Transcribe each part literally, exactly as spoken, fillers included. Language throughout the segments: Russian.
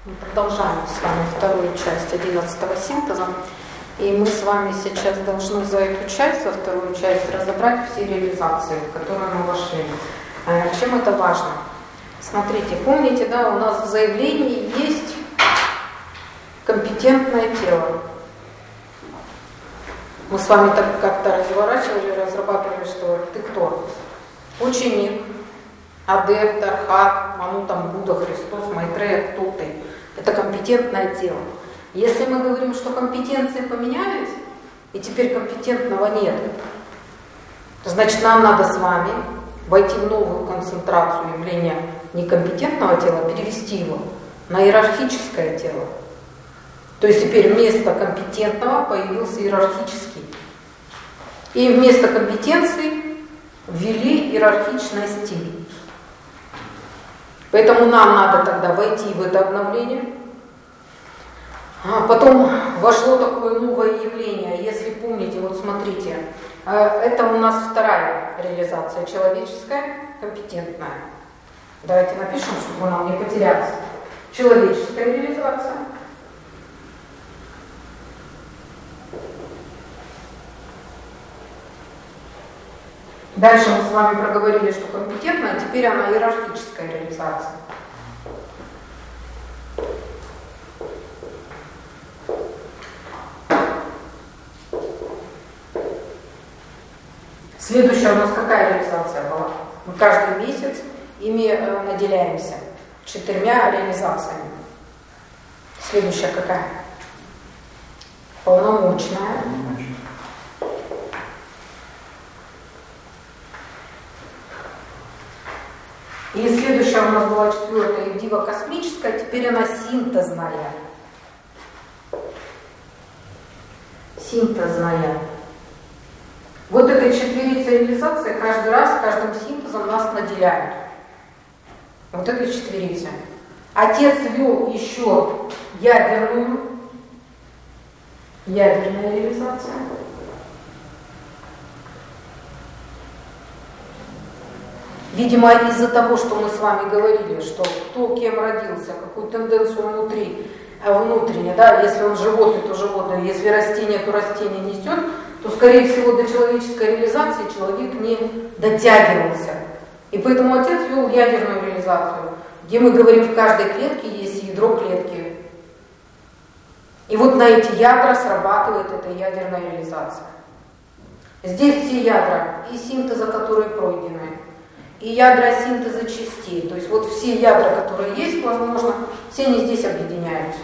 Мы продолжаем с вами вторую часть одиннадцатого синтеза. И мы с вами сейчас должны за эту часть, за вторую часть, разобрать все реализации, в которые мы вошли. А чем это важно? Смотрите, помните, да, у нас в заявлении есть компетентное тело. Мы с вами так как-то разворачивали, разрабатывали, что ты кто? Ученик, адепт, архат, ману там Будда, Христос, Майтрея, кто ты? Это компетентное тело. Если мы говорим, что компетенции поменялись, и теперь компетентного нет, значит, нам надо с вами войти в новую концентрацию явления некомпетентного тела, перевести его на иерархическое тело. То есть теперь вместо компетентного появился иерархический. И вместо компетенции ввели иерархичный стиль. Поэтому нам надо тогда войти в это обновление. А потом вошло такое новое явление. Если помните, вот смотрите, это у нас вторая реализация, человеческая, компетентная. Давайте напишем, чтобы нам не потеряться. Человеческая реализация. Дальше мы с вами проговорили, что компетентная, теперь она иерархическая реализация. Следующая у нас какая реализация была? Мы каждый месяц ими наделяемся четырьмя реализациями. Следующая какая? Полномочная. И следующая у нас была четвертая, Евдива космическая, теперь она синтезная. Синтезная. Вот этой четверицей реализации каждый раз, каждым синтезом нас наделяют. Вот этой четверицей. Отец ввел еще ядерную, ядерная реализация. Видимо, из-за того, что мы с вами говорили, что кто кем родился, какую тенденцию внутри, внутренне, да, если он животное, то животное, если растение, то растение несет, то, скорее всего, до человеческой реализации человек не дотягивался. И поэтому отец ввел ядерную реализацию, где мы говорим, в каждой клетке есть ядро клетки. И вот на эти ядра срабатывает эта ядерная реализация. Здесь все ядра и синтеза, которые пройдены, и ядра синтеза частей. То есть вот все ядра, которые есть, возможно, все они здесь объединяются.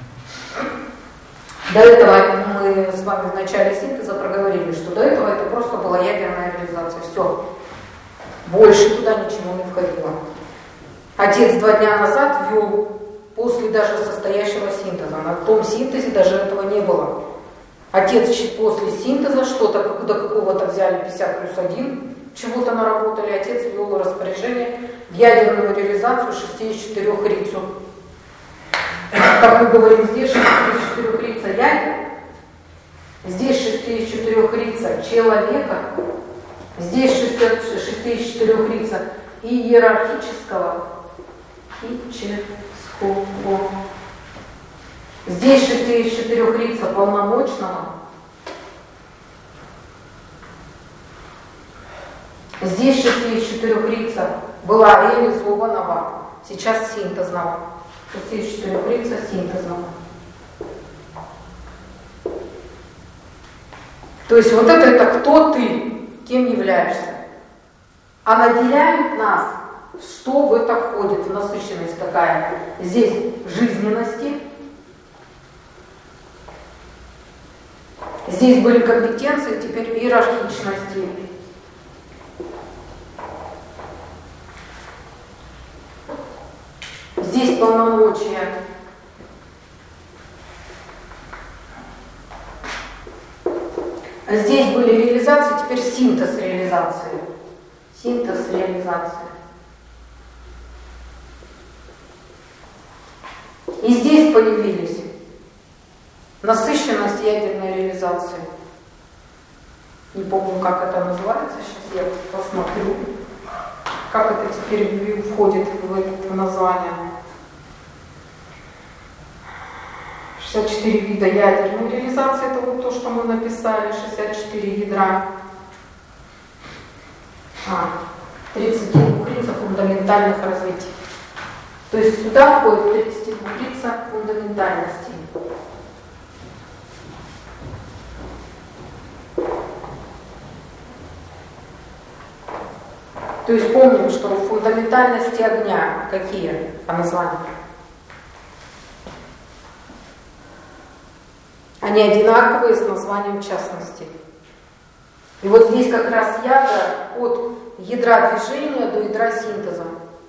До этого мы с вами в начале синтеза проговорили, что до этого это просто была ядерная реализация. Все. Больше туда ничего не входило. Отец два дня назад ввел после даже состоящего синтеза. На том синтезе даже этого не было. Отец после синтеза что-то до какого-то взяли пятьдесят плюс один, чего-то наработали, отец ввел распоряжение в ядерную реализацию шести из четырех рицу. Как мы говорим, здесь шести из четырех рица ядер, здесь шести из четырех рица человека, здесь шести из четырех рица и иерархического, иического. Здесь шести из четырех рица полномочного. Здесь шести из четырех рица была реализованного, сейчас синтезного. шести из четырех рица синтезного. То есть вот это, это кто ты, кем являешься. А наделяют нас, что в это входит, в насыщенность какая. Здесь жизненности. Здесь были компетенции, теперь иерархичности. Здесь полномочия. Здесь были реализации, теперь синтез реализации. Синтез реализации. И здесь появились насыщенность ядерной реализации. Не помню, как это называется, сейчас я посмотрю, как это теперь входит в это название. шестьдесят четыре вида ядерной реализации, это вот то, что мы написали, шестьдесят четыре ядра. А, тридцать два лица фундаментальных развитий. То есть сюда входит тридцать два лица фундаментальности. То есть помним, что фундаментальности огня какие по названию? Они одинаковые с названием частности. И вот здесь как раз ядра от ядра движения до ядра синтеза.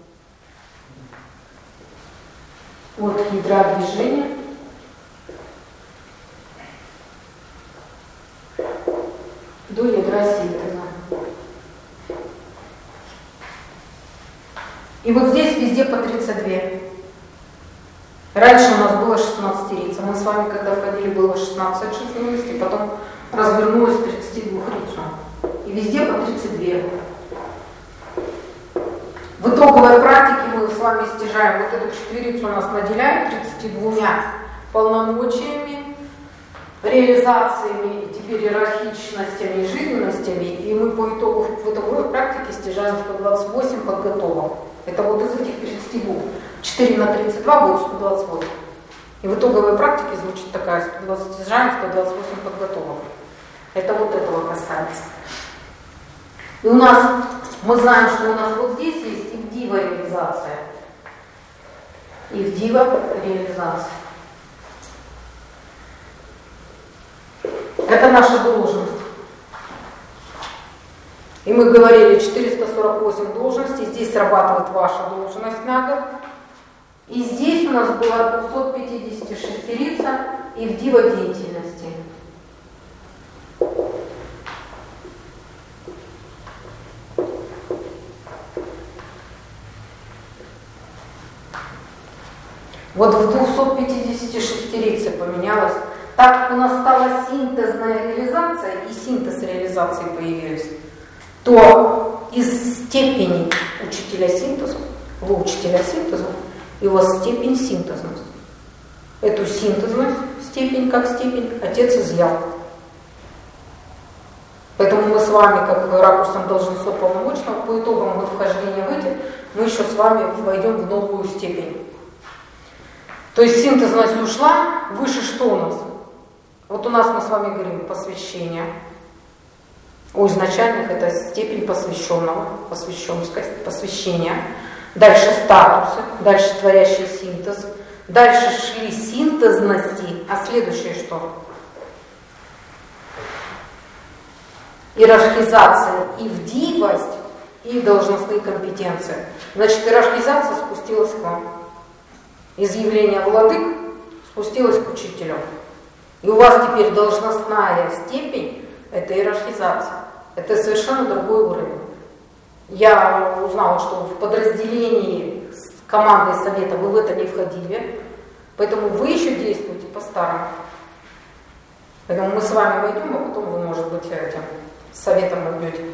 От ядра движения до ядра синтеза. И вот здесь везде по тридцать два. Раньше у нас было шестнадцатирица. Мы с вами, когда входили, было шестнадцать жизненностей, потом развернулось тридцатидвухрицу. И везде по тридцать два. В итоговой практике мы с вами стяжаем вот эту четверицу, у нас наделяют тридцатью двумя полномочиями, реализациями, и теперь иерархичностями и жизненностями. И мы по итогу в итоговой практике стяжаем сто двадцать восемь подготовок. Это вот из этих тридцати двух. четыре на тридцать два будет сто двадцать восемь. И в итоговой практике звучит такая: сто двадцать стяжаем, сто двадцать восемь подготовок. Это вот этого касается. И у нас, мы знаем, что у нас вот здесь есть ивдива реализация. Ивдива реализация. Это наша должность. И мы говорили, четыреста сорок восемь должностей, здесь срабатывает ваша должность на год. И здесь у нас была двухсот пятидесятишестирица ивдива деятельности. Вот в двухсот пятидесятишестирице поменялось. Так как у нас стала синтезная реализация, и синтез реализации появились, то из степени учителя синтеза, вы учителя синтеза, и у вас степень синтезность. Эту синтезность, степень как степень, Отец изъял. Поэтому мы с вами, как ракурсом должностного полномочного, по итогам вот вхождения в эти, мы еще с вами войдем в новую степень. То есть синтезность ушла, выше что у нас? Вот у нас мы с вами говорим посвящение. У изначальных это степень посвященного, посвященскость, посвящения. Дальше статусы, дальше творящий синтез. Дальше шли синтезности, а следующее что? Иерархизация, ивдивость и должностные компетенции. Значит, иерархизация спустилась к вам. Из явления владык спустилась к учителю. И у вас теперь должностная степень – это иерархизация. Это совершенно другой уровень. Я узнала, что в подразделении с командой совета вы в это не входили, поэтому вы еще действуете по-старому. Поэтому мы с вами войдем, а потом вы, может быть, этим советом уйдете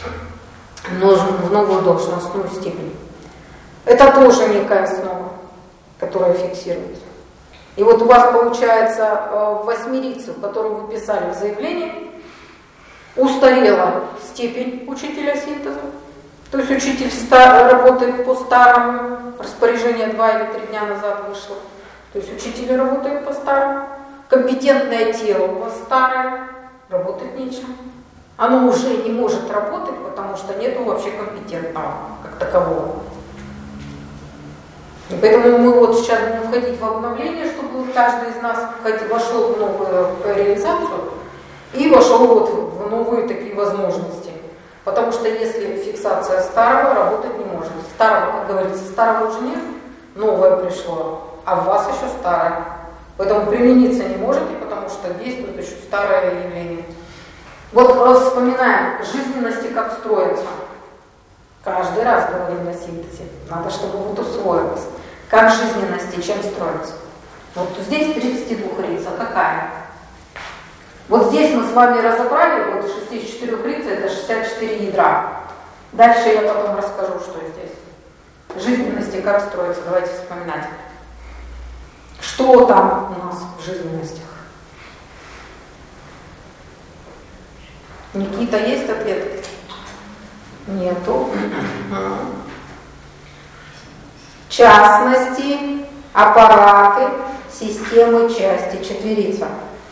в новую должностную степень. Это тоже некая основа, которая фиксируется. И вот у вас получается восьмерица, которую вы писали в заявлении, устарела степень учителя синтеза. То есть учитель работает по старому, распоряжение два или три дня назад вышло. То есть учитель работает по старому. Компетентное тело у вас старое, работать нечем. Оно уже не может работать, потому что нету вообще компетентного как такового. И поэтому мы вот сейчас будем входить в обновление, чтобы каждый из нас вошел в новую реализацию и вошел вот в новые такие возможности. Потому что если фиксация старого, работать не может. Старого, как говорится, старого уже нет, новое пришло, а в вас еще старое. Поэтому примениться не можете, потому что действует еще старое явление. Вот вспоминаем жизненности, как строятся. Каждый раз говорим на синтезе. Надо, чтобы вот усвоилось. Как жизненности, чем строятся. Вот здесь тридцатидвухрица. Какая? Вот здесь мы с вами разобрали, вот шестьдесят четыре рица, это шестьдесят четыре ядра. Дальше я потом расскажу, что здесь. Жизненности, как строятся. Давайте вспоминать. Что там у нас в жизненностях? Никита, есть ответ? Нету. Частности, аппараты, системы, части, четверица.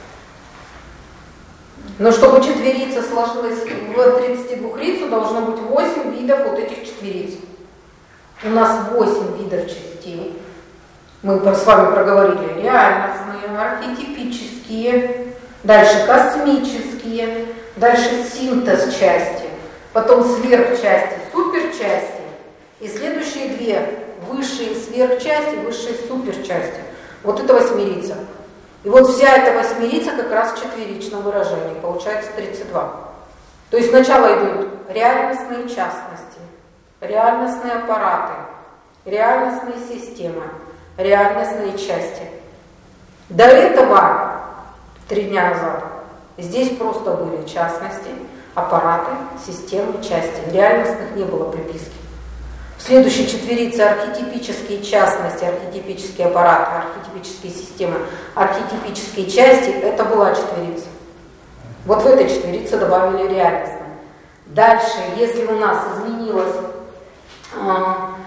Но чтобы четверица сложилась в тридцатидвухрицу, должно быть восемь видов вот этих четвериц. У нас восемь видов частей. Мы с вами проговорили реальностные, архетипические, дальше космические, дальше синтез части, потом сверхчасти, суперчасти, и следующие две высшие сверхчасти, высшие суперчасти. Вот это восьмерица. И вот вся эта восьмерица как раз в четверичном выражении, получается тридцать два. То есть сначала идут реальностные частности, реальностные аппараты, реальностные системы, реальностные части. До этого, три дня назад, здесь просто были частности, аппараты, системы, части. Реальностных не было приписки. В следующей четверице архетипические частности, архетипические аппараты, архетипические системы, архетипические части, это была четверица. Вот в этой четверице добавили реальностные. Дальше, если у нас изменилось э,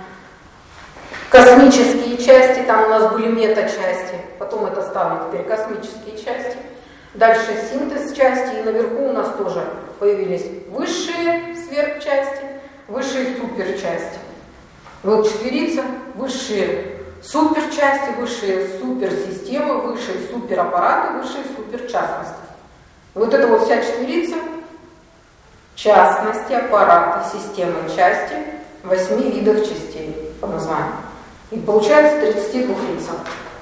космические части, там у нас были мета-части, потом это стали теперь космические части. Дальше синтез части, и наверху у нас тоже появились высшие сверхчасти, высшие суперчасти. Вот четверица, высшие суперчасти, высшие суперсистемы, высшие супераппараты, высшие суперчастности. Вот это вот вся четверица, частности, аппараты, системы, части, восьми видов частей по названию. И получается тридцатидвухрица.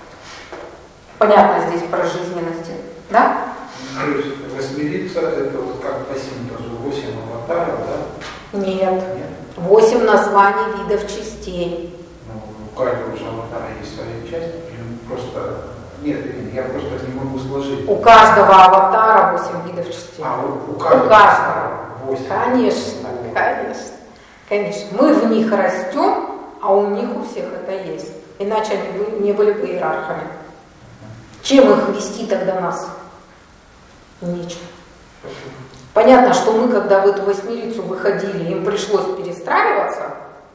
Понятно здесь про жизненности, да? То есть восьмерица это вот как по синтезу восемь аватаров, да? Нет. Нет. Восемь названий видов частей. Ну, у каждого же аватара есть своя часть, или просто... Нет, я просто не могу сложить. У каждого аватара восемь видов частей. А, у, у каждого? У каждого. восемь. Конечно, конечно. Конечно. Мы в них растем, а у них у всех это есть. Иначе они не были бы иерархами. Чем их вести тогда нас? Нечем. Понятно, что мы, когда в эту восьмерицу выходили, им пришлось перестраиваться,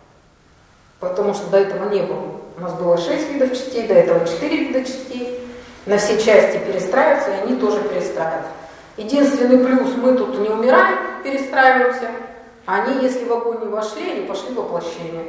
потому что до этого не было. У нас было шесть видов частей, до этого четыре вида частей. На все части перестраиваться, и они тоже перестраиваются. Единственный плюс, мы тут не умираем, перестраиваемся, а они, если в огонь не вошли, они пошли в воплощение.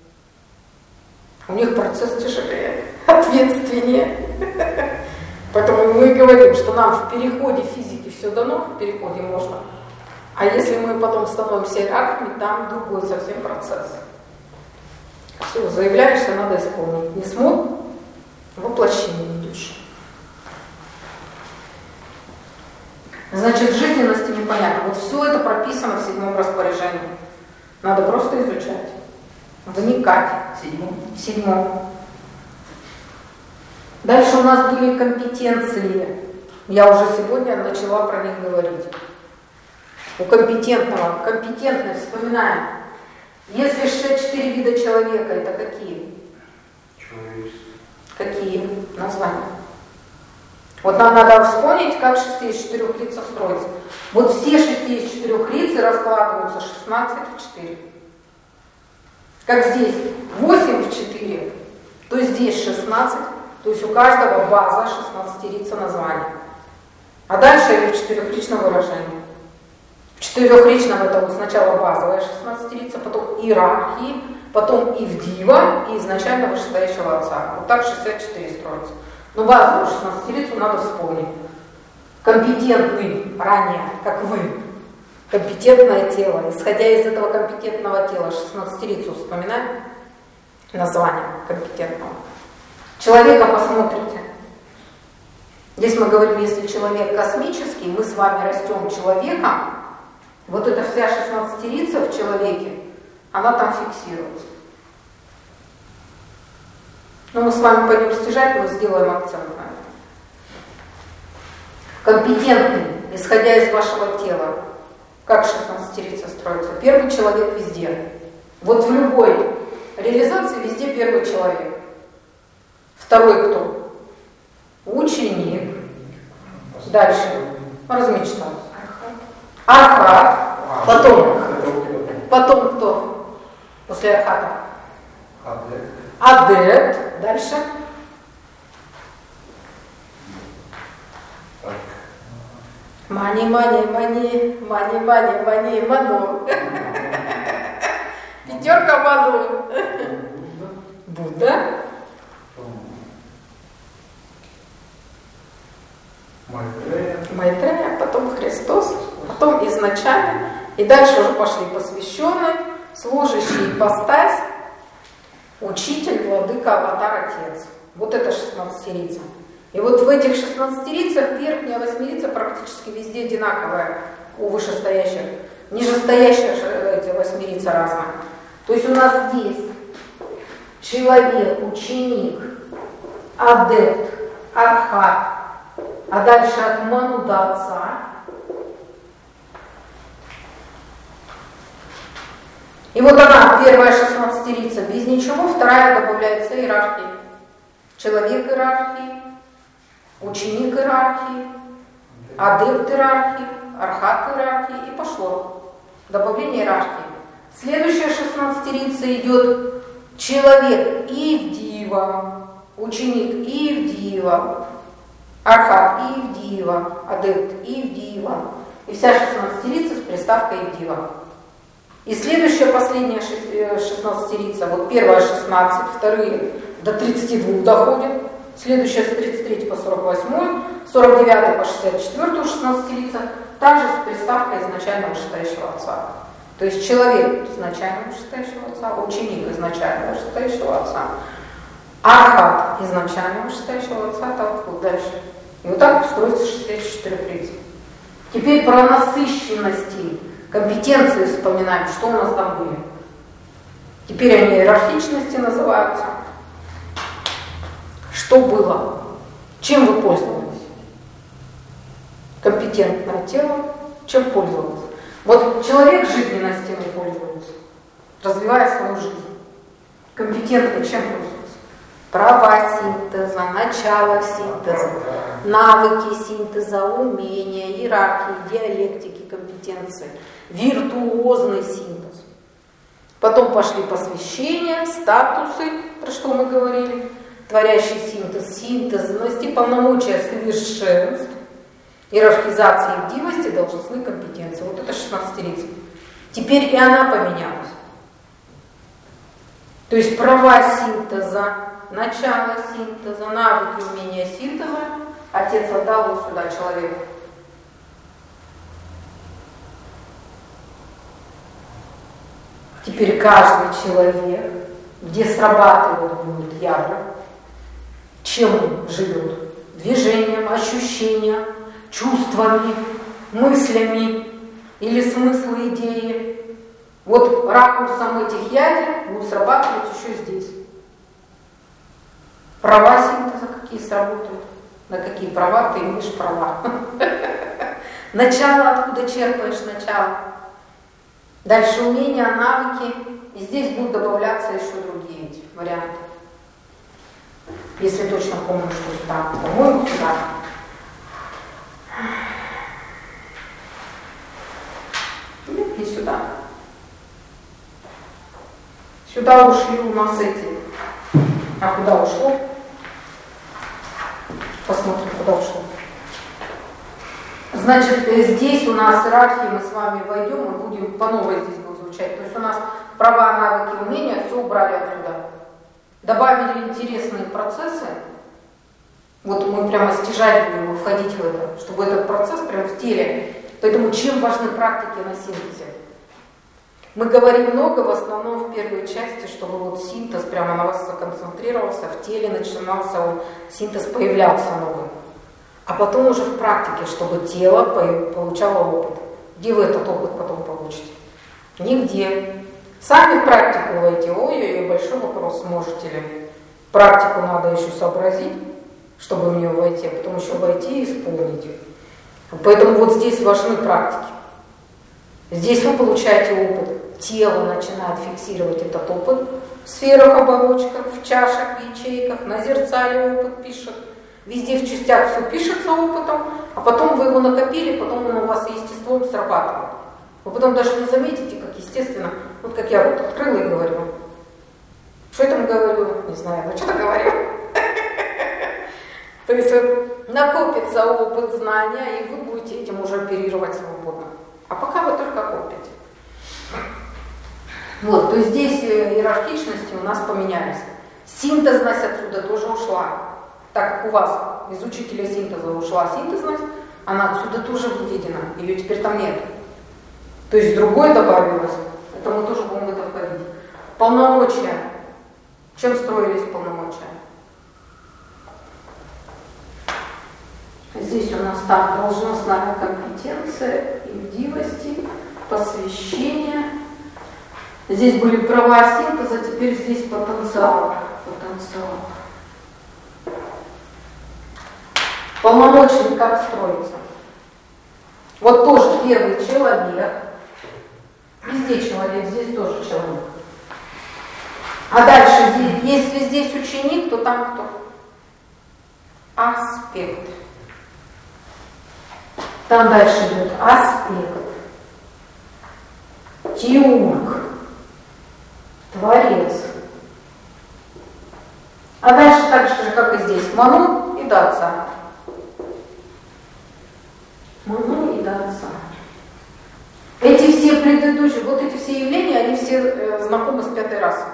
У них процесс тяжелее, ответственнее. Поэтому мы говорим, что нам в переходе физики все дано, в переходе можно. А если мы потом становимся иерархами, там другой совсем процесс. Все, заявляешься, надо исполнить. Не смог, воплощение идешь. Значит, жизненности непонятно. Вот все это прописано в седьмом распоряжении. Надо просто изучать, вникать. Седьмом? В седьмом. Дальше у нас были компетенции. Я уже сегодня начала про них говорить. У компетентного, компетентность, вспоминаем. Если шестьдесят четыре вида человека, это какие? Человечество. Какие названия? Вот нам надо вспомнить, как шестьдесят четыре лица строится. Вот все шестьдесят четыре лица раскладываются шестнадцать в четыре. Как здесь восемь в четыре, то здесь шестнадцать. То есть у каждого база шестнадцатирица названия. А дальше или в четырехличном выражении. В четырехличном это вот сначала базовая шестнадцатирица, потом иерархии, потом ивдива и изначально вышестоящего отца. Вот так шестьдесят четыре строится. Но базовую шестнадцатирицу надо вспомнить. Компетентный ранее, как вы. Компетентное тело. Исходя из этого компетентного тела шестнадцатирицу вспоминаем название компетентного. Человека посмотрите. Здесь мы говорим, если человек космический, мы с вами растем человеком, вот эта вся шестнадцатирица в человеке, она там фиксируется. Но мы с вами пойдем стяжать, мы сделаем акцент на это. Компетентный, исходя из вашего тела, как шестнадцатирица строится. Первый человек везде. Вот в любой реализации везде первый человек. Второй кто? Дальше. Размечтался. Архат. Потом. Потом кто? После архата. Адепт. Адепт. Дальше. Так. Мани, мани, мани, мани, мани, мани, ману. Пятерка ману. Будда. Майтрея. Майтрея, потом Христос, потом изначально. И дальше уже пошли посвященные, служащий ипостась, учитель, владыка, аватар, отец. Вот это шестнадцатерица. И вот в этих шестнадцатерицах верхняя восьмерица практически везде одинаковая у вышестоящих. Нижестоящая эти восьмерица разная. То есть у нас здесь человек, ученик, адепт, архат, а дальше от ману до отца. И вот она, первая шестнадцатерица, без ничего, вторая добавляется иерархии. Человек иерархии, ученик иерархии, адепт иерархии, архат иерархии, и пошло. Добавление иерархии. Следующая шестнадцатерица идет человек Ивдива, ученик Ивдива, архат Ивдива, адепт Ивдива. И вся шестнадцатерица с приставкой Ивдива. И следующая, последняя шестнадцатерица, вот первая шестнадцать, вторые до тридцати двух доходят, следующая с тридцать третьей по сорок восьмой, сорок девятой по шестьдесят четвёртую шестнадцатерица, также с приставкой изначально вышестоящего отца. То есть человек изначально вышестоящего отца, ученик изначально вышестоящего отца, архат изначально вышестоящего отца, так вот дальше. И вот так строится шестьдесят четыре принципа. Теперь про насыщенности, компетенции вспоминаем, что у нас там были. Теперь они иерархичности называются. Что было? Чем вы пользовались? Компетентное тело. Чем пользовались? Вот человек жизненностью пользуется, развивая свою жизнь. Компетентно чем пользуется? Права синтеза, начало синтеза, навыки синтеза, умения, иерархии, диалектики, компетенции, виртуозный синтез. Потом пошли посвящения, статусы, про что мы говорили, творящий синтез, синтезности, полномочия совершенств, иерархизации бдимости, должностных компетенций. Вот это шестнадцатерица. Теперь и она поменялась. То есть права синтеза, начало синтеза, навыки умения синтеза отец отдал вот сюда человеку. Теперь каждый человек, где срабатывают будут ядра, чем он живет? Движением, ощущением, чувствами, мыслями или смыслы идеи. Вот ракурсом этих ядер будут срабатывать еще здесь. Права синтеза какие сработают? На какие права ты имеешь права? Начало, откуда черпаешь начало? Дальше умения, навыки. И здесь будут добавляться еще другие эти варианты. Если точно помню, что сюда. По-моему, сюда. Нет, не сюда. Сюда ушли у нас эти. А куда ушло? Посмотрим, куда ушло. Значит, здесь у нас иерархии, мы с вами войдем и будем по новой здесь будет звучать. То есть у нас права, навыки, умения, все убрали отсюда. Добавили интересные процессы. Вот мы прямо стяжать будем входить в это, чтобы этот процесс прямо в теле. Поэтому чем важны практики на синтезе? Мы говорим много, в основном в первой части, чтобы вот синтез прямо на вас сконцентрировался, в теле начинался он, синтез появлялся новый. А потом уже в практике, чтобы тело получало опыт. Где вы этот опыт потом получите? Нигде. Сами в практику войти, ой-ой-ой, большой вопрос, сможете ли. Практику надо еще сообразить, чтобы в нее войти, а потом еще войти и исполнить. Поэтому вот здесь важны практики. Здесь вы получаете опыт. Тело начинает фиксировать этот опыт в сферах, оболочках, в чашах, в ячейках, на зерцале опыт пишет. Везде в частях все пишется опытом, а потом вы его накопили, потом он у вас естеством срабатывает. Вы потом даже не заметите, как естественно, вот как я рот открыла и говорю. Что я там говорю? Не знаю, но что-то говорю. То есть вот накопится опыт, знания, и вы будете этим уже оперировать свободно. А пока вы только копите. Вот, то есть здесь иерархичности у нас поменялись. Синтезность отсюда тоже ушла. Так как у вас из учителя синтеза ушла синтезность, она отсюда тоже выведена. Ее теперь там нет. То есть другое добавилось. Это мы тоже будем в это входить. Полномочия. Чем строились полномочия? Здесь у нас так, должностная компетенция, ивдивости, посвящение. Здесь были права синтеза, теперь здесь потенциал. Потенциал. Полномочия как строится? Вот тоже первый человек. Везде человек, здесь тоже человек. А дальше, здесь, если здесь ученик, то там кто? Аспект. Там дальше идет аспект. Теург. Творец. А дальше так же, как и здесь, ману и даца. Ману и даца. Эти все предыдущие, вот эти все явления, они все э, знакомы с пятой расой.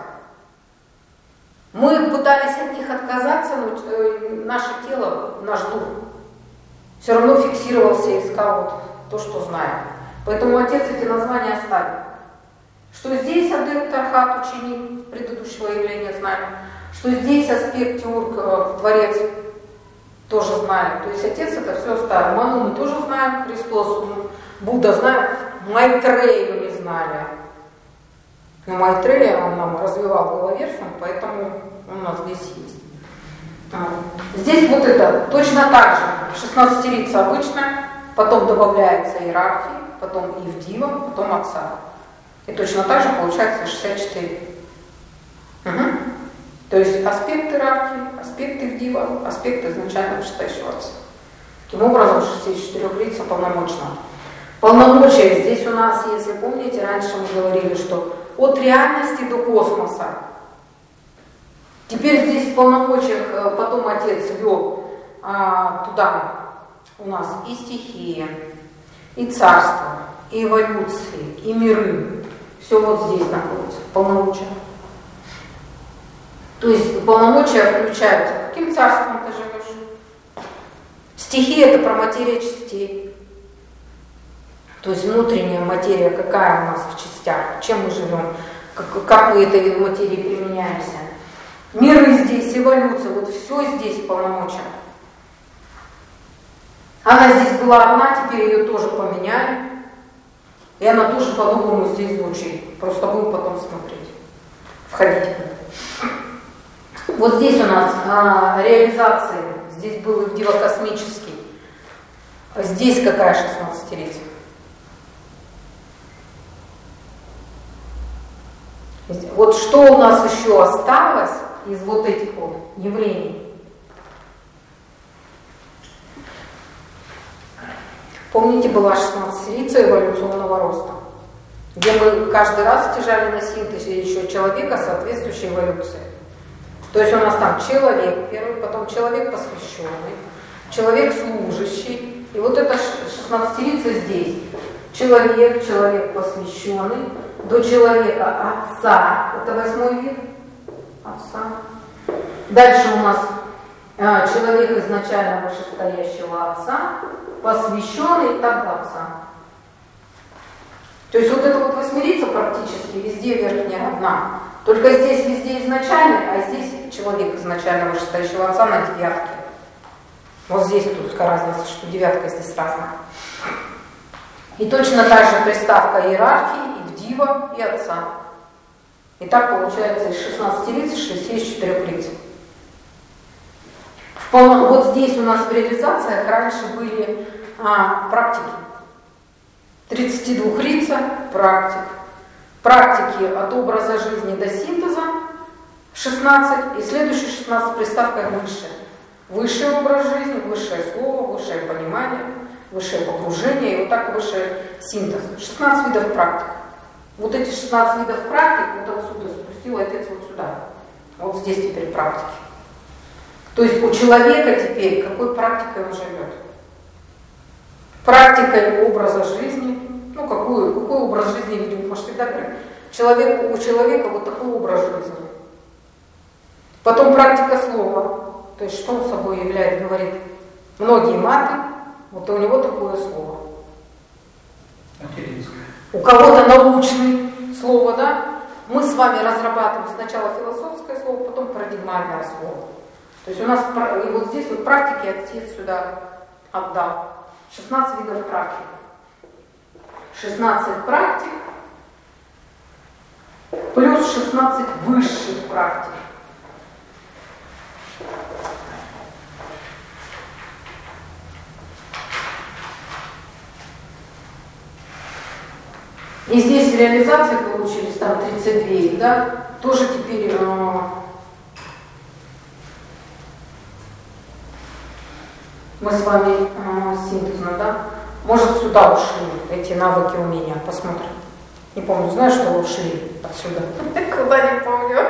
Мы пытались от них отказаться, но э, наше тело, наш дух все равно фиксировался и искал вот то, что знаем. Поэтому отец эти названия оставил. Что здесь адепт, архат, ученик предыдущего явления знаем, что здесь аспект теург, э, творец, тоже знаем. То есть отец это все оставил. Ману мы тоже знаем, Христос, Будда знаем, Майтрею не знали. Но Майтрея, он нам развивал головерсию, поэтому он у нас здесь есть. Здесь вот это точно так же. шестнадцатерица обычная, потом добавляется иерархия, потом Ивдива, потом отца. И точно так же получается шестьдесят четыре. Угу. То есть аспект иерархии, аспект Ивдива, аспект изначально вышестоящего отца. Таким образом, шестьдесят четыре лица полномочно. Полномочия здесь у нас, если помните, раньше мы говорили, что от реальности до космоса. Теперь здесь в полномочиях потом отец ввел а, туда у нас и стихии, и царства, и эволюции, и миры. Все вот здесь находится, полномочия. То есть полномочия включают, каким царством ты живешь. Стихии это про материю частей. То есть внутренняя материя, какая у нас в частях, чем мы живем, как, как мы этой материей применяемся. Миры здесь, эволюция, вот все здесь полномочия. Она здесь была одна, теперь ее тоже поменяли. И она тоже по-новому здесь звучит. Просто будем потом смотреть. Входите. Вот здесь у нас а, реализации. Здесь был Ивдива-космический. А здесь какая шестнадцатерица? Вот что у нас еще осталось из вот этих вот явлений? Помните, была шестнадцатерица эволюционного роста, где мы каждый раз стяжали на синтезе еще человека соответствующей эволюции. То есть у нас там человек первый, потом человек посвященный, человек служащий. И вот эта шестнадцатерица здесь. Человек, человек посвященный, до человека отца. Это восьмой вид отца. Дальше у нас э, человек изначально вышестоящего отца, посвященный тогда отца. То есть вот эта вот восьмерица практически везде верхняя одна. Только здесь везде изначальный, а здесь человек изначально вышестоящего отца на девятке. Вот здесь только разница, что девятка здесь разная. И точно так же приставка иерархии, Ивдива и отца. И так получается из шестнадцати лиц шестьдесят четыре лиц. Вот здесь у нас в реализациях раньше были а, практики. тридцать два лица практик. Практики от образа жизни до синтеза шестнадцать, и следующие шестнадцать приставкой выше. Высший образ жизни, высшее слово, высшее понимание, высшее погружение и вот так высший синтез. шестнадцать видов практик. Вот эти шестнадцать видов практик вот отсюда спустил Отец вот сюда. Вот здесь теперь практики. То есть у человека теперь какой практикой он живет? Практикой образа жизни. Ну, какой, какой образ жизни ведем? Может, всегда говорят, человек, у человека вот такой образ жизни. Потом практика слова. То есть что он собой является, говорит, многие маты, вот у него такое слово. Материнское. У кого-то научное слово, да? Мы с вами разрабатываем сначала философское слово, потом парадигмальное слово. То есть у нас, и вот здесь вот практики Отец сюда отдал. шестнадцать видов практик. шестнадцать практик плюс шестнадцать высших практик. И здесь реализации получились там тридцать две, да, тоже теперь э, мы с вами э, синтезно, да, может сюда ушли эти навыки умения, посмотрим. Не помню, знаешь, что вы ушли отсюда? Куда не помню.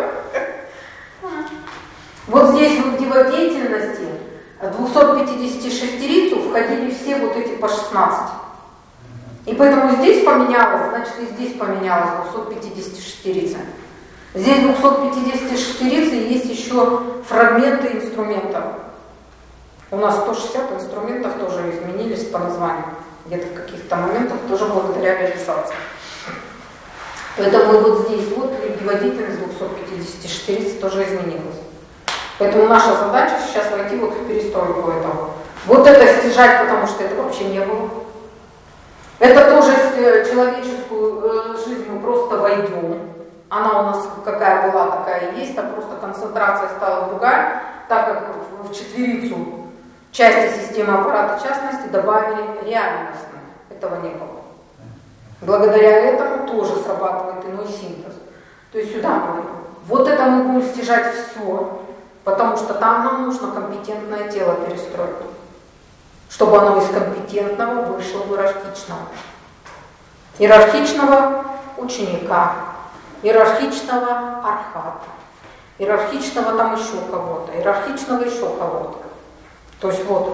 Вот здесь в деятельности двухсот пятидесяти шестерицу входили все вот эти по шестнадцать. И поэтому здесь поменялось, значит и здесь поменялось двухсот пятидесяти шестерицы. Здесь двухсот пятидесяти шестерицы есть еще фрагменты инструментов. У нас сто шестьдесят инструментов тоже изменились по названию. Где-то в каких-то моментах тоже благодаря реализации. Поэтому вот здесь вот предводительность двухсот пятидесяти шестерицы тоже изменилась. Поэтому наша задача сейчас войти вот в перестройку этого. Вот это стяжать, потому что это вообще не было. Это тоже человеческую жизнь мы просто войдем. Она у нас какая была, такая и есть, там просто концентрация стала другая, так как в четверицу части системы аппарата частности добавили реальностную. Этого не было. Благодаря этому тоже срабатывает иной синтез. То есть сюда мы вот это мы будем стяжать все, потому что там нам нужно компетентное тело перестроить, чтобы оно из компетентного вышло в иерархичного. Иерархичного ученика, иерархичного архата, иерархичного там еще кого-то, иерархичного еще кого-то. То есть вот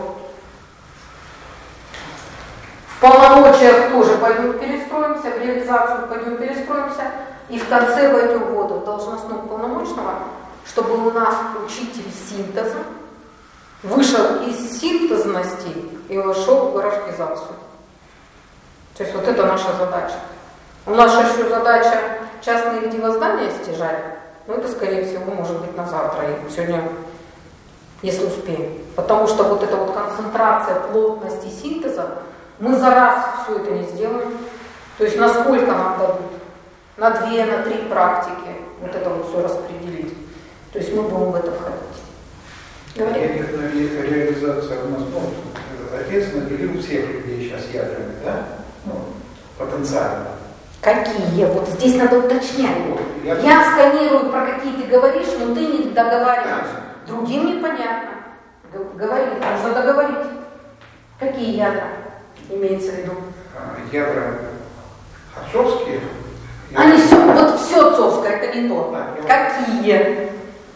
в полномочиях тоже пойдем перестроимся, в реализацию пойдем перестроимся, и в конце войдем в воду должностного полномочного, чтобы у нас учитель синтеза вышел из синтезности и вошел в иерархизацию. То есть вот это наша задача. У нас еще задача частные виды воздания стяжать, но это, скорее всего, может быть на завтра, и сегодня, если успеем. Потому что вот эта вот концентрация плотности синтеза, мы за раз все это не сделаем. То есть на сколько нам дадут? На две, на три практики вот это вот все распределить. То есть мы будем в это входить. Говорим. Реализация у нас, ну, Отец наделил всех людей сейчас ядрами, да? Ну, потенциально. Какие? Вот здесь надо уточнять. Я, Я сканирую, про какие ты говоришь, но ты не договариваешь. Другим непонятно. Говори, нужно договорить. Какие ядра имеется в виду? Ядра отцовские. Они все, вот все отцовское, это не то. Да, какие?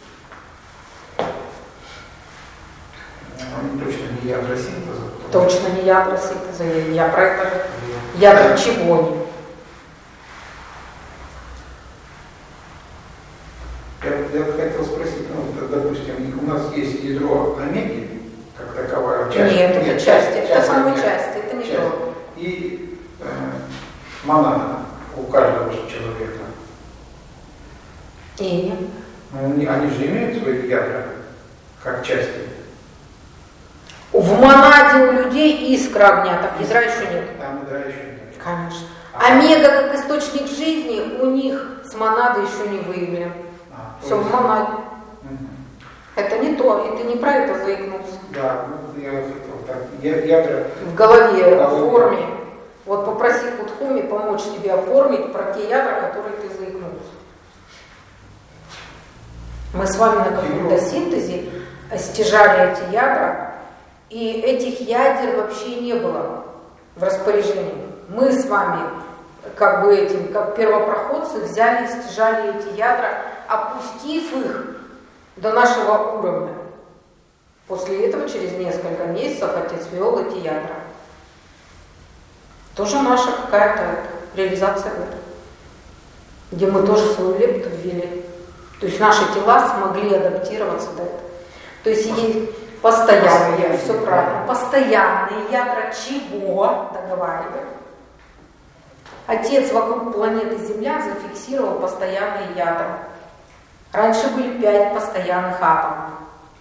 Они точно не ядра синтеза. Точно не ядра синтеза. Я про это. Ядра чего не? Я, я хотел спросить, ну, допустим, у нас есть ядро омеги, как таковая часть. Нет, это Нет, часть, это часть, самая часть, это не часть. То. И э, монада у каждого человека. И? Ну, они же имеют свои ядра, как части. В монаде у людей искра огня, так ядра еще нет. Там ядра еще нет. Конечно. А омега как источник жизни у них с монадой еще не выявлен. А, все есть... в монаде. Угу. Это не то, и ты не про это заикнулся. Да, ну, я хотел так. Ядра... В голове, в форме. Вот попроси Кутхуми помочь тебе оформить про те ядра, которые ты заикнулся. Мы с вами на каком-то синтезе стяжали эти ядра, и этих ядер вообще не было в распоряжении. Мы с вами, как бы этим, как первопроходцы, взяли и стяжали эти ядра, опустив их до нашего уровня. После этого, через несколько месяцев, Отец ввел эти ядра. Тоже наша какая-то реализация в этом, где мы тоже свою лепту ввели. То есть наши тела смогли адаптироваться до этого. То есть есть постоянные, все правильно, постоянные ядра чего, договариваем. Отец вокруг планеты Земля зафиксировал постоянные ядра. Раньше были пять постоянных атомов.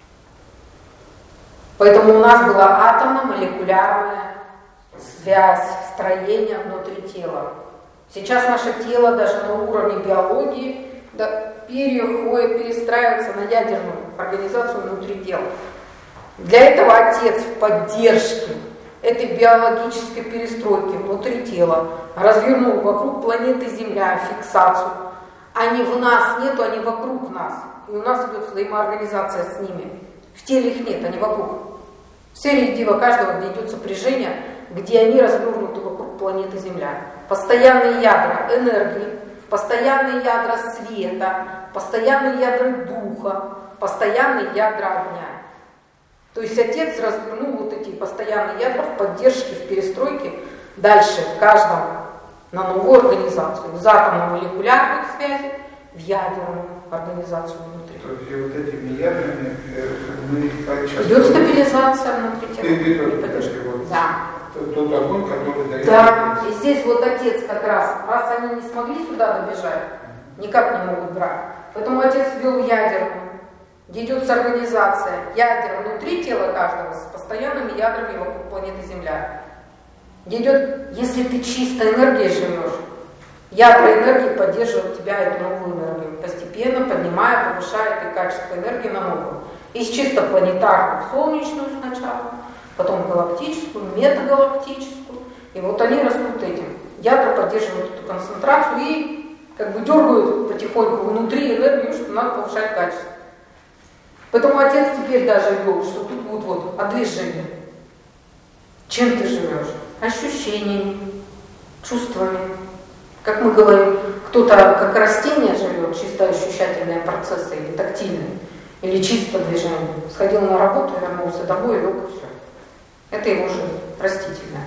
Поэтому у нас была атомно-молекулярная связь, строение внутри тела. Сейчас наше тело даже на уровне биологии да, переходит, перестраивается на ядерную организацию внутри тела. Для этого Отец в поддержке этой биологической перестройки внутри тела развернул вокруг планеты Земля фиксацию. Они в нас нету, они вокруг нас. И у нас идет взаимоорганизация с ними. В теле их нет, они вокруг. В сфере единого каждого, где идет сопряжение, где они развернуты вокруг планеты Земля. Постоянные ядра энергии, постоянные ядра света, постоянные ядра духа, постоянные ядра огня. То есть Отец развернул вот эти постоянные ядра в поддержке, в перестройке дальше в каждом на новую организацию, из атомно-молекулярных связей в ядерную организацию внутри. То есть вот этими ядрами мы сейчас... Идет стабилизация внутри тела. Вот, да. Тот огонь, который дает... Да, и здесь вот Отец как раз, раз они не смогли сюда добежать, никак не могут брать. Поэтому Отец ввел ядерную, где идет организация ядер внутри тела каждого с постоянными ядрами вокруг планеты Земля. Где идет, если ты чистой энергией живешь, ядра энергии поддерживают тебя, эту новую энергию, постепенно поднимая, повышая и качество энергии на новую. Из чисто планетарную в солнечную сначала, потом галактическую, метагалактическую. И вот они растут этим. Ядра поддерживают эту концентрацию и как бы дергают потихоньку внутри энергию, что надо повышать качество. Поэтому Отец теперь даже ввел, что тут будет вот о движении. Чем ты живешь? Ощущениями, чувствами. Как мы говорим, кто-то как растение живет, чисто ощущательные процессы или тактильные, или чисто движение. Сходил на работу, вернулся домой и лег, и все. Это его жизнь, растительная.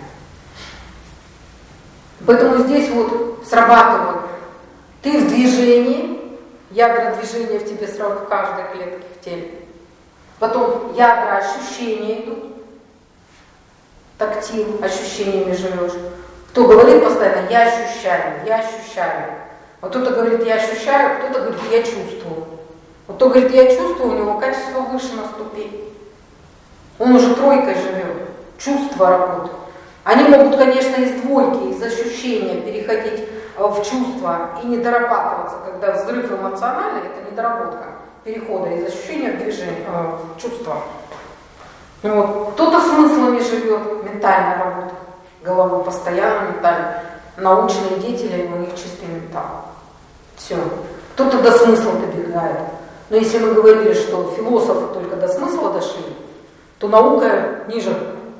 Поэтому здесь вот срабатывает. Ты в движении, ядра движения в тебе сразу в каждой клетке в теле. Потом ядра ощущения идут. Тактил, ощущениями живешь. Кто говорит постоянно, я ощущаю, я ощущаю. Вот кто-то говорит, я ощущаю, кто-то говорит, я чувствую. Вот кто говорит, я чувствую, у него качество выше на ступень. Он уже тройкой живет, чувства работают. Они могут, конечно, из двойки, из ощущения переходить в чувства и не дорабатываться, когда взрыв эмоциональный, это недоработка перехода из ощущения в движение, в чувства. Вот. Кто-то смыслами живет, ментальная работа, головой постоянно ментально. Научные деятели, у них чистый ментал. Все. Кто-то до смысла добегает. Но если мы говорили, что философы только до смысла дошли, то наука ниже.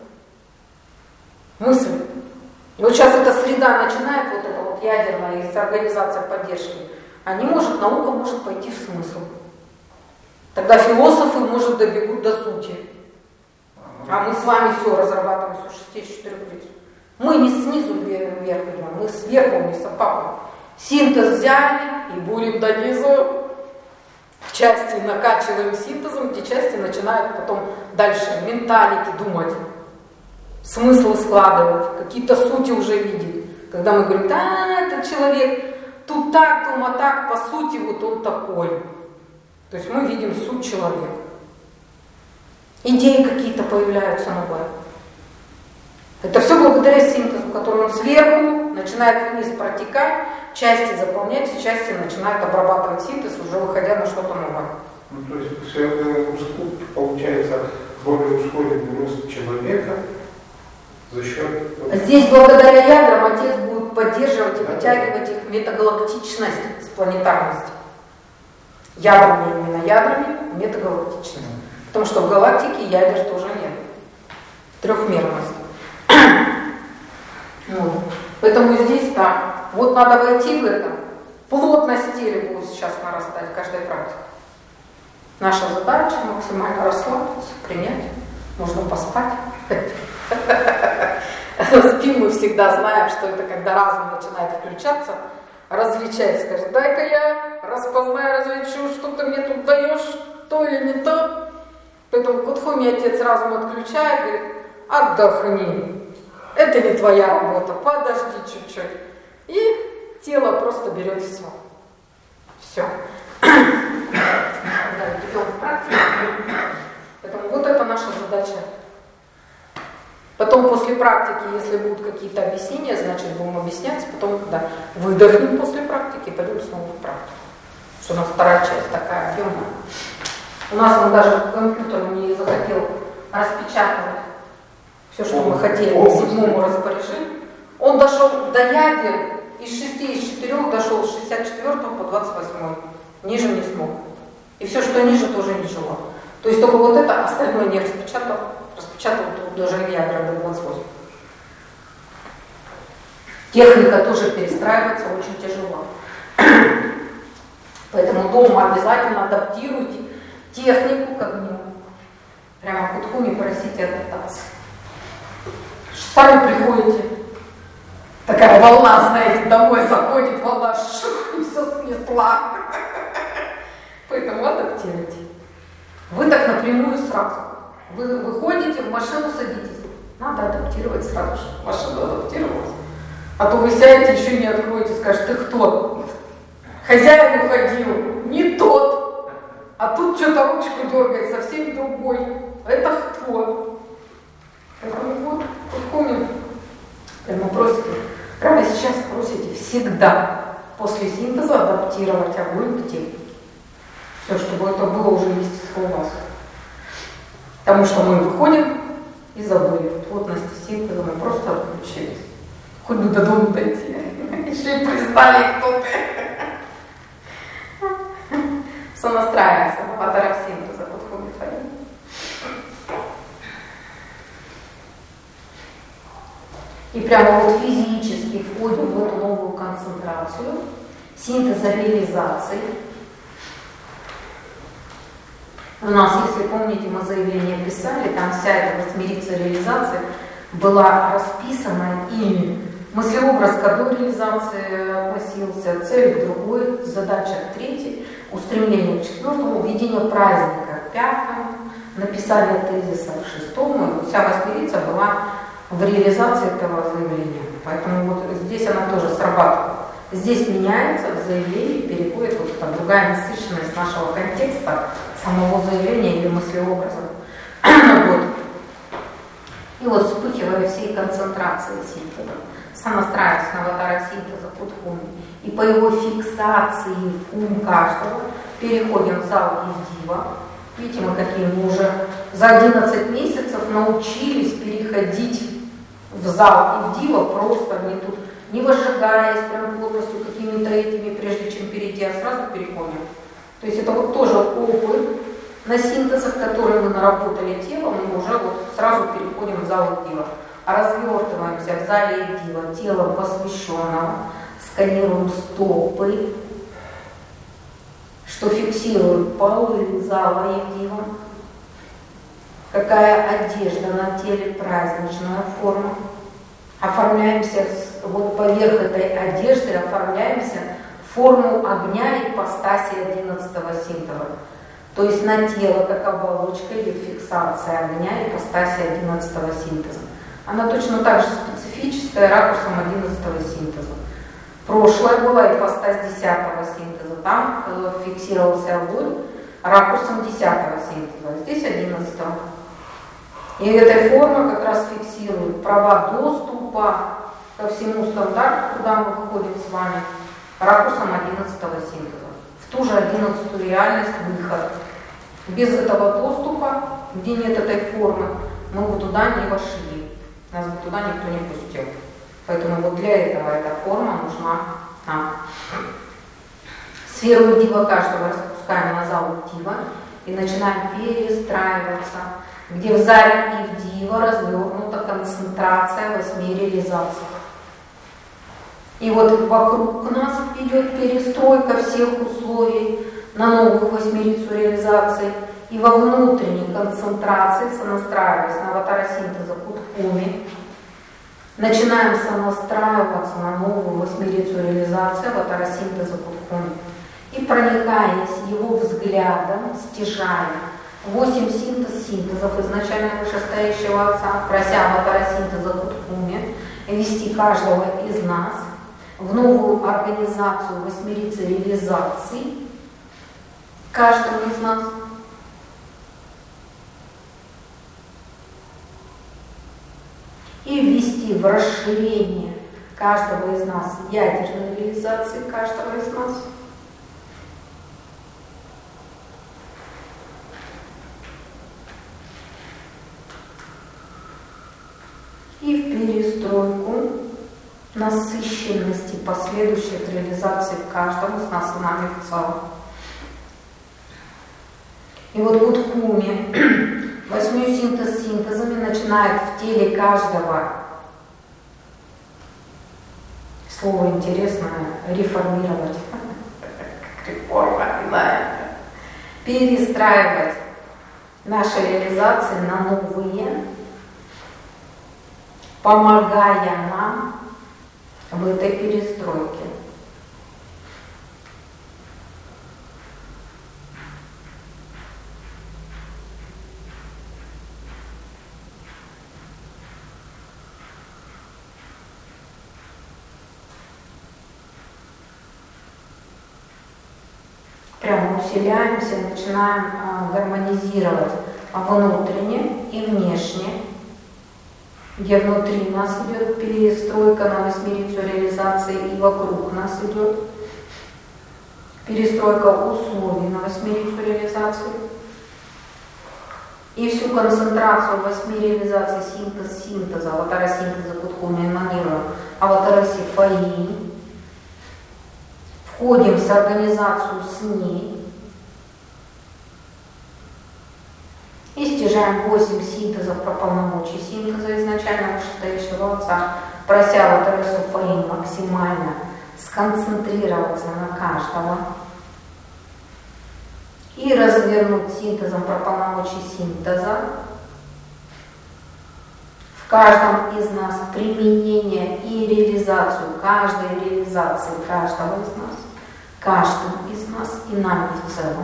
Мысль. И вот сейчас эта среда начинает, вот эта вот ядерная из организации поддержки, а не может, наука может пойти в смысл. Тогда философы, может, добегут до сути. А мы с вами все разрабатываем с шести четырех лиц. Мы не снизу вверх идем, мы сверху вниз, а папа. Синтез взяли и будем до низу. В части накачиваем синтезом, где части начинают потом дальше менталити думать, смыслы складывать, какие-то сути уже видеть. Когда мы говорим, да, этот человек тут так, тут так, по сути вот он такой. То есть мы видим суть человека. Идеи какие-то появляются новые. Это все благодаря синтезу, который он сверху начинает вниз протекать, части заполнять, и части начинают обрабатывать синтез, уже выходя на что-то новое. Ну, то есть все это получается более ускоренный рост человека за счет... Здесь благодаря ядрам Отец будет поддерживать и вытягивать их метагалактичность с планетарности. Ядрами, именно ядрами, метагалактичность. Потому что в галактике ядер тоже нет. Трехмерность. Вот. Поэтому здесь, да, вот надо войти в это. Плотность тела будет сейчас нарастать каждой практике. Наша задача максимально расслабиться, принять. Можно поспать. Спим, мы всегда знаем, что это когда разум начинает включаться, различать, скажет, дай-ка я распознаю, различу, что ты мне тут даешь, то или не то. Поэтому Кудхуми отец разум отключает, говорит, отдохни, это не твоя работа, подожди чуть-чуть. И тело просто берет все. Все. Идем в практику. Поэтому вот это наша задача. Потом после практики, если будут какие-то объяснения, значит будем объясняться, потом да, выдохнем после практики и пойдем снова в практику. Что у нас вторая часть такая объемная. У нас он даже компьютер не захотел распечатывать все, что мы хотели по седьмому распоряжению. Он дошел до ядер из шести, из четырех дошел с шестьдесят четвёртого по двадцать восьмой. Ниже не смог. И все, что ниже, тоже не жило. То есть только вот это остальное не распечатал. Распечатал даже ядра до двадцать восьми. Техника тоже перестраивается очень тяжело. Поэтому дома обязательно адаптируйте технику к огню. Прямо в Кудхуми просите адаптации. Сами приходите. Такая волна, знаете, домой заходит, волна, шух, и все снесла. Поэтому адаптируйте. Вы так напрямую сразу. Вы выходите, в машину садитесь. Надо адаптировать сразу, чтобы машина адаптировалась. А то вы сядете, еще не откроете, скажете, ты кто? Хозяин уходил, не тот. А тут что-то ручку дергает, совсем другой. Это кто? Поэтому вот, помню, прямо просите, прямо сейчас просите всегда после синтеза адаптировать огонь к технике. Все, чтобы это было уже естественно у вас. Потому что мы выходим и забыли в плотности синтеза, мы просто отключились. Хоть бы до дома дойти. Еще и признали, кто ты. Сонастраиваемся в аватарах синтеза, подходит твоим. И прямо вот физически входим в эту новую концентрацию синтеза реализации. У нас, если помните, мы заявление писали, там вся эта восьмерицая реализация была расписана ими. Мыслеобраз к одной реализации относился, цель к другой, задача к третьей, устремление к четвертому, введение праздника к пятому, написание тезиса к шестому. Вся восьмерица была в реализации этого заявления. Поэтому вот здесь она тоже срабатывает. Здесь меняется в заявлении, переходит вот эта другая насыщенность нашего контекста, самого заявления или мыслеобраза. Вот. И вот вспыхивая всей концентрации синтеза, сонастраиваясь на аватара синтеза Кудхуми, и по его фиксации в ум каждого переходим в зал Евдива. Видите, мы какие мы уже за одиннадцать месяцев научились переходить в зал Евдива, просто не тут, не выжигаясь прям полностью какими-то этими, прежде чем перейти, а сразу переходим. То есть это вот тоже опыт на синтезах, которые мы наработали телом, мы уже вот сразу переходим в зал Евдива. Развертываемся в зале Евдива, телом посвященного, сканируем стопы, что фиксирует полы зала Евдива, какая одежда на теле, праздничная форма. Оформляемся вот поверх этой одежды, оформляемся в форму огня ипостаси одиннадцатого синтеза. То есть на тело, как оболочка, идет фиксация огня ипостаси одиннадцатого синтеза. Она точно так же специфическая ракурсом одиннадцатого синтеза. Прошлое была ипостась десятого синтеза, там э, фиксировался огонь ракурсом десятого синтеза, здесь одиннадцатого. И эта форма как раз фиксирует права доступа ко всему стандарту, куда мы выходим с вами, ракурсом одиннадцатого синтеза. В ту же одиннадцатую реальность выход. Без этого доступа, где нет этой формы, мы бы туда не вошли. Нас бы туда никто не пустил. Поэтому вот для этого эта форма нужна нам. Сферу Евдива каждого распускаем на зал Евдива и начинаем перестраиваться, где в зале Ивдива развернута концентрация восьми реализаций. И вот вокруг нас идет перестройка всех условий на новую восьмерицу реализаций, и во внутренней концентрации, сонастраиваясь на аватара-синтеза Кутхуми, начинаем сонастраиваться на новую восьмерицу реализации аватара-синтеза Кутхуми. И проникаясь его взглядом, стяжая восемь синтез-синтезов изначально вышестоящего Отца, прося аватара-синтеза Кутхуми вести каждого из нас в новую организацию восьмерицы реализаций, каждого из нас, и ввести в расширение каждого из нас ядерной реализации каждого из нас. И в перестройку насыщенности последующих реализаций каждого из нас и нами в целом. И вот Кутхуми восьмью синтез-синтезами начинает в теле каждого, слово интересное, реформировать, реформа, перестраивать наши реализации на новые, помогая нам в этой перестройке. Прямо усиляемся, начинаем а, гармонизировать внутренне и внешне, где внутри нас идет перестройка на восьмерицу реализации, и вокруг нас идет перестройка условий на восьмерицу реализации. И всю концентрацию восьми реализаций синтез синтеза, аватара синтеза Кутхуми эманируем, аватара Сифаи. Входим в организацию с ней и стяжаем восемь синтезов про полномочий синтеза изначально вышестоящего Отца, прося аватара Сифаи максимально сконцентрироваться на каждого и развернуть синтезом про полномочий синтеза в каждом из нас применение и реализацию каждой реализации каждого из нас, каждым из нас и нами в целом.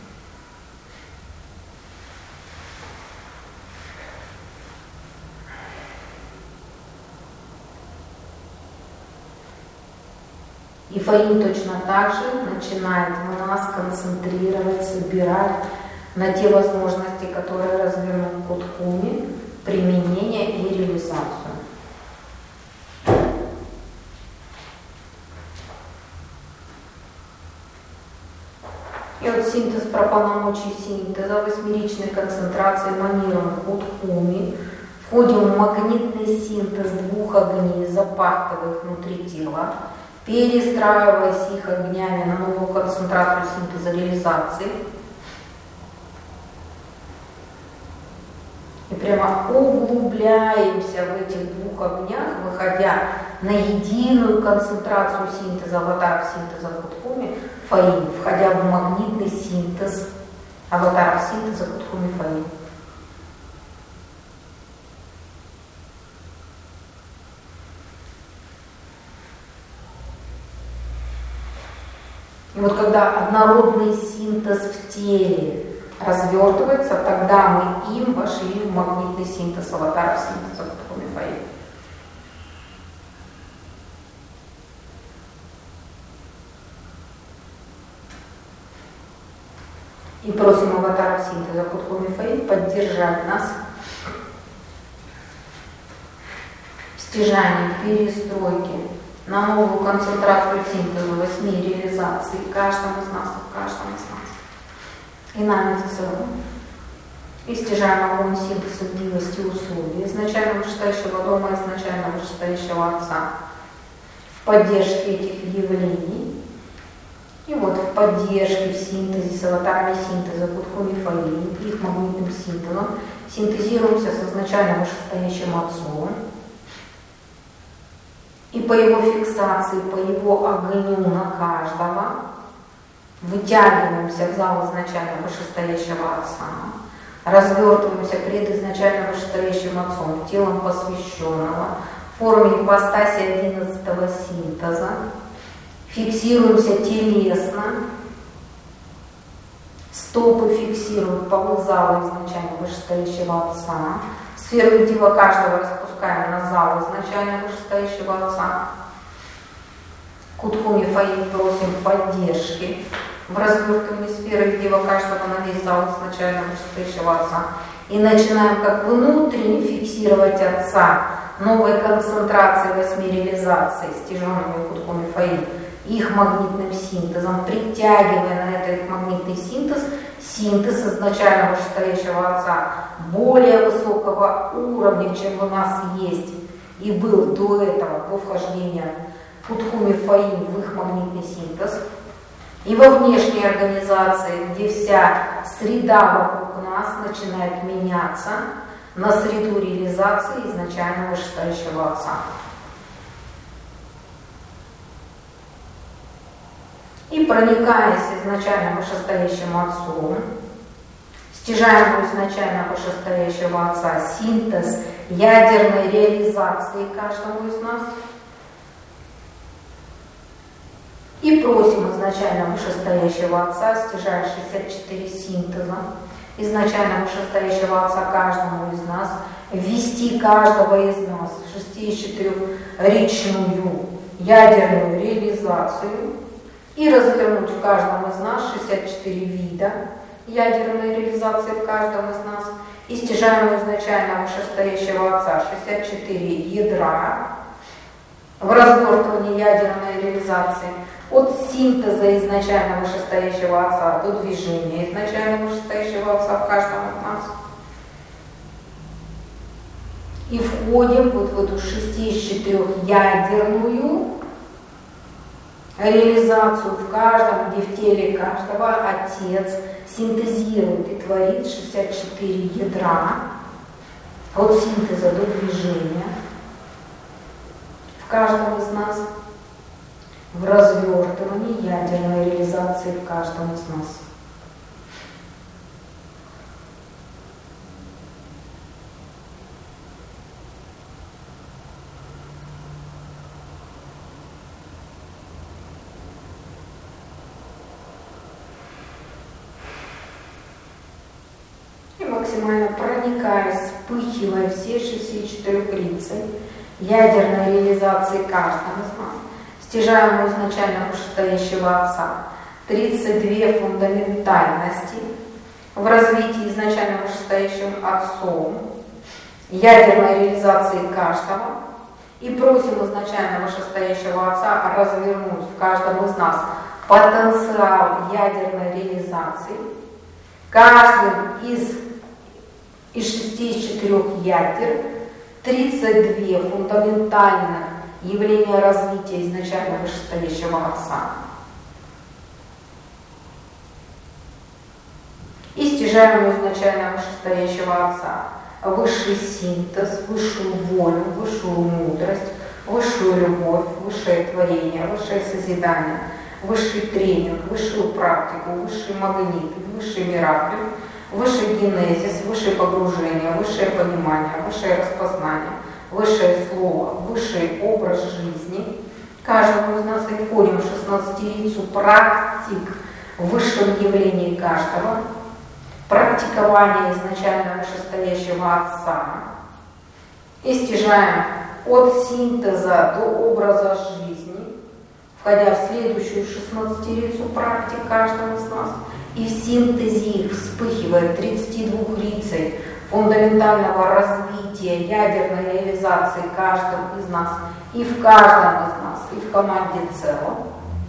И Фаин точно так же начинает в нас концентрировать, собирать на те возможности, которые развернут Кутхуми, применение и реализацию. И вот синтез про полномочий синтеза, восьмеричной концентрации манируем Кутхуми, входим в магнитный синтез двух огней, запахивая внутри тела, перестраиваясь их огнями на новую концентрацию синтеза реализации. И прямо углубляемся в этих двух огнях, выходя на единую концентрацию синтеза аватаров синтеза Кутхуми Фаин, входя в магнитный синтез аватаров синтеза Кутхуми Фаин. И вот когда однородный синтез в теле развертывается, тогда мы им вошли в магнитный синтез аватаров синтеза Кутхуми Фаин. И просим аватаров синтеза Кутхуми Фаин поддержать нас в стяжании, перестройке на новую концентрацию синтеза восьми реализаций каждому из нас, каждому из нас. И нами в целом. И стяжаем огонь синтеза дивости условий изначально вышестоящего дома, изначально вышестоящего Отца в поддержке этих явлений. И И вот в поддержке, в синтезе, с аватарами синтеза, Кутху-Мифаиль, их магнитным синтезом, синтезируемся с изначально вышестоящим отцом. И по его фиксации, по его огню на каждого, вытягиваемся в зал изначально вышестоящего отца, развертываемся пред изначально вышестоящим отцом, телом посвященного, в форме ипостаси одиннадцатого синтеза, фиксируемся телесно, стопы фиксируют полы зала изначально вышестоящего отца, сферу единого каждого распускаем на зал изначально вышестоящего отца, Кутху-Мифаиль просим поддержки в развертывании сферы единого каждого на весь зал изначально вышестоящего отца, и начинаем как внутренне фиксировать отца новой концентрацией восьми реализаций с тяжелыми Кутху-Мифаиль, их магнитным синтезом, притягивая на этот магнитный синтез, синтез изначально вышестоящего отца более высокого уровня, чем у нас есть и был до этого, до вхождения Кутху-Мифаиль в их магнитный синтез. И во внешней организации, где вся среда вокруг нас начинает меняться на среду реализации изначально вышестоящего отца. И проникаясь изначально вышестоящим отцом, стяжаем изначально вышестоящего отца синтез ядерной реализации каждому из нас, и просим изначально вышестоящего отца, стяжая шестьдесят четыре синтеза, изначально вышестоящего отца каждому из нас, ввести каждого из нас в шестидесятичетырёхричную ядерную реализацию и развернуть в каждом из нас шестьдесят четыре вида ядерной реализации в каждом из нас, и стяжаем изначально вышестоящего отца шестьдесят четыре ядра в развертывании ядерной реализации от синтеза изначально вышестоящего отца до движения изначально вышестоящего отца в каждом из нас. И входим вот в эту шестидесятичетырёхядерную реализацию в каждом, где в теле каждого Отец синтезирует и творит шестьдесят четыре ядра от синтеза до движения в каждом из нас, в развертывании ядерной реализации в каждом из нас. И максимально проникая, вспыхивая все шестьдесят четыре лицей ядерной реализации каждого из нас, стяжаемую изначально вышестоящего отца, тридцать две фундаментальности в развитии изначально вышестоящим отцом, ядерной реализации каждого, и просим изначально вышестоящего отца развернуть в каждом из нас потенциал ядерной реализации, каждым из, из шестидесяти четырёх ядер тридцать две фундаментальных явления развития изначально вышестоящего отца. И стяжаем изначально вышестоящего отца высший синтез, высшую волю, высшую мудрость, высшую любовь, высшее творение, высшее созидание, высший тренинг, высшую практику, высший магнит, высший миракл, высший генезис, высшее погружение, высшее понимание, высшее распознание, высшее слово, высший образ жизни. Каждому из нас и входим в шестнадцатирицу практик в высшем явлении каждого, практикование изначально вышестоящего отца, и стяжаем от синтеза до образа жизни, входя в следующую шестнадцатирицу практик каждого из нас, и в синтезе их вспыхивает тридцать два рицей фундаментального развития ядерной реализации каждым из нас, и в каждом из нас, и в команде целом.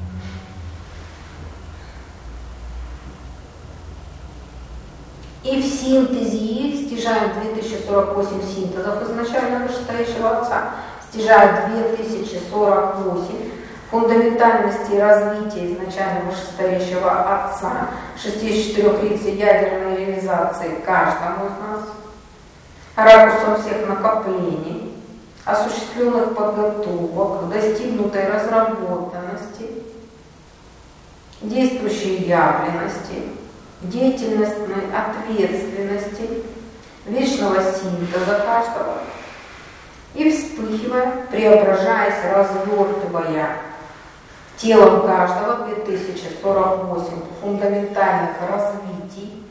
И в синтезе их стяжаем две тысячи сорок восемь синтезов изначально вышестоящего отца, стяжаем две тысячи сорок восемь фундаментальности развития изначально вышестоящего Отца, шестидесяти четырёх лиц ядерной реализации каждому из нас, ракурсом всех накоплений, осуществленных подготовок, достигнутой разработанности, действующей явленности, деятельностной ответственности, вечного синтеза каждого, и вспыхивая, преображаясь, развертывая телом каждого две тысячи сорок восемь фундаментальных развитий,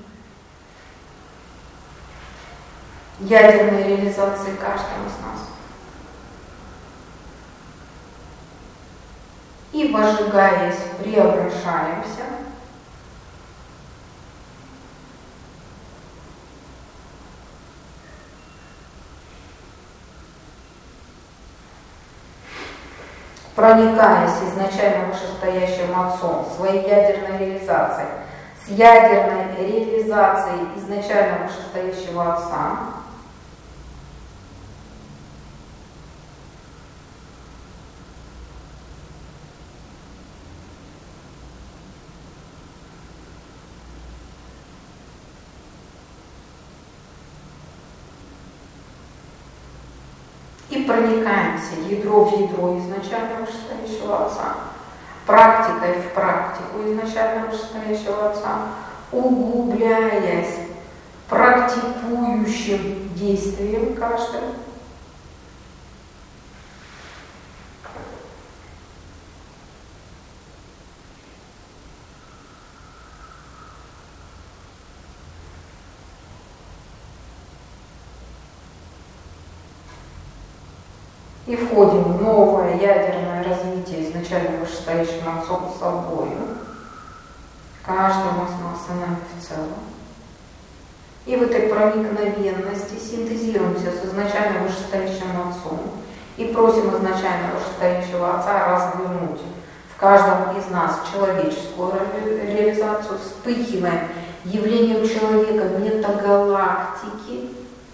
ядерной реализации каждого из нас. И, возжигаясь, преображаемся проникаясь изначально вышестоящим Отцом своей ядерной реализацией, с ядерной реализацией изначально вышестоящего Отца, и проникаемся ядро в ядро изначально вышестоящего Отца, практикой в практику изначально вышестоящего Отца, углубляясь практикующим действием каждым, и входим в новое ядерное развитие изначально вышестоящим Отцом собою, каждому из нас и нами в целом. И в этой проникновенности синтезируемся с изначально вышестоящим Отцом и просим изначально вышестоящего Отца развернуть в каждом из нас человеческую ре реализацию, вспыхиваем явлением человека метагалактики,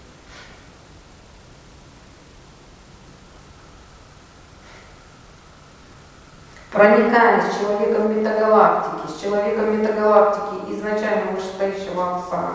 проникая с человеком метагалактики, с человеком метагалактики изначально вышестоящего Отца,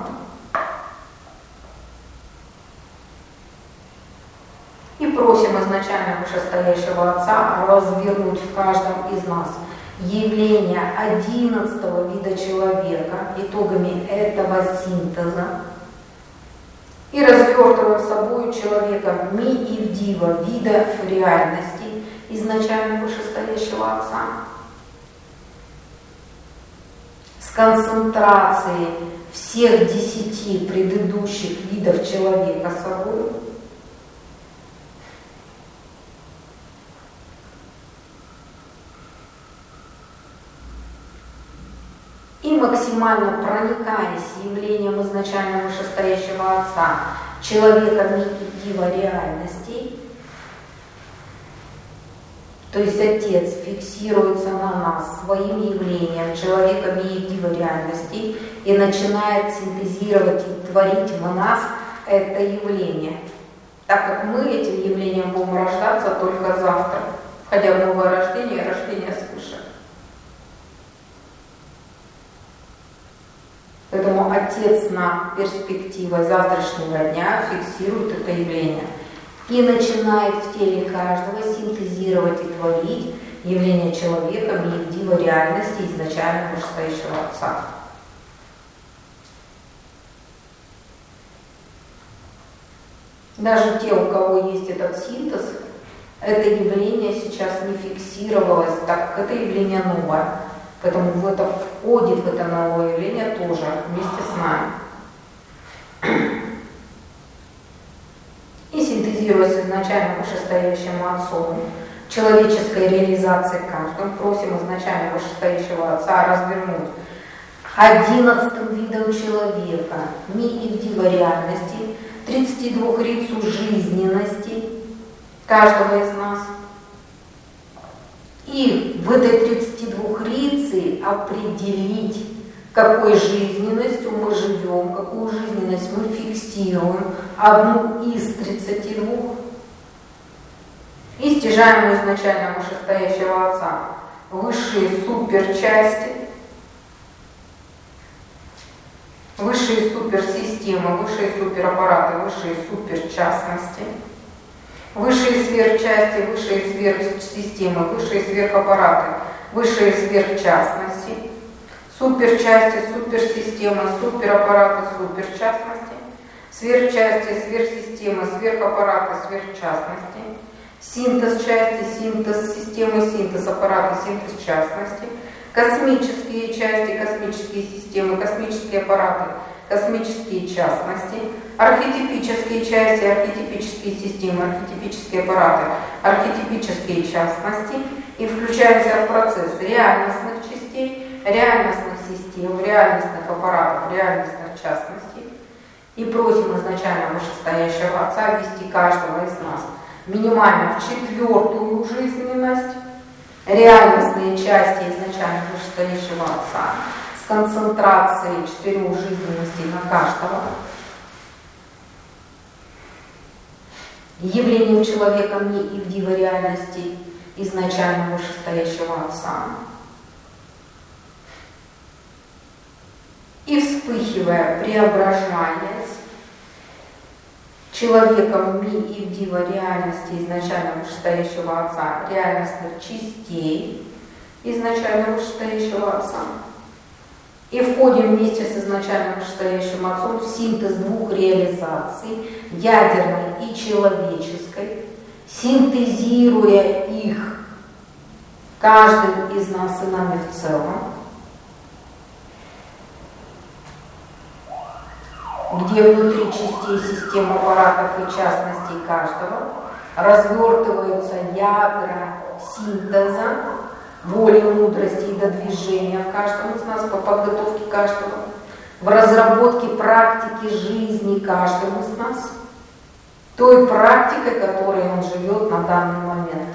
и просим изначально вышестоящего Отца развернуть в каждом из нас явление одиннадцатого вида человека итогами этого синтеза, и развертываем собой человека ми-ивдива вида в реальности изначально вышестоящего Отца, с концентрацией всех десяти предыдущих видов человека собой, и максимально проникаясь явлением изначально вышестоящего Отца, человека ми-ивдива реальностей. То есть Отец фиксируется на нас своим явлением человека ми-ивдива реальности и начинает синтезировать и творить в нас это явление, так как мы этим явлением будем рождаться только завтра, входя в новое рождение и рождение свыше. Поэтому Отец на перспективой завтрашнего дня фиксирует это явление и начинает в теле каждого синтезировать и творить явление человека ми-ивдива реальности изначально вышестоящего Отца. Даже те, у кого есть этот синтез, это явление сейчас не фиксировалось, так как это явление новое. Поэтому в это входит, в это новое явление тоже вместе с нами. И синтезируясь изначально вышестоящим Отцом, человеческой реализации каждым, просим изначально вышестоящего Отца развернуть одиннадцатым видом человека ми-ивдива реальности, тридцати двух рицу жизненности каждого из нас. И в этой тридцати двух рице определить, какой жизненностью мы живем, какую жизненность мы фиксируем, одну из тридцати двух, и стяжаемую изначально вышестоящего Отца высшие суперчасти, высшие суперсистемы, высшие супераппараты, высшие суперчастности, высшие сверхчасти, высшие сверхсистемы, высшие сверхаппараты, высшие сверхчастности, суперчасти, суперсистемы, супераппараты, суперчастности, сверхчасти, сверхсистемы, сверхаппараты, сверхчастности, синтез части, синтез системы, синтез аппарата, синтез частности, космические части, космические системы, космические аппараты, космические частности, архетипические части, архетипические системы, архетипические аппараты, архетипические частности, и включаемся в процесс реальностных частей, реальностных систем, реальностных аппаратов, реальностных частностей, и просим изначально вышестоящего Отца ввести каждого из нас минимально в четвертую жизненность, реальностные части изначально вышестоящего Отца с концентрацией четырех жизненностей на каждого, явлением человека мне и в диво реальности изначально вышестоящего Отца, и вспыхивая, преображаясь человеком ми и в диво реальности изначально вышестоящего Отца, реальностных частей изначально вышестоящего Отца, и входим вместе с изначально вышестоящим Отцом в синтез двух реализаций, ядерной и человеческой, синтезируя их каждым из нас и нами в целом, где внутри частей систем аппаратов и частностей каждого развертываются ядра синтеза, воли, мудрости и до движения в каждом из нас, по подготовке каждого, в разработке практики жизни каждого из нас, той практикой, которой он живет на данный момент.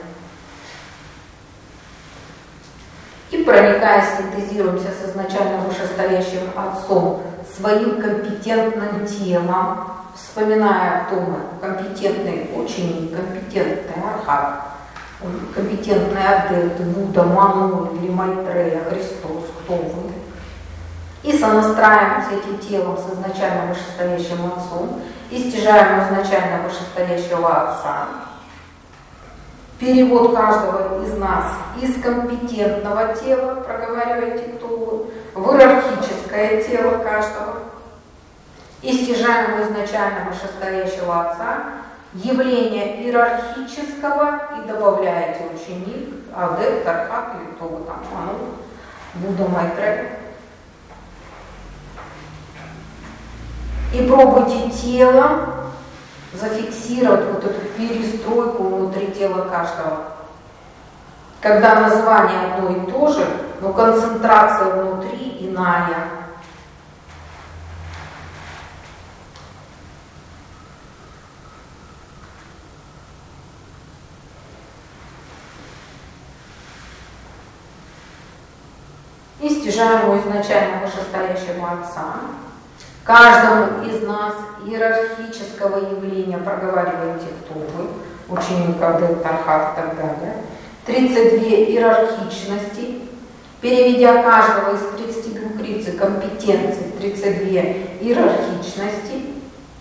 И проникая, синтезируемся с изначально вышестоящим Отцом, своим компетентным телом, вспоминая, кто мы, компетентный ученик, компетентный архат, компетентный адепт, Будда, Ману или Майтрея, Христос, кто вы. И сонастраиваемся этим телом с изначально вышестоящим Отцом, и стяжаем изначально вышестоящего Отца. Перевод каждого из нас из компетентного тела, проговаривайте, кто вы, в иерархическое тело каждого, и стяжаем изначально вышестоящего Отца явление иерархического и добавляете ученик, адепт, архат или кто вы там, Ману, Будда, Майтрея. И пробуйте тело зафиксировать, вот эту перестройку внутри тела каждого. Когда название одно и то же, но концентрация внутри иная. И стяжаем изначально вышестоящего Отца. Каждому из нас иерархического явления проговариваете, кто вы, ученик, адепт, архат и так далее. тридцать две иерархичности, переведя каждого из тридцати двух рицей компетенций, тридцать две иерархичности,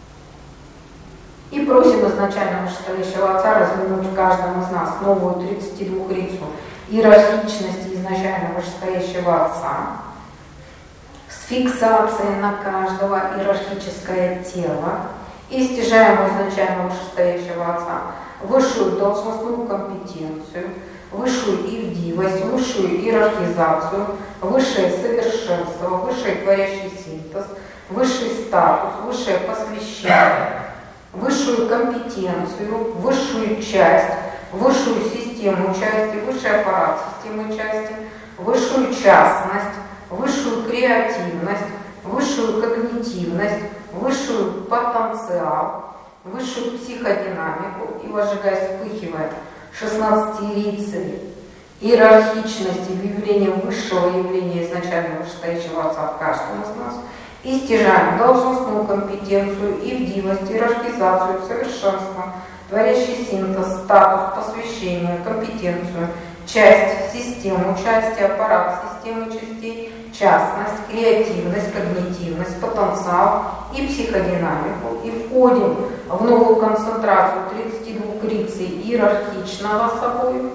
и просим изначально вышестоящего Отца развернуть в каждом из нас новую тридцатидвухрицу иерархичности изначально вышестоящего Отца, с фиксацией на каждого иерархическое тело, и стяжаем изначально вышестоящего Отца высшую должностную компетенцию, высшую ивдивость, высшую иерархизацию, высшее совершенство, высший творящий синтез, высший статус, высшее посвящение, высшую компетенцию, высшую часть, высшую систему части, высший аппарат системы части, высшую частность, высшую креативность, высшую когнитивность, высшую потенциал, высшую психодинамику, и возжигаясь, вспыхивает шестнадцатирицей иерархичности, явлением высшего явления изначально вышестоящего Отца в каждом из нас, и стяжаем должностную компетенцию, ивдивость, иерархизацию, совершенство, творящий синтез, статус, посвящение, компетенцию, часть, систему, участие, аппарат, системы частей, частность, креативность, когнитивность, потенциал и психодинамику. И входим в новую концентрацию тридцати двух криций иерархичного собой,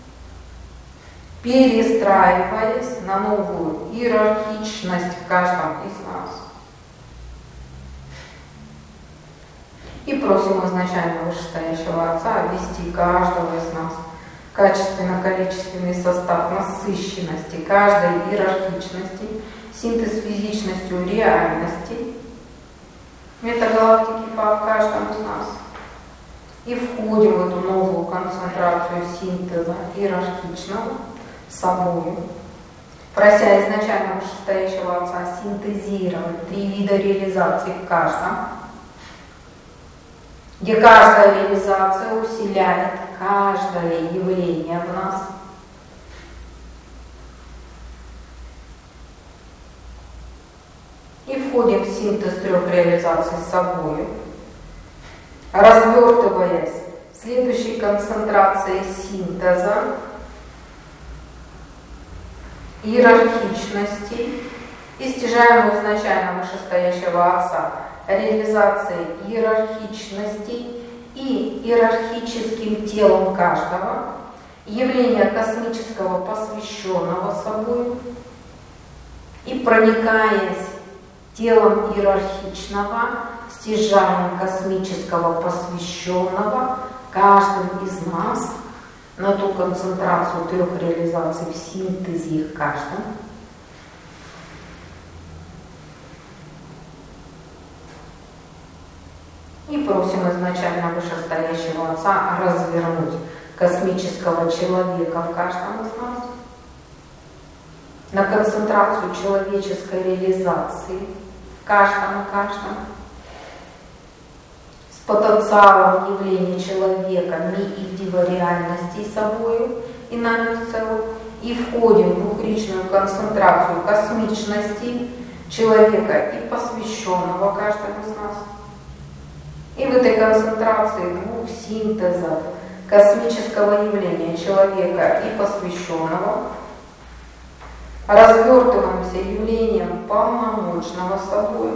перестраиваясь на новую иерархичность в каждом из нас. И просим изначально вышестоящего Отца ввести каждого из нас качественно-количественный состав насыщенности каждой иерархичности, синтез физичностью реальности, метагалактики по каждому из нас. И входим в эту новую концентрацию синтеза иерархичного собою, прося изначально вышестоящего Отца синтезировать три вида реализации в каждом, где каждая реализация усиляет каждое явление в нас. И входим в синтез трех реализаций с собой, развертываясь следующей концентрацией синтеза иерархичности, истяжаемую изначально вышестоящего Отца, реализацией иерархичности и иерархическим телом каждого, явление космического посвященного собой, и проникаясь телом иерархичного, стяжанием космического посвященного, каждым из нас на ту концентрацию трех реализаций в синтезе их каждым, и просим изначально вышестоящего Отца развернуть космического человека в каждом из нас на концентрацию человеческой реализации в каждом и каждом, с потенциалом явления человека ми и дива реальности собою и нами в целом, и входим в двухричную концентрацию космичности человека и посвященного каждому из нас. И в этой концентрации двух синтезов космического явления человека и посвященного развертываемся явлением полномочного собой.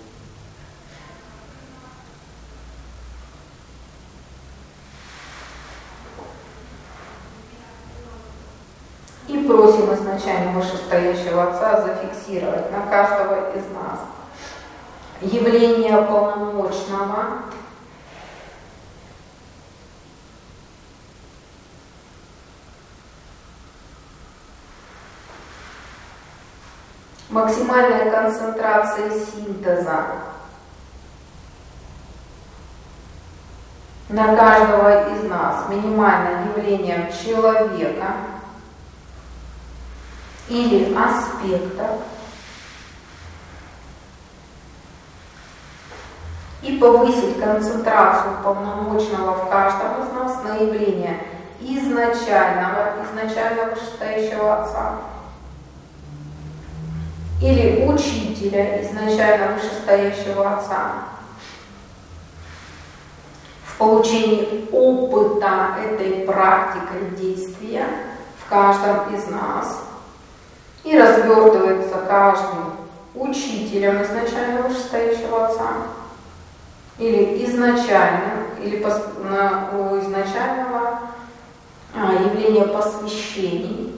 И просим изначально вышестоящего Отца зафиксировать на каждого из нас явление полномочного максимальная концентрация синтеза на каждого из нас минимальным явлением человека или аспекта, и повысить концентрацию полномочного в каждом из нас на явление изначального, изначально вышестоящего Отца или учителя, изначально вышестоящего Отца, в получении опыта этой практикой действия в каждом из нас, и развертывается каждым учителем изначально вышестоящего Отца или изначально, или пос, на, у изначального а, явления посвящений.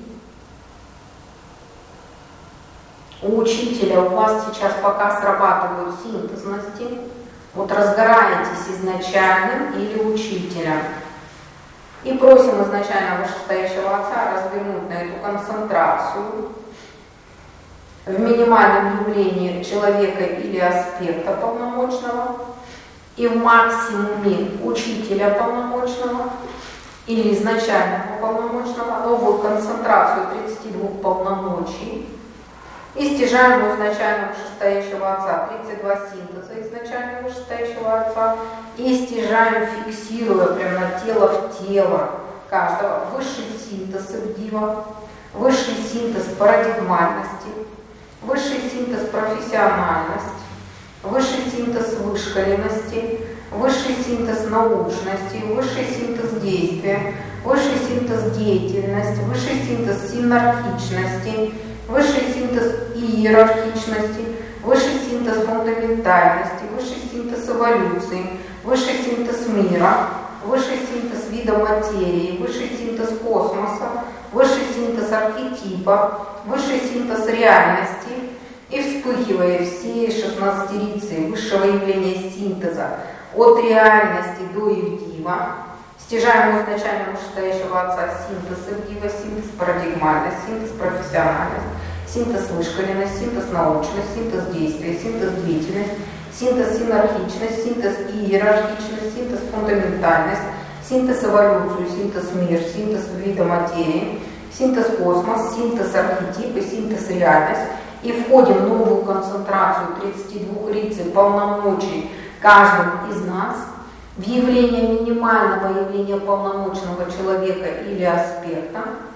У учителя у вас сейчас пока срабатывают синтезности, вот разгораетесь изначальным или учителем. И просим изначально вышестоящего Отца развернуть на эту концентрацию в минимальном явлении человека или аспекта полномочного, и в максимуме учителя полномочного или изначального полномочного новую концентрацию тридцати двух полномочий, и стяжаем изначально вышестоящего Отца тридцать два синтеза изначально вышестоящего Отца, и стяжаем, фиксируя прямо на тело в тело каждого высший синтез Ибдива, высший синтез парадигмальности, высший синтез профессиональности, высший синтез вышкаленности, высший синтез научности, высший синтез действия, высший синтез деятельности, высший синтез синархичности, высший синтез иерархичности, высший синтез фундаментальности, высший синтез эволюции, высший синтез мира, высший синтез вида материи, высший синтез космоса, высший синтез архетипа, высший синтез реальности, и вспыхивая все шестнадцатерицы высшего явления синтеза от реальности до Евдива, стяжаемого изначально вышестоящего Отца синтез Евдива, синтез парадигмальность, синтез профессиональность, синтез вышкаленность, синтез научность, синтез действия, синтез деятельность, синтез синархичность, синтез иерархичность, синтез фундаментальность, синтез эволюцию, синтез мир, синтез вида материи, синтез космос, синтез архетип и синтез реальность. И входим в новую концентрацию тридцати двух рицей полномочий каждого из нас в явление минимального явления полномочного человека или аспекта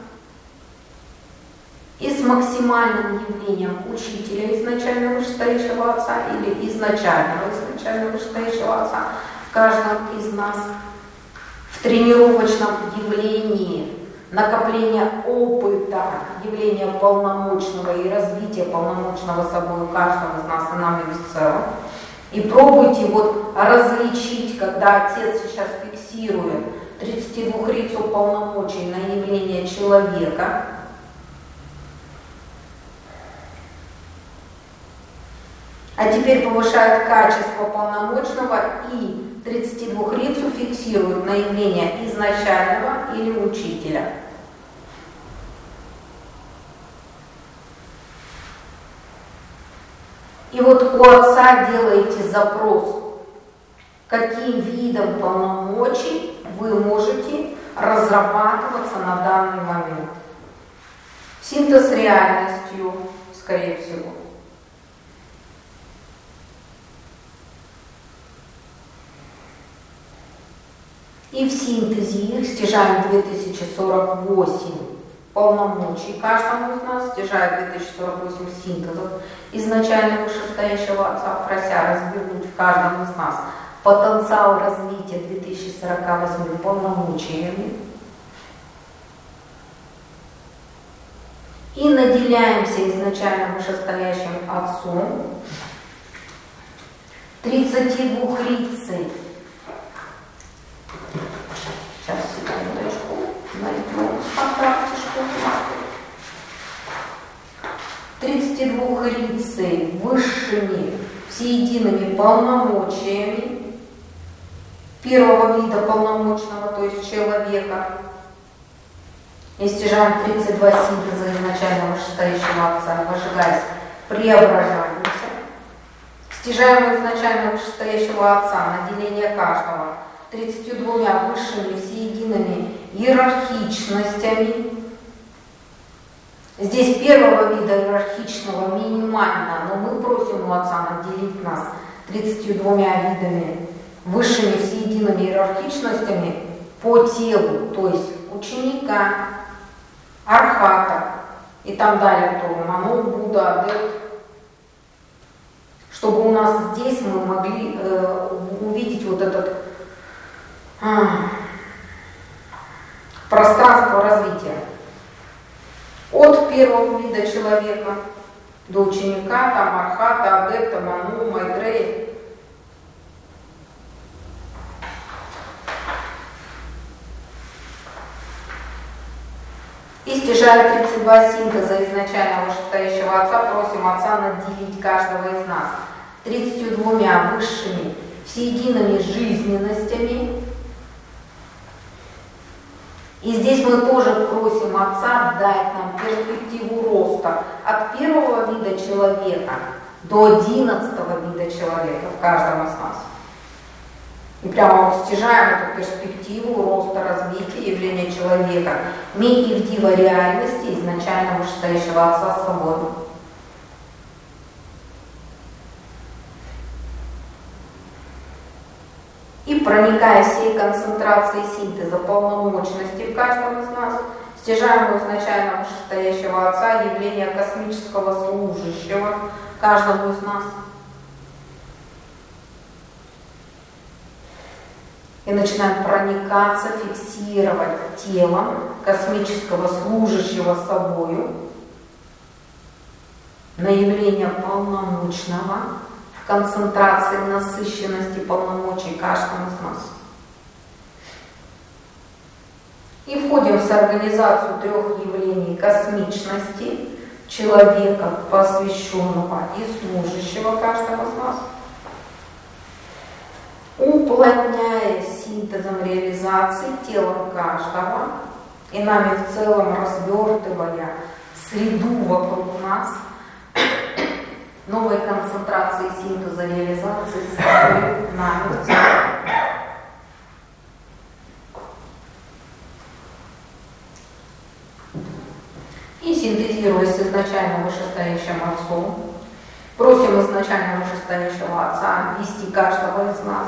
и с максимальным явлением учителя изначально вышестоящего Отца или изначального изначально вышестоящего Отца в каждом из нас в тренировочном явлении накопления опыта явления полномочного и развития полномочного собой каждого из нас и нами в целом. И пробуйте вот различить, когда Отец сейчас фиксирует тридцатидвухрицу полномочий на явление человека, а теперь повышает качество полномочного и тридцатидвухрицу фиксирует на явление изначального или учителя. И вот у Отца делаете запрос, каким видом полномочий вы можете разрабатываться на данный момент. Синтез реальностью, скорее всего. И в синтезе их стяжаем две тысячи сорок восемь полномочий каждому из нас, стяжает две тысячи сорок восемь синтезов изначально вышестоящего Отца, прося развернуть в каждом из нас потенциал развития две тысячи сорок восемь полномочиями. И наделяемся изначально вышестоящим Отцом тридцатидвухрицей. Сейчас, секундочку, найду контактишку. тридцатидвухрицей высшими всеедиными полномочиями первого вида полномочного, то есть человека. И стяжаем тридцать два синтеза изначально вышестоящего Отца, вожигаясь, преображаемся. Стяжаем изначально вышестоящего Отца, наделение каждого тридцатью двумя высшими всеедиными иерархичностями. Здесь первого вида иерархичного минимально, но мы просим у Отца наделить нас тридцатью двумя видами высшими всеедиными иерархичностями по телу, то есть ученика, архата и там далее, кто Ману, Будда, Адепт, чтобы у нас здесь мы могли э, увидеть вот этот э, пространство развития. От первого вида человека до ученика, там архата, адепта, Ману, Майдрея. И стяжая тридцать два синтеза изначально вышестоящего Отца, просим Отца наделить каждого из нас тридцатью двумя высшими всеедиными жизненностями. И здесь мы тоже просим Отца дать нам перспективу роста от первого вида человека до одиннадцатого вида человека в каждом из нас. И прямо вот стяжаем эту перспективу роста, развития, явления человека, Мейкивдива реальности изначально вышестоящего Отца свободы. И проникая всей концентрацией синтеза полномочности в каждом из нас, стяжаем у изначально вышестоящего Отца явление космического служащего каждому из нас. и начинаем проникаться, фиксировать телом космического служащего собою на явление полномочного в концентрации насыщенности полномочий каждому из нас. И входим в организацию трех явлений космичности, человека, посвященного и служащего каждому из нас, уплотняя синтезом реализации телом каждого и нами в целом развертывая среду вокруг нас новой концентрации синтеза реализации с нами в целом. И синтезируясь с изначально вышестоящим Отцом, просим изначально вышестоящего Отца вести каждого из нас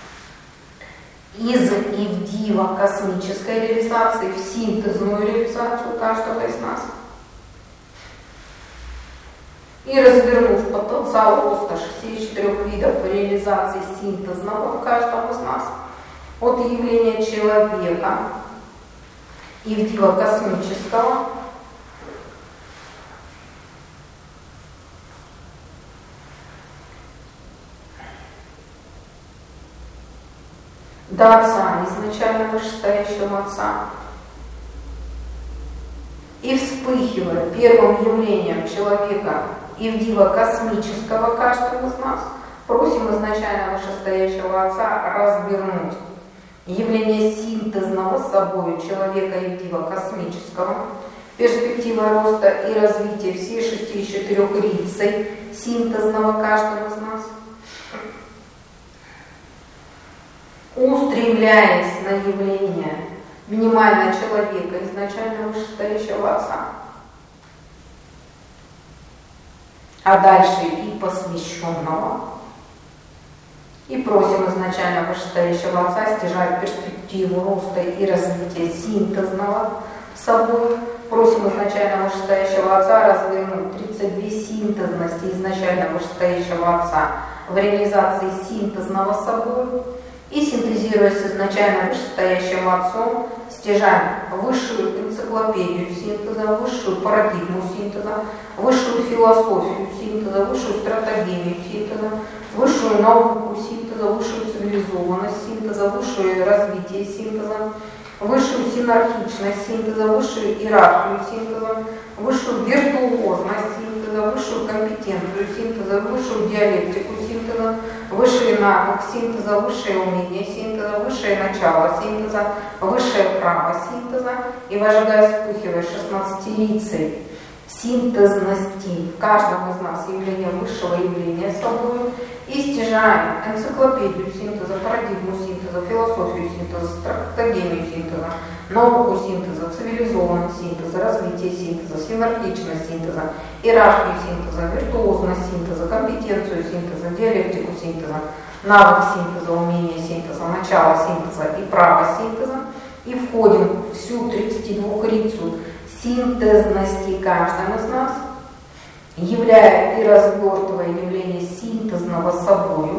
из Ивдива космической реализации в синтезную реализацию каждого из нас. И развернув потенциал роста шестидесяти четырёх видов реализации синтезного в каждом из нас от явления человека Ивдива космического до Отца, изначально вышестоящего Отца, и вспыхивая первым явлением человека Ивдива космического каждого из нас, просим изначально вышестоящего Отца развернуть явление синтезного собою человека Ивдива космического, перспектива роста и развития всей шестидесяти четырёх рицей синтезного каждого из нас, устремляясь на явление минимально человека, изначально вышестоящего Отца, а дальше и посвященного, и просим изначально вышестоящего Отца стяжать перспективу роста и развития синтезного собой, просим изначально вышестоящего Отца развернуть тридцать две синтезности изначально вышестоящего Отца в реализации синтезного собой, и синтезируясь с изначально вышестоящим Отцом, стяжаем высшую энциклопедию синтеза, высшую парадигму синтеза, высшую философию синтеза, высшую стратегию синтеза, высшую науку синтеза, высшую цивилизованность синтеза, высшее развитие синтеза, высшую синархичность синтеза, высшую иерархию синтеза, высшую виртуозность синтеза, высшую компетенцию синтеза, высшую диалектику синтеза, высший навык синтеза, высшее умение синтеза, высшее начало синтеза, высшее право синтеза, и вожигая вспыхивая шестнадцатирицей синтезности в каждом из нас явление высшего явления собой, и стяжаем энциклопедию синтеза, парадигму синтеза, философию синтеза, стратегию синтеза, науку синтеза, цивилизованность синтеза, развитие синтеза, синархичность синтеза, иерархию синтеза, виртуозность синтеза, компетенцию синтеза, диалектику синтеза, навык синтеза, умение синтеза, начало синтеза и право синтеза, и входим в всю тридцатидвухрицу синтезности каждым из нас, являя и развертывая явление синтезного собою,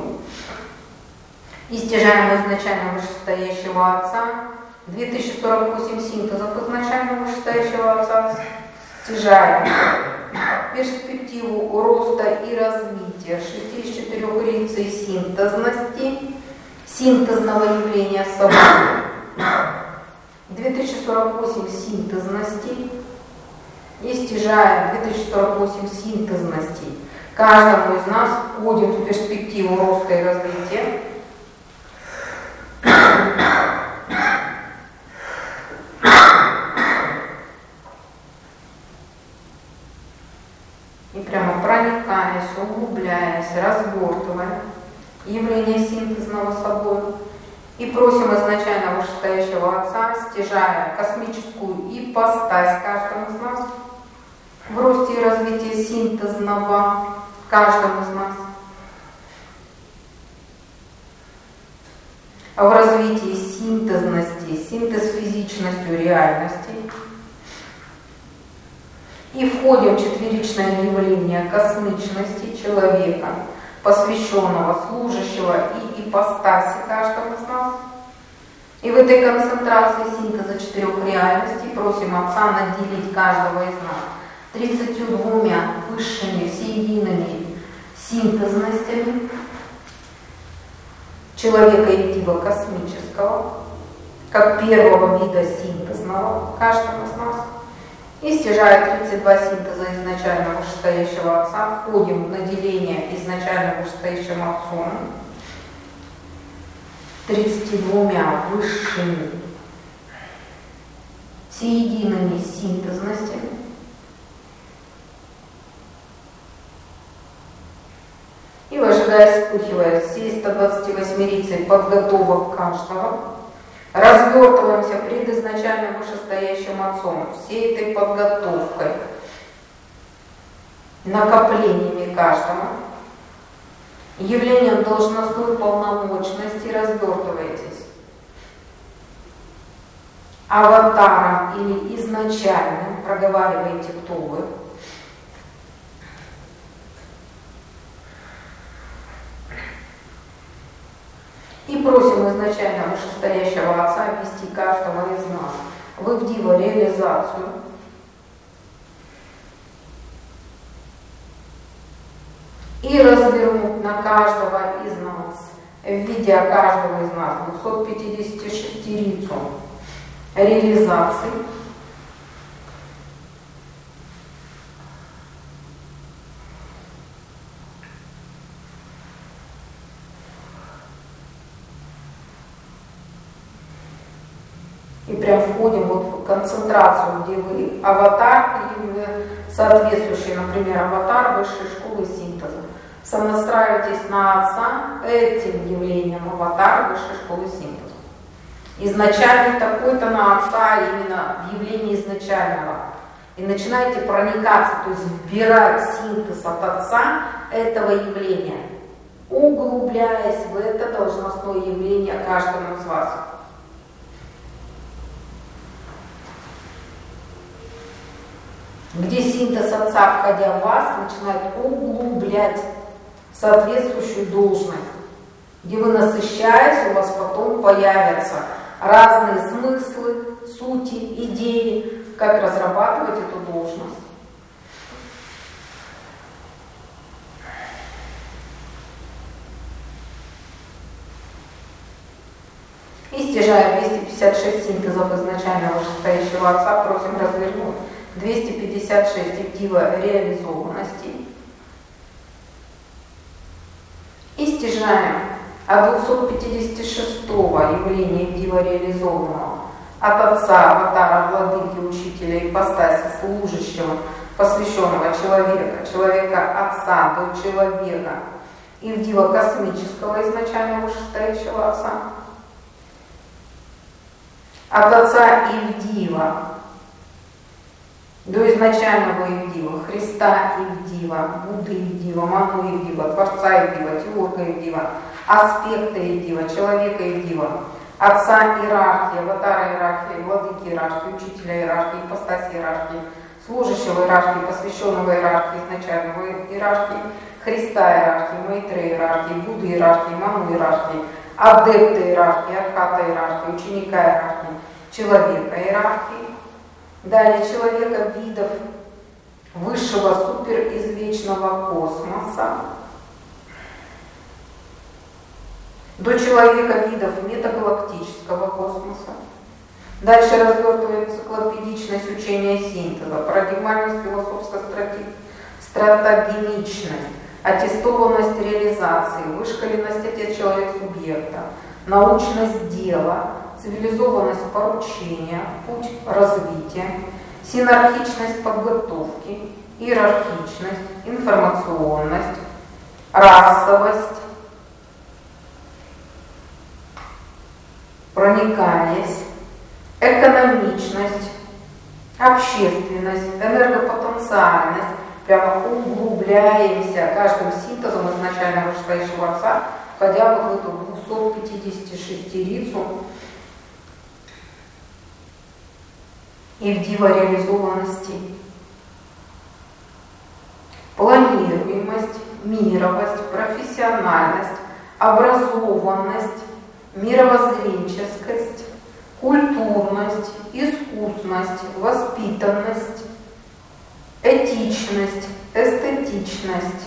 и стяжаем изначально вышестоящего Отца, две тысячи сорок восемь синтезов изначально вышестоящего Отца, стяжаем перспективу роста и развития шестидесяти четырёх рицей синтезности, синтезного явления собой, две тысячи сорок восемь синтезностей, и стяжаем две тысячи сорок восемь синтезностей. Каждому из нас входим в перспективу роста и развития. И прямо проникаясь, углубляясь, развертывая явление синтезного собой, и просим изначально вышестоящего Отца, стяжая космическую ипостась каждому из нас, в росте и развитии синтезного каждому из нас, в развитии синтезности, синтез физичностью реальности, и входим в четверичное явление космичности человека, посвященного, служащего и ипостаси каждому из нас, И в этой концентрации синтеза четырех реальностей просим Отца наделить каждого из нас тридцатью двумя высшими всеедиными синтезностями человека единого космического, как первого вида синтезного каждого из нас. И стяжая тридцать два синтеза изначального вышестоящего Отца, входим в наделение изначально вышестоящим Отцом тридцатью двумя высшими всеедиными синтезностями. И, ожидая, вспыхивая всей ста двадцати восьмерицей подготовок каждого, развертываемся пред изначальным вышестоящим Отцом, всей этой подготовкой, накоплениями каждого, явлением должностной полномочности развертываетесь аватаром или изначальным, проговариваете, кто вы. И просим изначально вышестоящего Отца ввести каждого из нас в Ивдива реализацию, и развернуть на каждого из нас, введя каждого из нас двухсот пятидесяти шестерицу реализации, и прям входим вот в концентрацию, где вы аватар, и вы соответствующий, например, аватар высшей школы синтеза. Сонастраивайтесь на Отца этим явлением аватара высшей школы синтеза. Изначально такой-то на Отца, именно в явлении изначального. И начинаете проникаться, то есть вбирать синтез от Отца этого явления, углубляясь в это должностное явление каждому из вас. Где синтез Отца, входя в вас, начинает углублять соответствующую должность, где вы, насыщаясь, у вас потом появятся разные смыслы, сути, идеи, как разрабатывать эту должность. И стяжая двести пятьдесят шесть синтезов изначального вышестоящего Отца, просим развернуть двести пятьдесят шесть Ивдива реализованностей. И стяжаем от двухсот пятидесяти шестого явления Ивдива реализованного от Отца, аватара, владыки, учителя, ипостаси, служащего, посвященного человека, человека Отца до человека, Ивдива космического изначально вышестоящего Отца, от Отца Ивдива до изначального Ивдива, Христа Ивдива, Будды Ивдива, Ману Ивдива, Творца Ивдива, Теурга Ивдива, аспекта Ивдива, человека Ивдива, Отца иерархии, аватара иерархии, владыки иерархии, учителя иерархии, ипостаси иерархии, служащего иерархии, посвященного иерархии, изначального иерархии, Христа иерархии, Майтрея иерархии, Будды иерархии, Ману иерархии, адепта иерархии, архата иерархии, ученика иерархии, человека иерархии. Далее человека видов высшего суперизвечного космоса до человека видов метагалактического космоса. Дальше развертываем энциклопедичность учения синтеза, парадигмальность, философская стратегемичность, аттестованность реализации, вышкаленность отец человек субъекта, научность дела, цивилизованность поручения, путь развития, синархичность подготовки, иерархичность, информационность, расовость, проникаемость, экономичность, общественность, энергопотенциальность. Прямо углубляемся каждым синтезом изначально вышестоящего Отца, входя в эту двухсот пятидесяти шестерицу Ивдива реализованности, планируемость, мировость, профессиональность, образованность, мировоззренческость, культурность, искусность, воспитанность, этичность, эстетичность,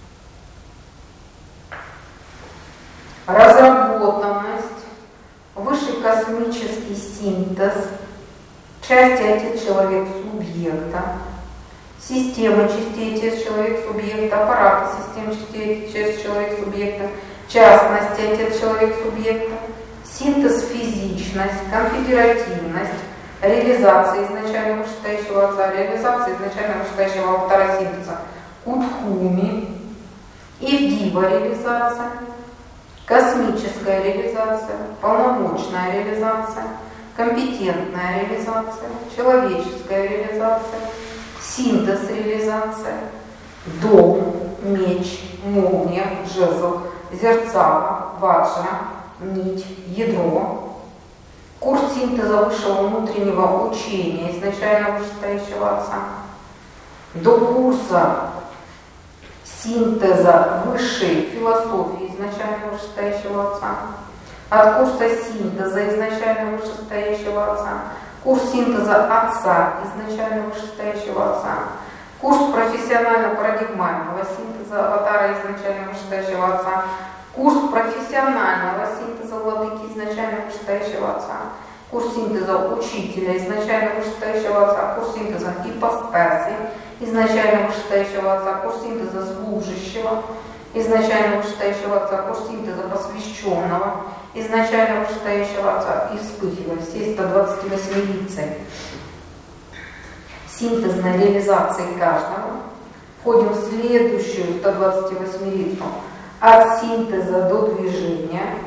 разработанность, высший космический синтез, части отец человек субъекта, система частей отец человек субъекта, аппараты систем частей отец человек субъекта, частности отец человек субъекта, синтез физичность, конфедеративность, реализация изначально вышестоящего отца, реализация изначально вышестоящего автора синтеза, кутхуми, ивдива реализация, космическая реализация, полномочная реализация, компетентная реализация, человеческая реализация, синтез реализация, дом, меч, молния, жезл, зерцало, ваджра, нить, ядро, курс синтеза высшего внутреннего учения изначально вышестоящего отца, до курса синтеза высшей философии изначально вышестоящего отца, от курса синтеза изначально вышестоящего отца, курс синтеза отца изначально вышестоящего отца, курс профессионально-парадигмального синтеза аватара изначально вышестоящего отца, курс профессионального синтеза владыки изначально вышестоящего отца, курс синтеза учителя изначально вышестоящего отца, курс синтеза ипостаси изначально вышестоящего отца, курс синтеза служащего изначально вышестоящего отца, курс синтеза посвященного изначально вышестоящего отца, и вспыхивая всей сто двадцати восьми лицей синтезной реализации каждого, входим в следующую сто двадцать восьми лицу от синтеза до движения,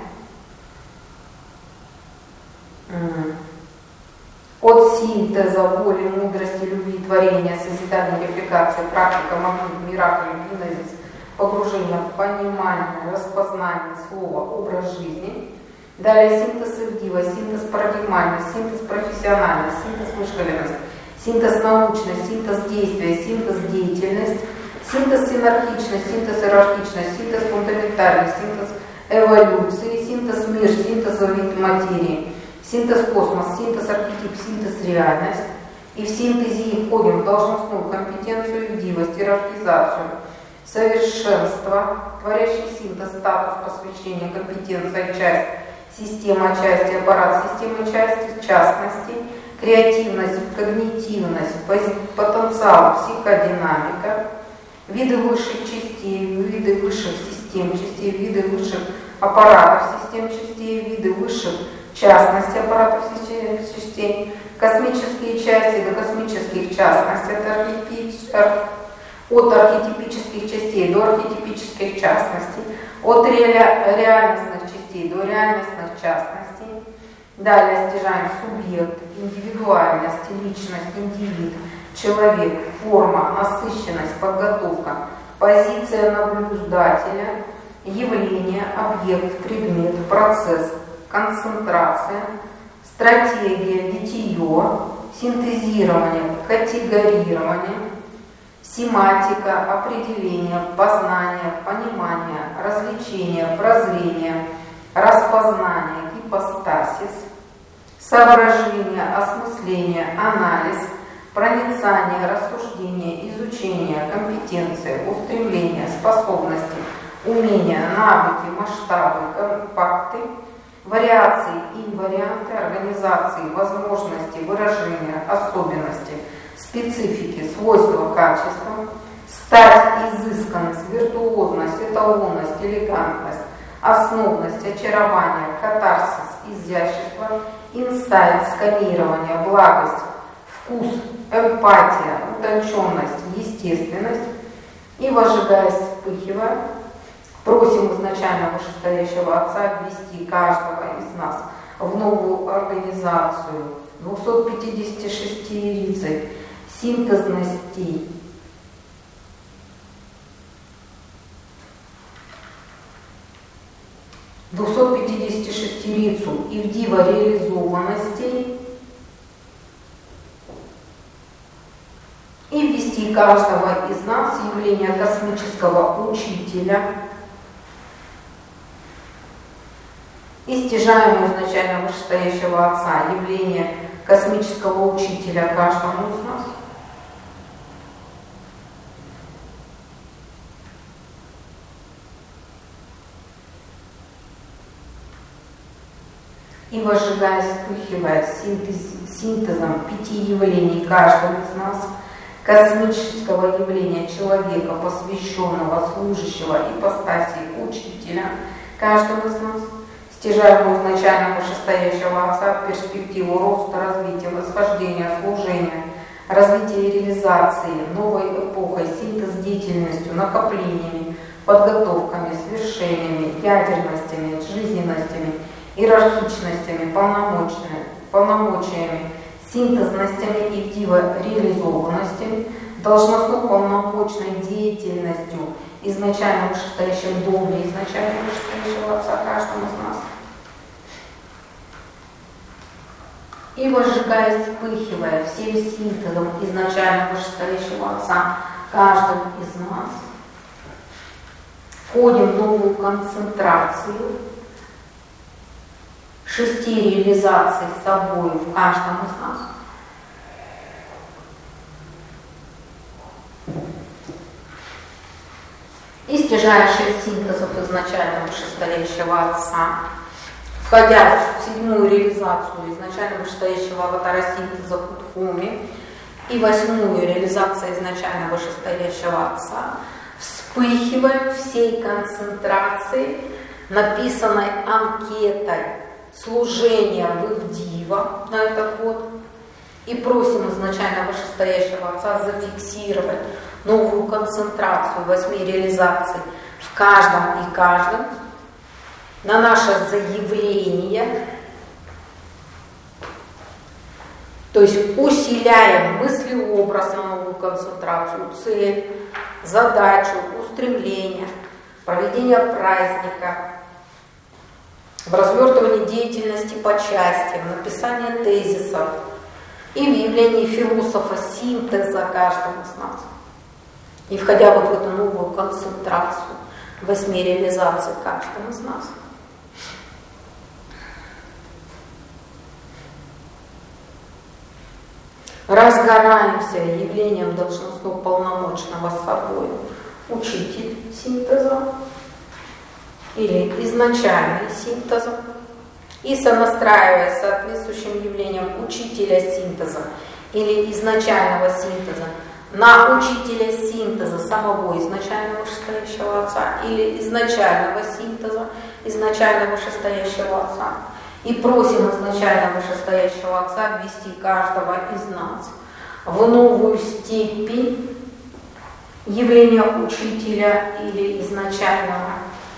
от синтеза воли, мудрости, любви, творения, созидания, репликации, практика, магнит, миракли, генезис, погружение в понимание, распознание слова, образ жизни. Далее синтез ивдива, синтез парадигмальность, синтез профессиональность, синтез вышкаленность, синтез научность, синтез действия, синтез деятельность, синтез синархичность, синтез иерархичность, синтез фундаментальность, синтез эволюции, синтез мир, синтез вид материи, синтез космос, синтез архетип, синтез реальность. И в синтезе входим в должностную компетенцию, ивдивость, иерархизацию, совершенство, творящий синтез, статус, посвящение, компетенция, часть, система части, аппарат системы части, частности, креативность, когнитивность, потенциал, психодинамика, виды высших частей, виды высших систем частей, виды высших аппаратов систем частей, виды высших частностей аппаратов систем частей, космические части до космических частностей, от архетипических частей до архетипических частностей, от реальностных частей до реальностных частностей. Далее стяжаем субъект, индивидуальность, личность, индивид, человек, форма, насыщенность, подготовка, позиция наблюдателя, явление, объект, предмет, процесс, концентрация, стратегия, битие, синтезирование, категорирование, семантика, определение, познание, понимание, развлечение, прозрение, распознание, гипостасис, соображение, осмысление, анализ, проницание, рассуждение, изучение, компетенция, устремление, способности, умения, навыки, масштабы, компакты, вариации, инварианты, организации, возможности, выражения, особенности, специфики, свойства, качества, стать, изысканность, виртуозность, эталонность, элегантность, основность, очарование, катарсис, изящество, инсайт, сканирование, благость, вкус, эмпатия, утонченность, естественность. И, возжигаясь, вспыхивая, просим изначально вышестоящего Отца ввести каждого из нас в новую организацию двухсот пятидесяти шести рицей, синтезности, двухсот пятидесяти шести рицу ивдива реализованностей, и ввести каждого из нас явление космического учителя, и стяжаем изначально вышестоящего Отца явление космического учителя каждому из нас. И возжигая, вспыхивая синтез, синтезом пяти явлений каждого из нас, космического явления человека, посвященного, служащего ипостаси учителя каждого из нас, стяжаем изначально вышестоящего Отца перспективу роста, развития, восхождения, служения, развития и реализации новой эпохой, синтез деятельностью, накоплениями, подготовками, свершениями, ядерностями, жизненностями, иерархичностями, полномочиями, полномочиями, синтезностями и реализованностями, должностно-полномочной деятельностью, изначально вышестоящим доме, изначально вышестоящего Отца каждому из нас. И возжигая, вспыхивая всем синтезом изначально вышестоящего Отца каждым из нас, входим в новую концентрацию шести реализаций собой в каждом из нас. И стяжая шесть синтезов изначально вышестоящего Отца, входя в седьмую реализацию изначально вышестоящего аватара синтеза Кутхуми и восьмую реализацию изначально вышестоящего Отца, вспыхиваем всей концентрацией, написанной анкетой служения в Ивдива на этот год, и просим изначально вышестоящего Отца зафиксировать новую концентрацию восьми реализаций в каждом и каждом на наше заявление, то есть усиляем мыслеобраз на новую концентрацию, цель, задачу, устремление, проведение праздника, в развертывании деятельности по частям, написание тезисов и в явлении философа синтеза каждого из нас. И входя вот в эту новую концентрацию восьми реализаций каждого из нас. Разгораемся явлением должностного полномочного собой учитель синтеза или изначальный синтеза, и сонастраиваясь соответствующим явлением учителя синтеза или изначального синтеза на учителя синтеза самого изначального вышестоящего Отца или изначального синтеза изначально вышестоящего Отца. И просим изначально вышестоящего Отца ввести каждого из нас в новую степень явления учителя или изначального.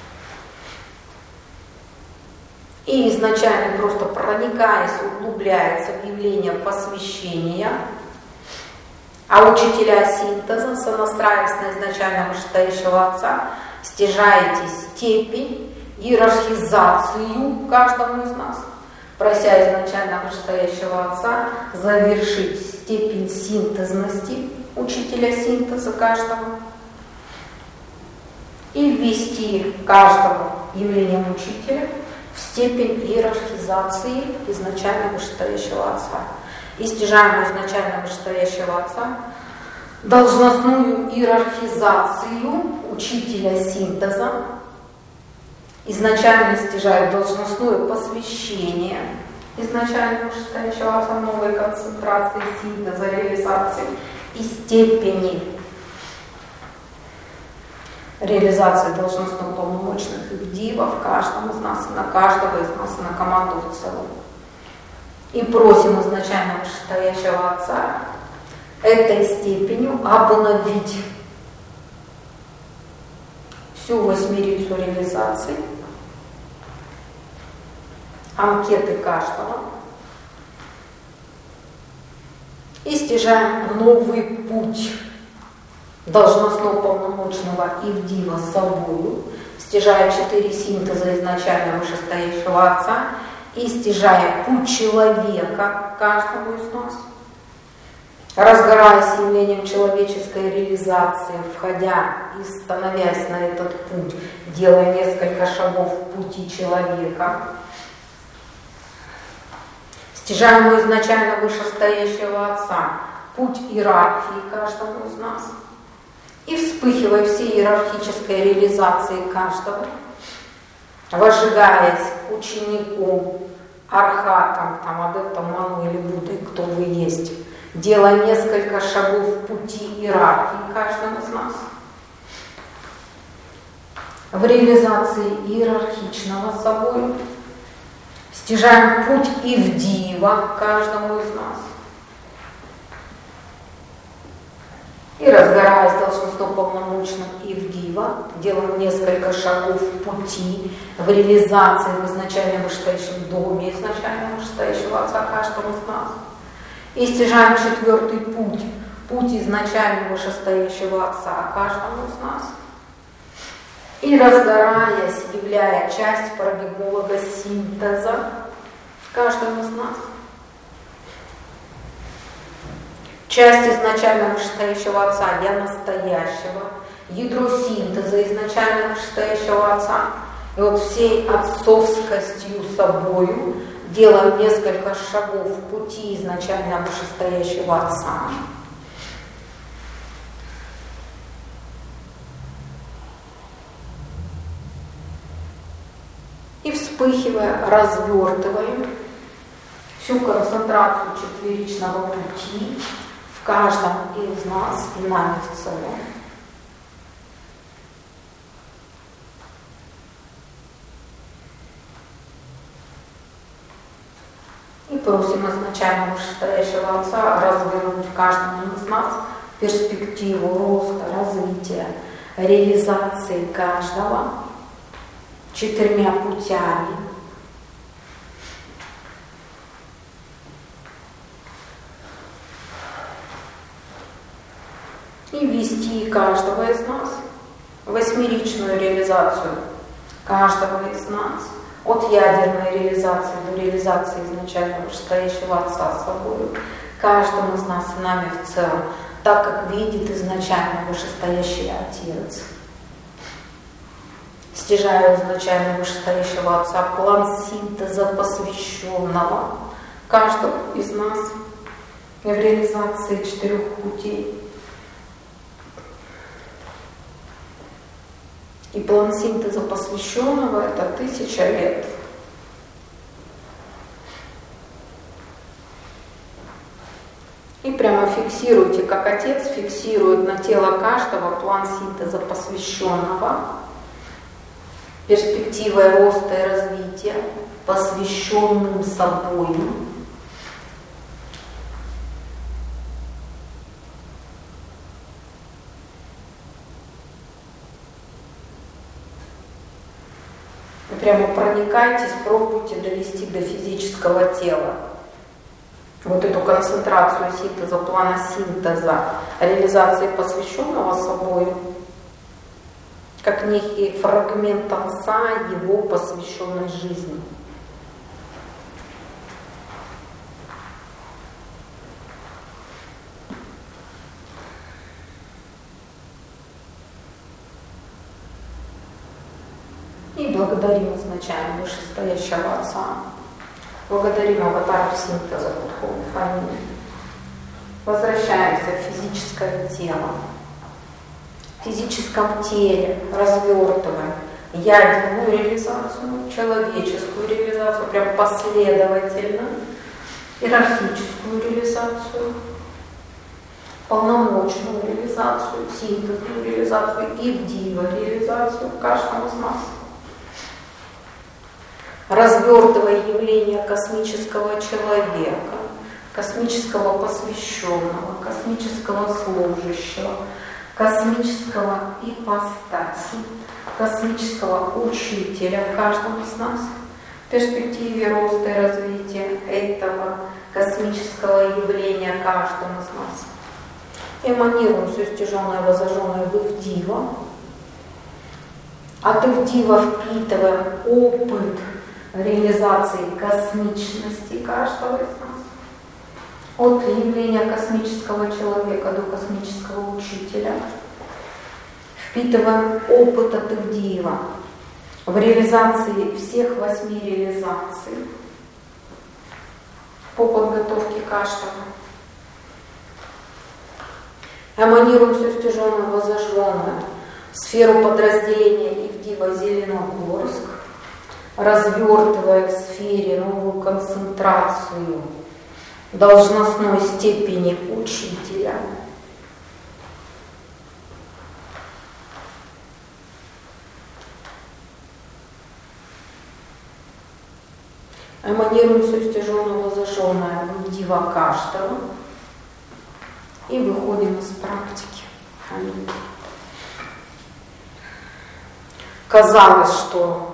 И изначально просто проникаясь, углубляется в явление посвящения, а учителя синтеза, сонастраиваясь на изначально вышестоящего Отца, стяжаете степень, иерархизацию каждому из нас, прося изначально вышестоящего Отца завершить степень синтезности учителя синтеза каждого и ввести каждого явлением учителя в степень иерархизации изначально вышестоящего Отца. И стяжаем изначально вышестоящего Отца должностную иерархизацию учителя синтеза, изначально стяжаем должностное посвящение изначально вышестоящего Отца новой концентрации синтеза, реализации и степени реализации должностно-полномочных Ивдивов каждому из нас, и на каждого из нас, и на команду в целом. И просим изначально вышестоящего Отца этой степенью обновить всю восьмерицу реализаций, анкеты каждого, и стяжаем новый путь должностного полномочного Ивдива с собою, стяжая четыре синтеза изначально вышестоящего Отца и стяжая путь человека каждому из нас, разгораясь явлением человеческой реализации, входя и становясь на этот путь, делая несколько шагов в пути человека, Стяжаем мы изначально вышестоящего Отца, путь иерархии каждому из нас. И вспыхивая всей иерархической реализации каждого, возжигаясь учеником, архатом, там, адептом Ману или Буддой, кто вы есть, делая несколько шагов пути иерархии каждому из нас, в реализации иерархичного собой, стяжаем путь Ивдиева каждому из нас. И, разгораясь должностным полномочным Ивдиева, делаем несколько шагов пути в реализации в изначально вышестоящем доме изначально вышестоящего Отца каждому из нас. И стяжаем четвертый путь, путь изначально вышестоящего Отца каждому из нас. И, разгораясь, являя часть парадигмолога синтеза каждому из нас, часть изначально вышестоящего Отца для настоящего, ядро синтеза изначально вышестоящего Отца. И вот всей отцовскостью собою делаем несколько шагов пути изначально вышестоящего Отца. И, вспыхивая, развертываем всю концентрацию четверичного пути в каждом из нас и нами в целом. И просим изначально вышестоящего Отца развернуть в каждом из нас перспективу роста, развития, реализации каждого четырьмя путями. И ввести каждого из нас в восьмеричную реализацию каждого из нас, от ядерной реализации до реализации изначально вышестоящего Отца с собой, каждому из нас и нами в целом, так как видит изначально вышестоящий Отец. Стяжая изначально вышестоящего Отца план синтеза посвященного каждому из нас в реализации четырех путей. И план синтеза посвященного — это тысяча лет. И прямо фиксируйте, как Отец фиксирует на тело каждого план синтеза посвященного, перспективой роста и развития, посвященным собой. Вы прямо проникайтесь, пробуйте довести до физического тела. Вот эту концентрацию синтеза, плана синтеза, реализации посвященного собой, как некий фрагмент Отца, его посвященной жизни. И благодарим изначально вышестоящего Отца. Благодарим аватаров синтеза Будховной фамилии. Возвращаемся в физическое тело. В физическом теле развертываем ядерную реализацию, человеческую реализацию, прям последовательно, иерархическую реализацию, полномочную реализацию, синтезную реализацию и Ивдиева реализацию каждого из нас. Развертывая явление космического человека, космического посвященного, космического служащего, космического ипостаси, космического учителя в каждом из нас, в перспективе роста и развития этого космического явления каждым из нас. Эманируем все стяженное, возожженное в Ивдиева. От Ивдиева впитываем опыт реализации космичности каждого из нас. От явления космического человека до космического учителя. Впитываем опыт от Ивдиева в реализации всех восьми реализаций. по подготовке каштана. Эманируем все стяженное, зажженное в сферу подразделения Ивдива Зеленогорск, развертывая в сфере новую концентрацию должностной степени учителя. Эманируем все стяженное, зажженное Ивдива Каштана и выходим из практики. Аминь. Казалось, что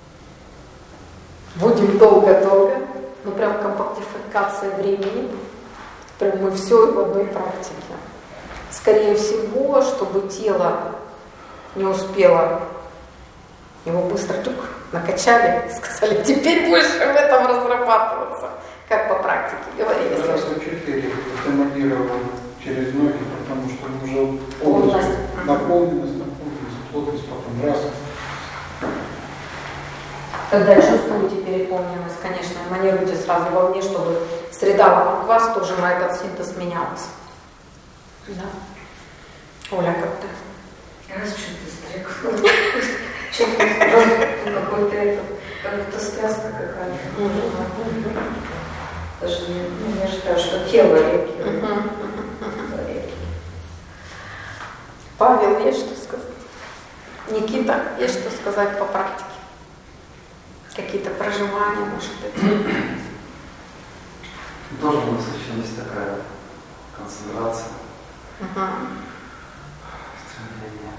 будем долго-долго, но прям компактификация времени, прям мы все в одной практике. Скорее всего, чтобы тело не успело, его быстро тук накачали и сказали, теперь больше в этом разрабатываться. Как по практике говорили. Раз на четыре эманировал через ноги, потому что он уже полностью наполненность, наполненность, плотность, потом раз. Когда чувствуете переполненность, конечно, эманируйте сразу вовне, чтобы среда вокруг вас тоже на этот синтез менялась. Да. Оля, как ты? Раз что-то стряхнула. Что-то какой-то это, как будто связка какая-то. Даже не, ну, я считаю, что тело реагирует. Павел, есть что сказать? Никита, есть что сказать по практике? Какие-то проживания, может быть? Тоже насыщенность такая, концентрация, угу. стремление.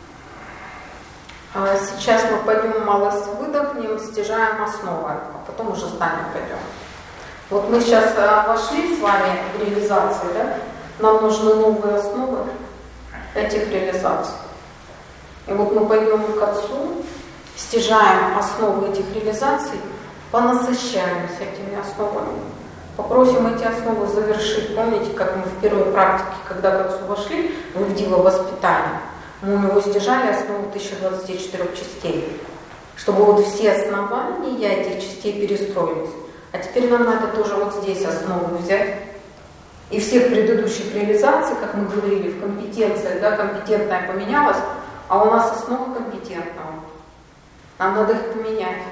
А сейчас мы пойдем малость выдохнем, стяжаем основы, а потом уже с нами пойдем. Вот мы сейчас вошли с вами в реализацию, да? Нам нужны новые основы этих реализаций. И вот мы пойдем к Отцу, стяжаем основы этих реализаций, понасыщаемся этими основами. Попросим эти основы завершить. Помните, как мы в первой практике, когда к Отцу вошли, в Ивдива воспитание, мы у него стяжали основу тысячи двадцати четырёх частей, чтобы вот все основания этих частей перестроились. А теперь нам надо тоже вот здесь основу взять. И всех предыдущих реализаций, как мы говорили, в компетенциях, да, компетентная поменялась, а у нас основа компетентного. Нам надо их поменять.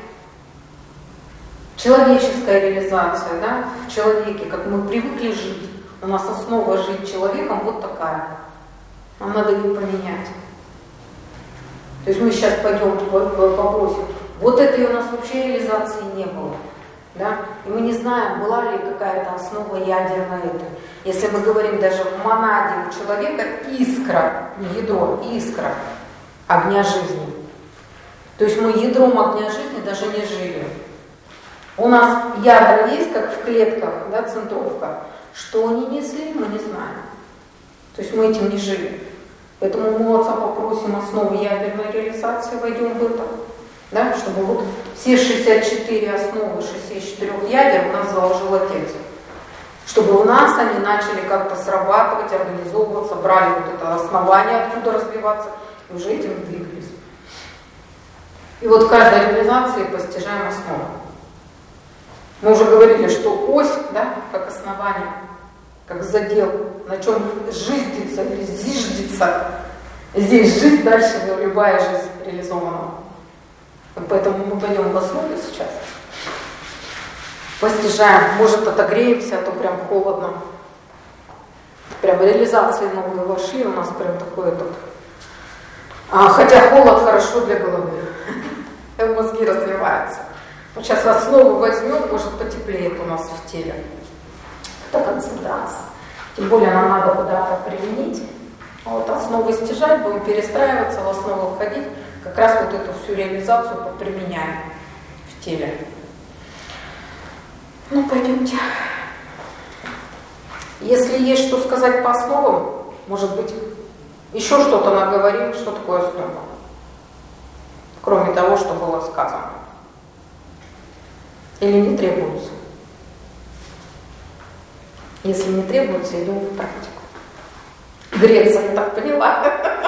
Человеческая реализация, да, в человеке, как мы привыкли жить, у нас основа жить человеком вот такая. Нам надо ее поменять. То есть мы сейчас пойдем попросим. Вот этой у нас вообще реализации не было. Да? И мы не знаем, была ли какая-то основа ядерная этой. Если мы говорим даже в монаде у человека искра, не ядро, искра огня жизни. То есть мы ядром огня жизни даже не жили. У нас ядра есть, как в клетках, да, центровка. Что они несли, мы не знаем. То есть мы этим не жили. Поэтому мы у Отца попросим основы ядерной реализации, войдем в это. Да, чтобы вот все шестьдесят четыре основы шестьдесят четыре ядер у нас заложил Отец. Чтобы у нас они начали как-то срабатывать, организовываться, брали вот это основание, откуда развиваться, и уже этим двигались. И вот в каждой реализации постижаем основу. Мы уже говорили, что ось, да, как основание, как задел, на чем жиздится или зиждется. Здесь жизнь, дальше любая жизнь реализована. Поэтому мы пойдем в основу сейчас. Постижаем. Может, отогреемся, а то прям холодно. Прям реализации новые вошли, у нас прям такое тут. А, хотя холод хорошо для головы. Мозги развиваются. Вот сейчас основу возьмем, может, потеплеет у нас в теле. Это концентрация. Тем более нам надо куда-то применить. А вот основы стяжать, будем перестраиваться, в основу входить. Как раз вот эту всю реализацию применяем в теле. Ну, пойдемте. Если есть что сказать по основам, может быть, еще что-то наговорим, что такое основа, кроме того, что было сказано. Или не требуется? Если не требуется, идем в практику. Греться, я так поняла.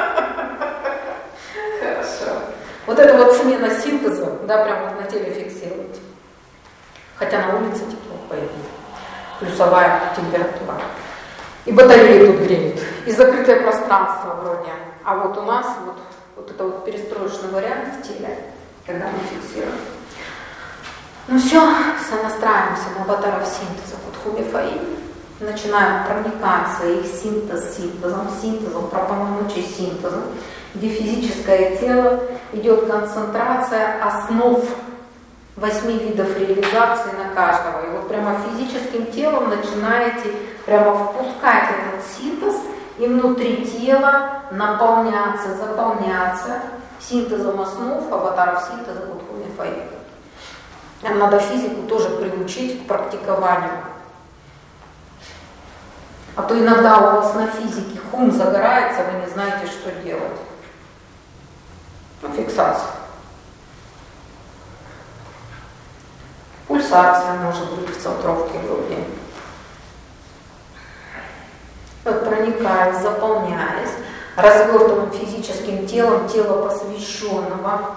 Хорошо. Вот это вот смена синтеза, да, прям вот на теле фиксируйте. Хотя на улице тепло, поэтому. плюсовая температура. И батарея тут греет, и закрытое пространство вроде. А вот у нас вот, вот это вот перестроечный вариант в теле, когда мы фиксируем. Ну все, сонастраиваемся на аватаров синтеза Кутху-Мифаи, начинаем проникаться их синтез синтезом, синтезом, пропономочий синтезом, где физическое тело идет концентрация основ восьми видов реализации на каждого. И вот прямо физическим телом начинаете прямо впускать этот синтез и внутри тела наполняться, заполняться синтезом основ аватаров синтеза Кутху-Мифаи. Нам надо физику тоже приучить к практикованию. А то иногда у вас на физике хум загорается, вы не знаете, что делать. Ну, фиксация. Пульсация может быть в центровке груди. Вот проникаясь, заполняясь, развертываем физическим телом тело посвященного.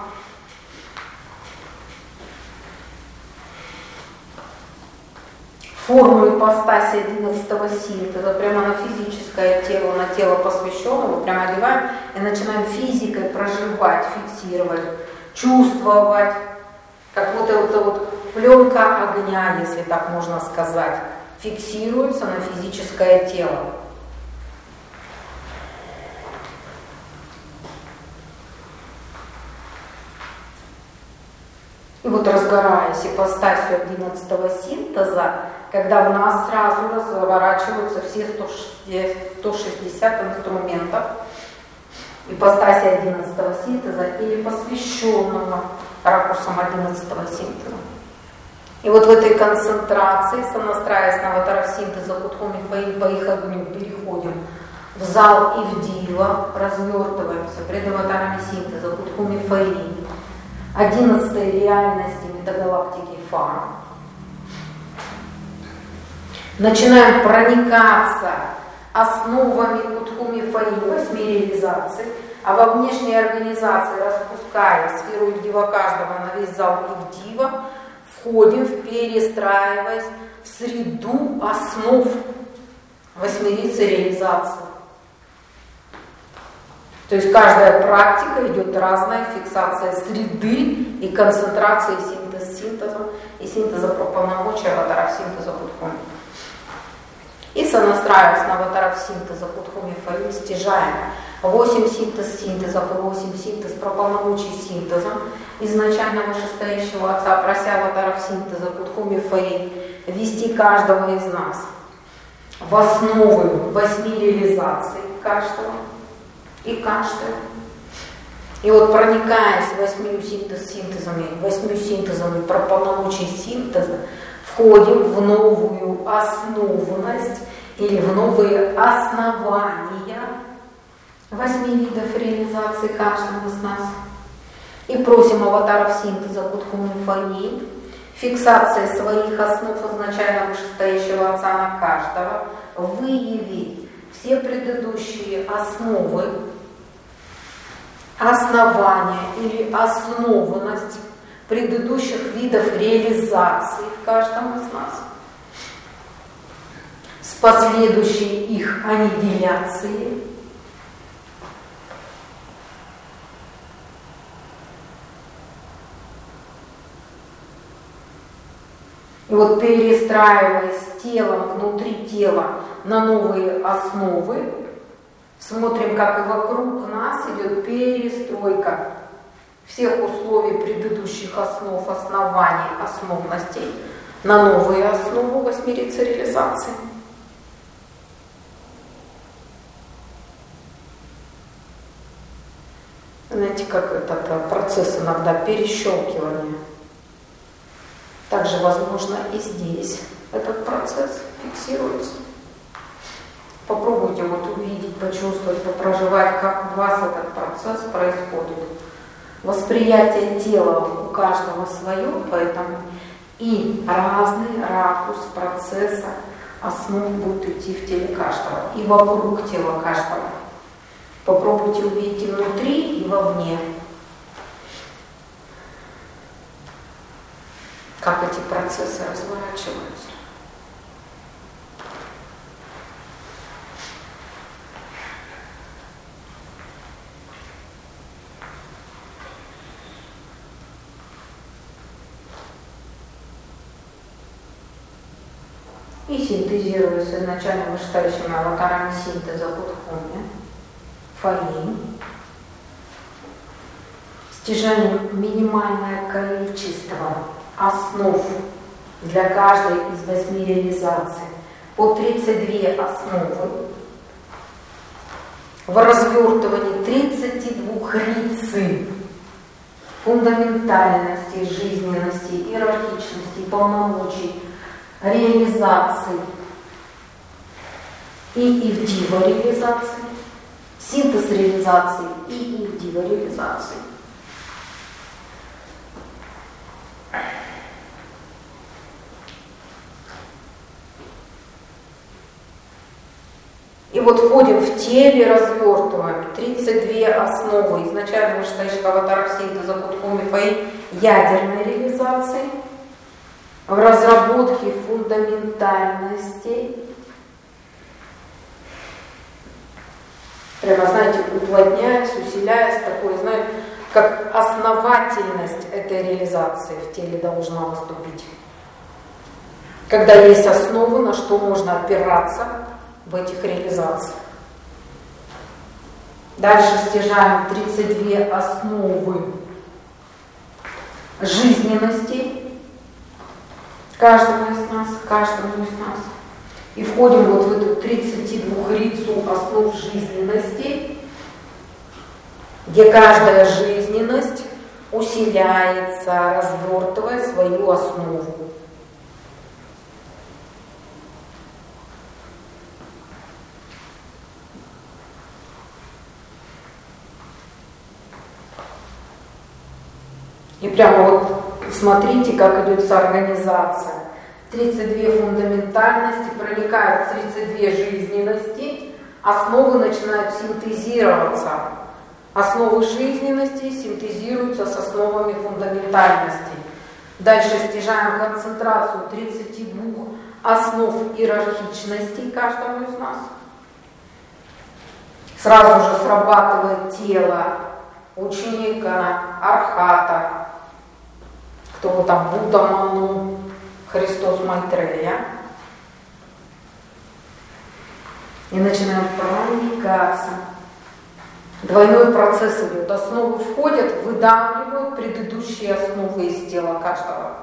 Форму ипостаси одиннадцатого синтеза прямо на физическое тело, на тело посвященного, прямо одеваем и начинаем физикой проживать, фиксировать, чувствовать, как вот эта вот пленка огня, если так можно сказать, фиксируется на физическое тело. И вот разгораясь ипостасью одиннадцатого синтеза, когда у нас сразу разворачиваются все сто шестьдесят инструментов ипостаси одиннадцатого синтеза или посвященного ракурсом одиннадцатого синтеза. И вот в этой концентрации, сонастраиваясь на аватаров синтеза Кутху-Мифаи, по их огню переходим в зал и в дива, развертываемся пред аватарами синтеза Кутху-Мифаи, одиннадцатой реальности метагалактики Фа. Начинаем проникаться основами Кутху-Мифаи, восьми реализаций, а во внешней организации, распуская сферу Ильдива каждого на весь зал Ильдива, входим, перестраиваясь в среду основ восьмерицы реализации. То есть каждая практика идет разная, фиксация среды и концентрации синтез синтеза и синтеза пропономочия аватаров синтеза Кутху. И сонастраиваясь на аватаров синтеза Кутху-Мифаи, стяжаем восемь синтез синтезов и восемь синтез пропономочий синтеза изначально вышестоящего Отца, прося аватаров синтеза Кутху-Мифаи ввести каждого из нас в основы восьми реализаций каждого и каждого. И вот проникаясь восьмью синтез-синтезами, восьмью синтезами пропономочий синтеза, входим в новую основность или в новые основания восьми видов реализации каждого из нас. И просим аватаров синтеза Кутху-Мифаи фиксация своих основ изначально вышестоящего Отца на каждого, выявить все предыдущие основы, основания или основанность предыдущих видов реализации в каждом из нас, с последующей их аннигиляцией. И вот перестраиваясь телом внутри тела на новые основы, смотрим, как и вокруг нас идет перестройка всех условий предыдущих основ, оснований, основностей на новые основы восьмерицы реализации. Знаете, как этот процесс иногда перещелкивания. Также возможно и здесь этот процесс фиксируется. Попробуйте вот увидеть, почувствовать, проживать, как у вас этот процесс происходит. Восприятие тела у каждого свое, поэтому и разный ракурс процесса основ будет идти в теле каждого и вокруг тела каждого. Попробуйте увидеть и внутри, и вовне. Как эти процессы разворачиваются. и синтезируется изначально вышестоящими аватарами синтеза Будхуми, Фаи, стяжанием минимальное количество основ для каждой из восьми реализаций по тридцать две основы, в развертывании тридцати двух рицин фундаментальности, жизненности, иерархичности, полномочий, реализации и ивдива реализации, синтез реализации и ивдива реализации. И вот входим в теле, развертываем тридцать две основы изначально вышестоящих аватаров синтеза Будхуми Фаи ядерной реализации, в разработке фундаментальности, прямо, знаете, уплотняясь, усиляясь, такой, знаете, как основательность этой реализации в теле должна наступить. Когда есть основы, на что можно опираться в этих реализациях. Дальше стяжаем тридцать две основы жизненности каждому из нас, каждому из нас. И входим вот в эту тридцать два рицу основ жизненности, где каждая жизненность усиляется, развертывая свою основу. И прямо вот смотрите, как идет организация. тридцать две фундаментальности проникают в тридцать две жизненности, основы начинают синтезироваться. Основы жизненности синтезируются с основами фундаментальности. Дальше стяжаем концентрацию тридцати двух основ иерархичности каждому из нас. Сразу же срабатывает тело ученика, архата, кто вы там, Будда, Ману, Христос, Майтрея. И начинаем проникаться. Двойной процесс идет. Основы входят, выдавливают предыдущие основы из тела каждого.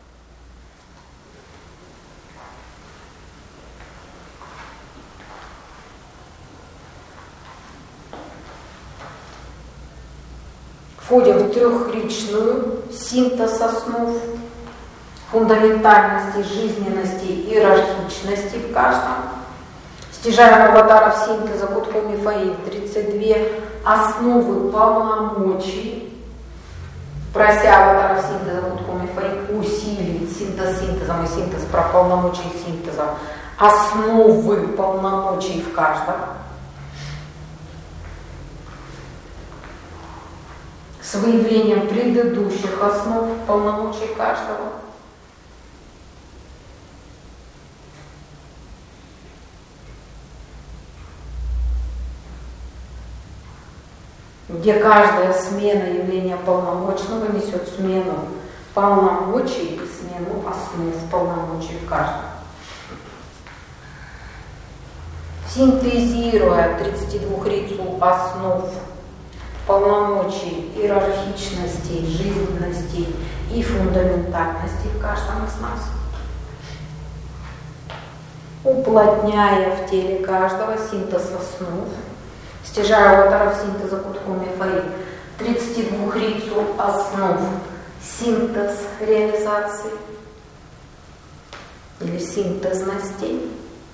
Входим в трехричную синтез основ фундаментальности, жизненности, иерархичности в каждом. Стяжаем аватаров синтеза Будхуми Фаи тридцать две основы полномочий, прося аватаров синтеза Будхуми Фаи усилить синтез синтезом и синтез про полномочий синтеза, основы полномочий в каждом. С выявлением предыдущих основ полномочий каждого. Где каждая смена явления полномочного несет смену полномочий и смену основ полномочий в каждом. Синтезируя тридцатидвухрицу основ полномочий, иерархичности, жизненности и фундаментальности в каждом из нас, уплотняя в теле каждого синтез основ, стяжая аватаров синтеза Будхуми Фаи тридцатидвухрицу основ, синтез реализации или синтезности.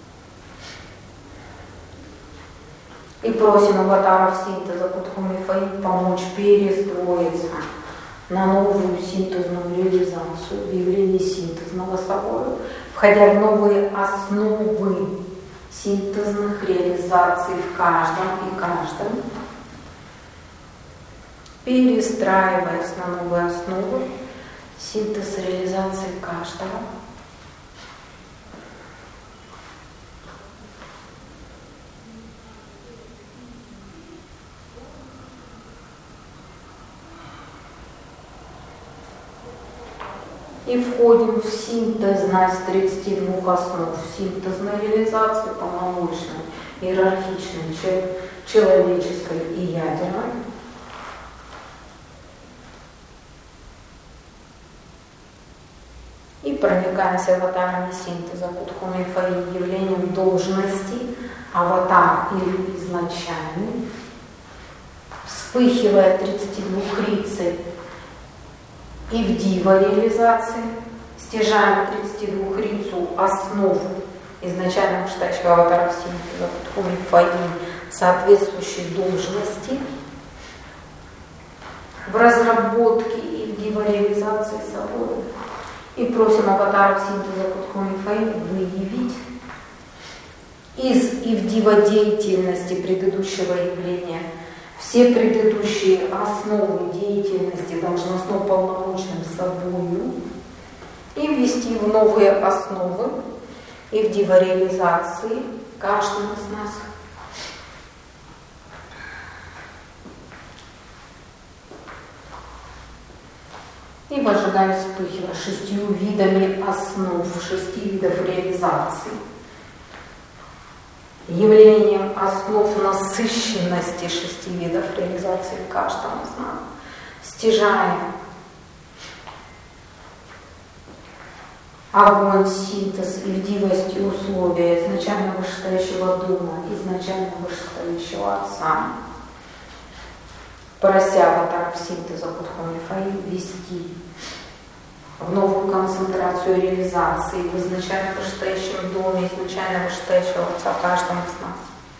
И просим аватаров синтеза Будхуми Фаи помочь перестроиться на новую синтезную реализацию в явлении синтезного собою, входя в новые основы синтезных реализаций в каждом и каждом, перестраиваясь на новые основы синтез реализации каждого. И входим в синтезность тридцати двух основ, синтезной реализации, полномочной, иерархичной, человеческой и ядерной. И проникаемся аватарами синтеза, кутхуми фаи, явлением должности, аватар или изначальный, вспыхивая тридцати двух рицей и в дива реализации, стяжаем тридцати двух рицу основ изначального штачка аватара синтеза, кутхуми фаи, соответствующей должности, в разработке и в дива реализации собой. И просим аватаров синтеза Кутхуми Фаи выявить из ивдива деятельности предыдущего явления все предыдущие основы деятельности должностно-полномочным собою и ввести в новые основы ивдива реализации каждого из нас. И в ожидании вспыхивая шестью видами основ, шести видов реализации, явлением основ насыщенности шести видов реализации каждого из нас, стяжаем огонь, синтез, ивдивость и условия изначально вышестоящего дома, изначально вышестоящего Отца, прося аватаров синтеза Кутхуми Фаи ввести в новую концентрацию реализации в изначально вышестоящем доме, изначально вышестоящего Отца каждому из нас.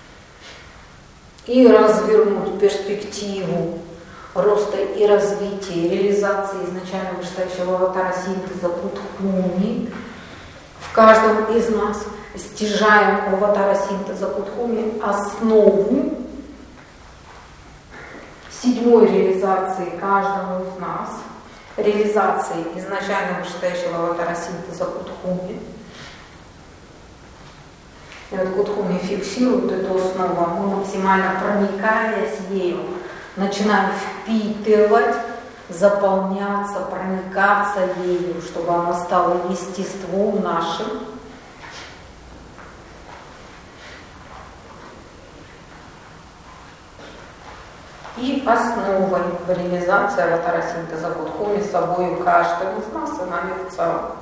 И развернуть перспективу роста и развития, реализации изначально вышестоящего аватара синтеза Кутхуми в каждом из нас, стяжаем у аватара синтеза Кутхуми основу седьмой реализации каждого из нас, реализации изначально вышестоящего аватара синтеза Кутхуми. И вот Кутхуми фиксирует эту основу, мы максимально проникаясь ею, начинаем впитывать, заполняться, проникаться ею, чтобы она стала естеством нашим. И основой в реализации аватара синтеза Кутхуми собою каждым из нас и нами в целом.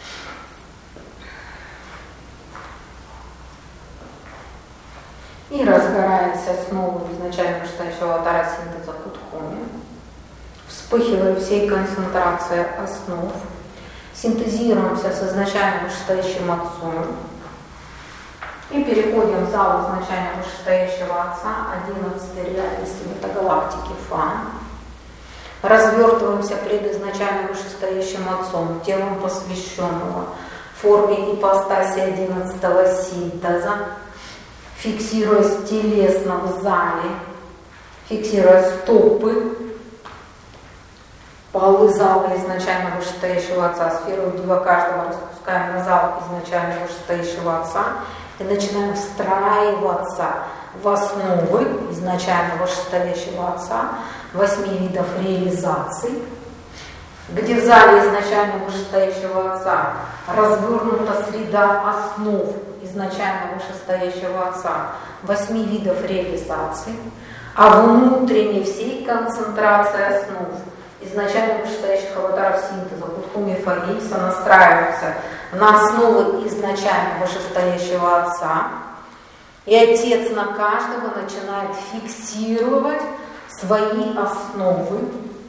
И разгораясь основой изначально вышестоящего аватара синтеза Кутхуми, вспыхивая всей концентрацией основ, синтезируемся с изначально вышестоящим Отцом, и переходим в зал изначально вышестоящего Отца, одиннадцатой реальности метагалактики Фан. Развертываемся пред изначально вышестоящим Отцом, телом посвященного, в форме ипостаси одиннадцатого синтеза, фиксируясь телесно в зале, фиксируя стопы, полы зала изначально вышестоящего Отца, сферу дива каждого распускаем на зал изначально вышестоящего Отца, и начинаем встраиваться в основы изначально вышестоящего Отца, восьми видов реализаций, где в зале изначально вышестоящего Отца развернута среда основ изначально вышестоящего Отца, восьми видов реализаций, а внутренней всей концентрации основ изначально вышестоящих аватаров синтеза Кутхуми Фаи сонастраиваются на основы изначально вышестоящего Отца, и Отец на каждого начинает фиксировать свои основы,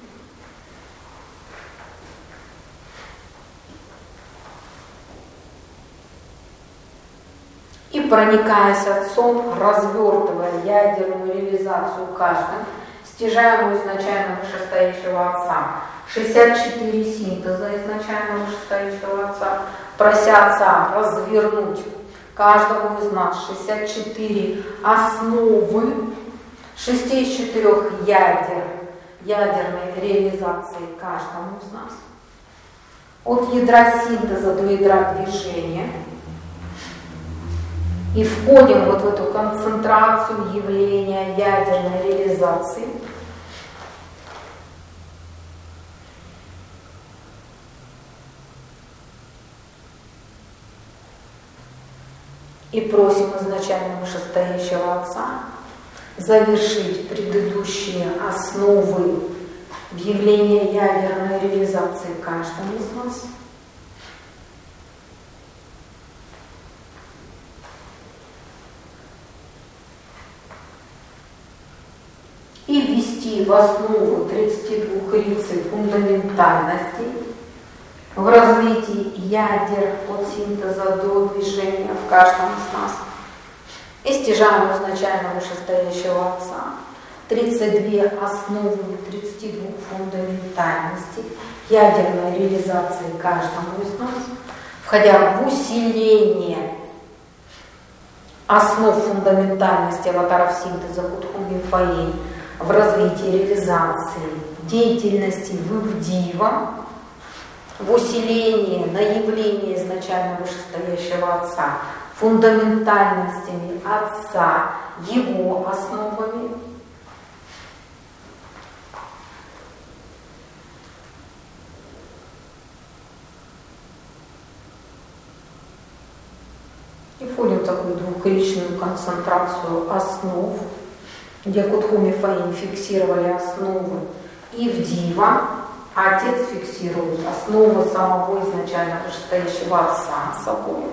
и, проникаясь Отцом, развертывая ядерную реализацию каждым, стяжаемую изначально вышестоящего Отца, шестьдесят четыре синтеза изначально вышестоящего Отца, прося Отца развернуть каждому из нас шестьдесят четыре основы, шесть из четырех ядер, ядерной реализации каждому из нас, от ядра синтеза до ядра движения, и входим вот в эту концентрацию явления ядерной реализации. И просим изначально вышестоящего Отца завершить предыдущие основы в явлении ядерной реализации каждому из нас. И ввести в основу тридцати двух рицей фундаментальностей в развитии ядер от синтеза до движения в каждом из нас. И стяжаем изначально вышестоящего Отца тридцать две основы тридцати двух фундаментальностей ядерной реализации каждому из нас, входя в усиление основ фундаментальности аватаров синтеза Кутхуми Фаи в развитии реализации деятельности Вывдива, в усилении на явление изначально вышестоящего Отца фундаментальностями Отца, Его основами, и входим в такую двухричную концентрацию основ, где Кутхуми Фаи фиксировали основы Ивдива, а Отец фиксирует основы самого изначально вышестоящего Отца собой.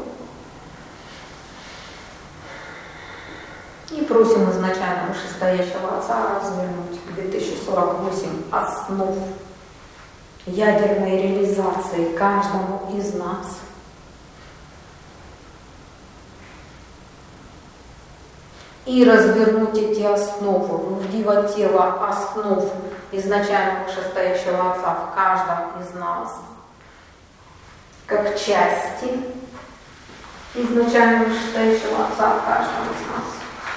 И просим изначально вышестоящего Отца развернуть две тысячи сорок восемь основ ядерной реализации каждому из нас. И развернуть эти основы в диво-тело основ изначально вышестоящего Отца в каждом из нас, как части изначально вышестоящего Отца в каждом из нас.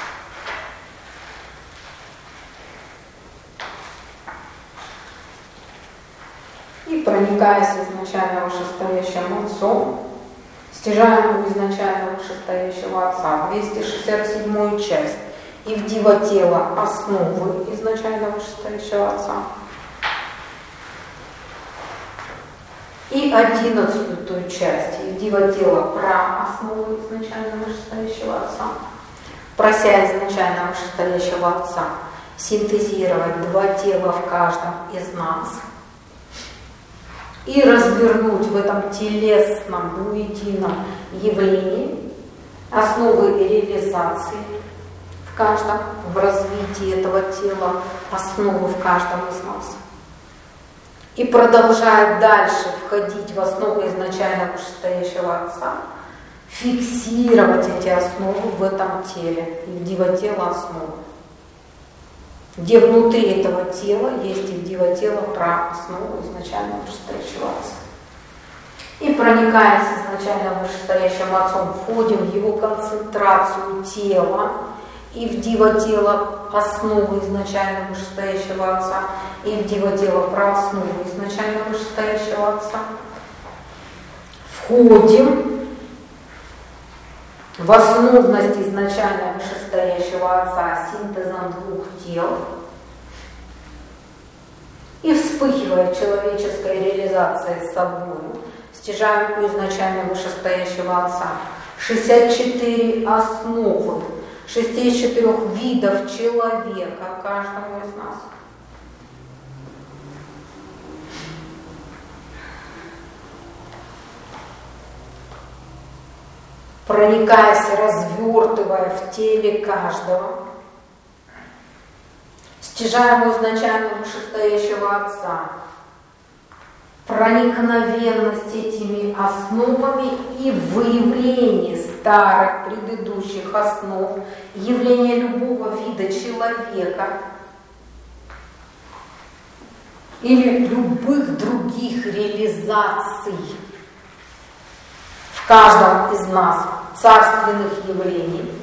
И проникаясь изначально вышестоящим Отцом, стяжаем у изначально вышестоящего Отца двести шестьдесят седьмую часть и в диво-тело основы изначально вышестоящего Отца. И одиннадцатую часть и в диво-тело про основы изначально вышестоящего Отца, прося изначально вышестоящего Отца синтезировать два тела в каждом из нас и развернуть в этом телесном двуедином явлении основы реализации в каждом, в развитии этого тела, основы в каждом из нас. И продолжая дальше входить в основы изначально вышестоящего Отца, фиксировать эти основы в этом теле, и в диво-тело основы, где внутри этого тела есть и в диво-тело про основу изначально вышестоящего Отца. И проникаясь изначально вышестоящим Отцом, входим в его концентрацию тела и в диво-тело основы изначально вышестоящего Отца, и в диво-тело про основу изначально вышестоящего Отца. Входим в основность изначально вышестоящего Отца синтезом двух тел и, вспыхивая человеческой реализацией с собой, стяжаем у изначально вышестоящего Отца шестьдесят четыре основы шестьдесят четырех видов человека каждому из нас. Проникаясь, развертывая в теле каждого, стяжаем изначально вышестоящего Отца проникновенность этими основами и выявление старых предыдущих основ, явление любого вида человека или любых других реализаций в каждом из нас царственных явлений,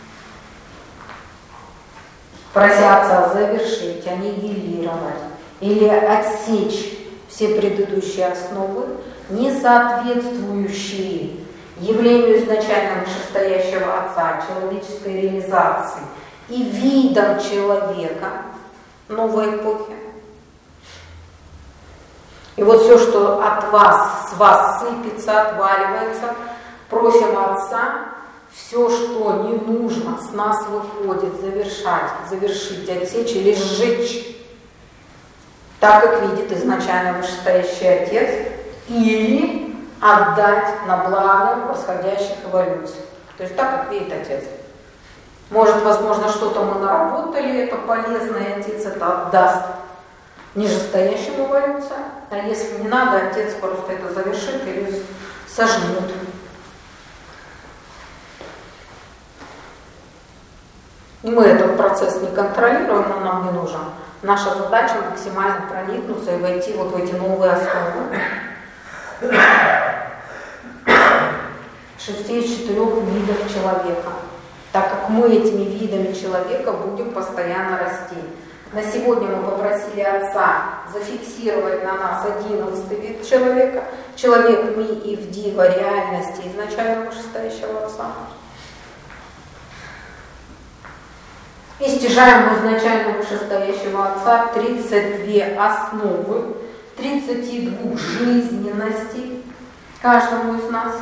прося Отца завершить, аннигилировать или отсечь все предыдущие основы, не соответствующие явлению изначально вышестоящего Отца, человеческой реализации и видам человека новой эпохи. И вот все, что от вас, с вас сыпется, отваливается, просим Отца все, что не нужно, с нас выходит завершать, завершить, отсечь или сжечь, так как видит изначально вышестоящий Отец, или отдать на благо восходящих эволюций. То есть так, как видит Отец. Может, возможно, что-то мы наработали, это полезно, и Отец это отдаст нижестоящим эволюциям, а если не надо, Отец просто это завершит или сожмет. Мы этот процесс не контролируем, он нам не нужен. Наша задача максимально проникнуться и войти вот в эти новые основы. Шести из четырех видов человека, так как мы этими видами человека будем постоянно расти. На сегодня мы попросили Отца зафиксировать на нас одиннадцатый вид человека, человек Ми и Вдива реальности изначально вышестоящего Отца. И стяжаем у изначально вышестоящего Отца тридцать две основы, тридцать два жизненностей каждому из нас.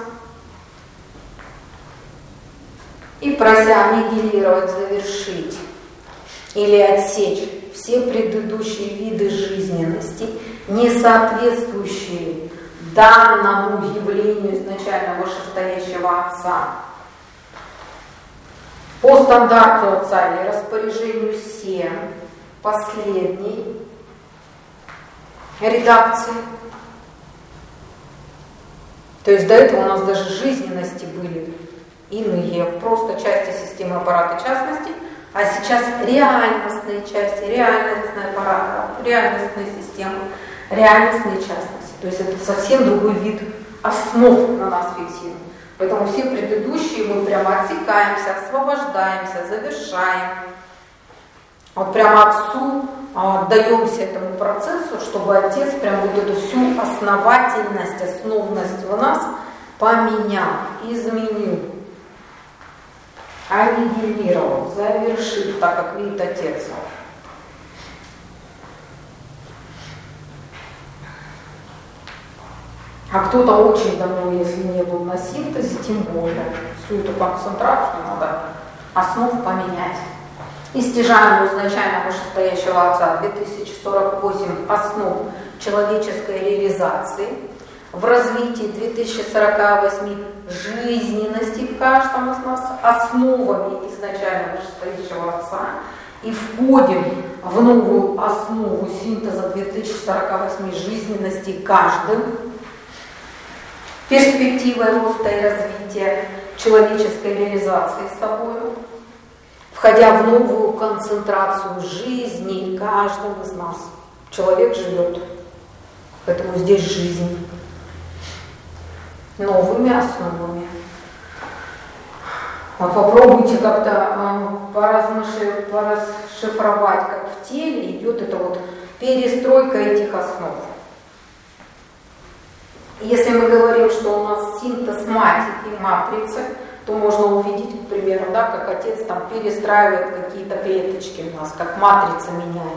И прося аннигилировать, завершить или отсечь все предыдущие виды жизненности, не соответствующие данному явлению изначально вышестоящего Отца, по стандарту Отца или распоряжению Се, последней редакции. То есть до этого у нас даже жизненности были иные, просто части системы аппарата частности, а сейчас реальностные части, реальностные аппараты, реальностные системы, реальностные частности. То есть это совсем другой вид основ на нас фиксирует. Поэтому все предыдущие мы прямо отсекаемся, освобождаемся, завершаем. Вот прямо Отцу отдаемся этому процессу, чтобы Отец прям вот эту всю основательность, основность в нас поменял, изменил, аннигилировал, завершил, так как видит Отец. А кто-то очень давно, если не был на синтезе, тем более всю эту концентрацию надо основ поменять. И стяжаем изначально вышестоящего Отца две тысячи сорок восемь основ человеческой реализации, в развитии две тысячи сорок восемь жизненности в каждом из нас, основами изначально вышестоящего Отца, и входим в новую основу синтеза две тысячи сорок восемь жизненностей каждым, перспективой роста и развития человеческой реализации собой, входя в новую концентрацию жизни каждого из нас. Человек живет, поэтому здесь жизнь новыми основами. Вот попробуйте как-то э, порасшифровать, как в теле идет эта вот перестройка этих основ. Если мы говорим, что у нас синтез матики, матрицы, то можно увидеть, к примеру, да, как Отец там перестраивает какие-то клеточки у нас, как матрица меняет.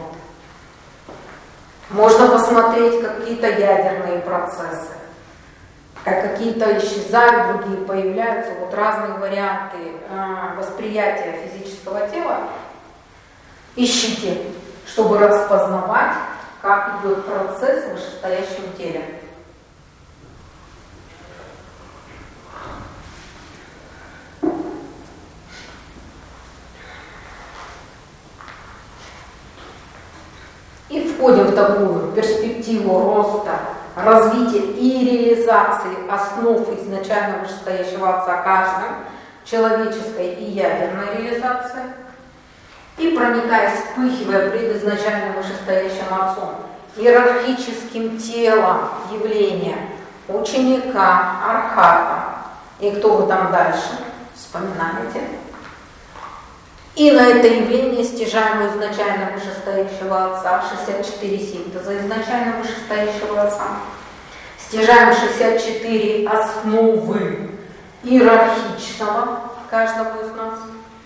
Можно посмотреть какие-то ядерные процессы, как какие-то исчезают, другие появляются, вот разные варианты э, восприятия физического тела. Ищите, чтобы распознавать, как идет процесс в вышестоящем теле. И входим в такую перспективу роста, развития и реализации основ изначально вышестоящего Отца каждым, человеческой и ядерной реализации, и проникая, вспыхивая пред изначально вышестоящим Отцом, иерархическим телом явления ученика, архата, и кто вы там дальше, вспоминаете. И на это явление стяжаем изначально вышестоящего Отца, шестьдесят четыре синтеза изначально вышестоящего Отца. Стяжаем шестьдесят четыре основы иерархичного каждого из нас.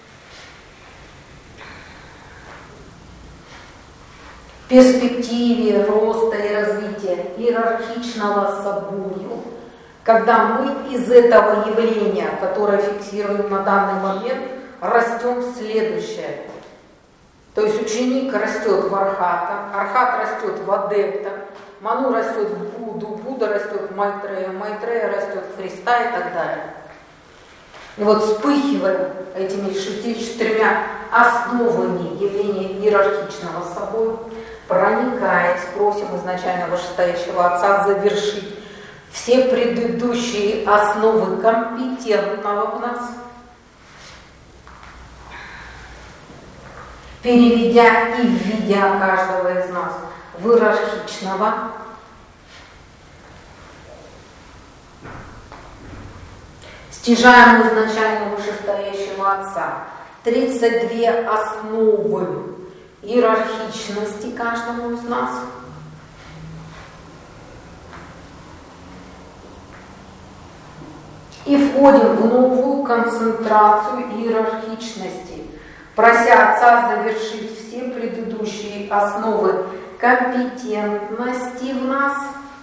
В перспективе роста и развития иерархичного собою когда мы из этого явления, которое фиксируем на данный момент, растем в следующее. То есть ученик растет в архата, архат растет в адепта, ману растет в Будду, Будда растет в Майтрея, Майтрея растет в Христа и так далее. И вот вспыхивая этими шестьюдесятью основами явления иерархичного собой, проникаясь, просим изначально вышестоящего Отца завершить все предыдущие основы компетентного в нас, переведя и введя каждого из нас в иерархичного, стяжаем изначально вышестоящего Отца тридцать две основы иерархичности каждому из нас. И входим в новую концентрацию иерархичности, прося Отца завершить все предыдущие основы компетентности в нас,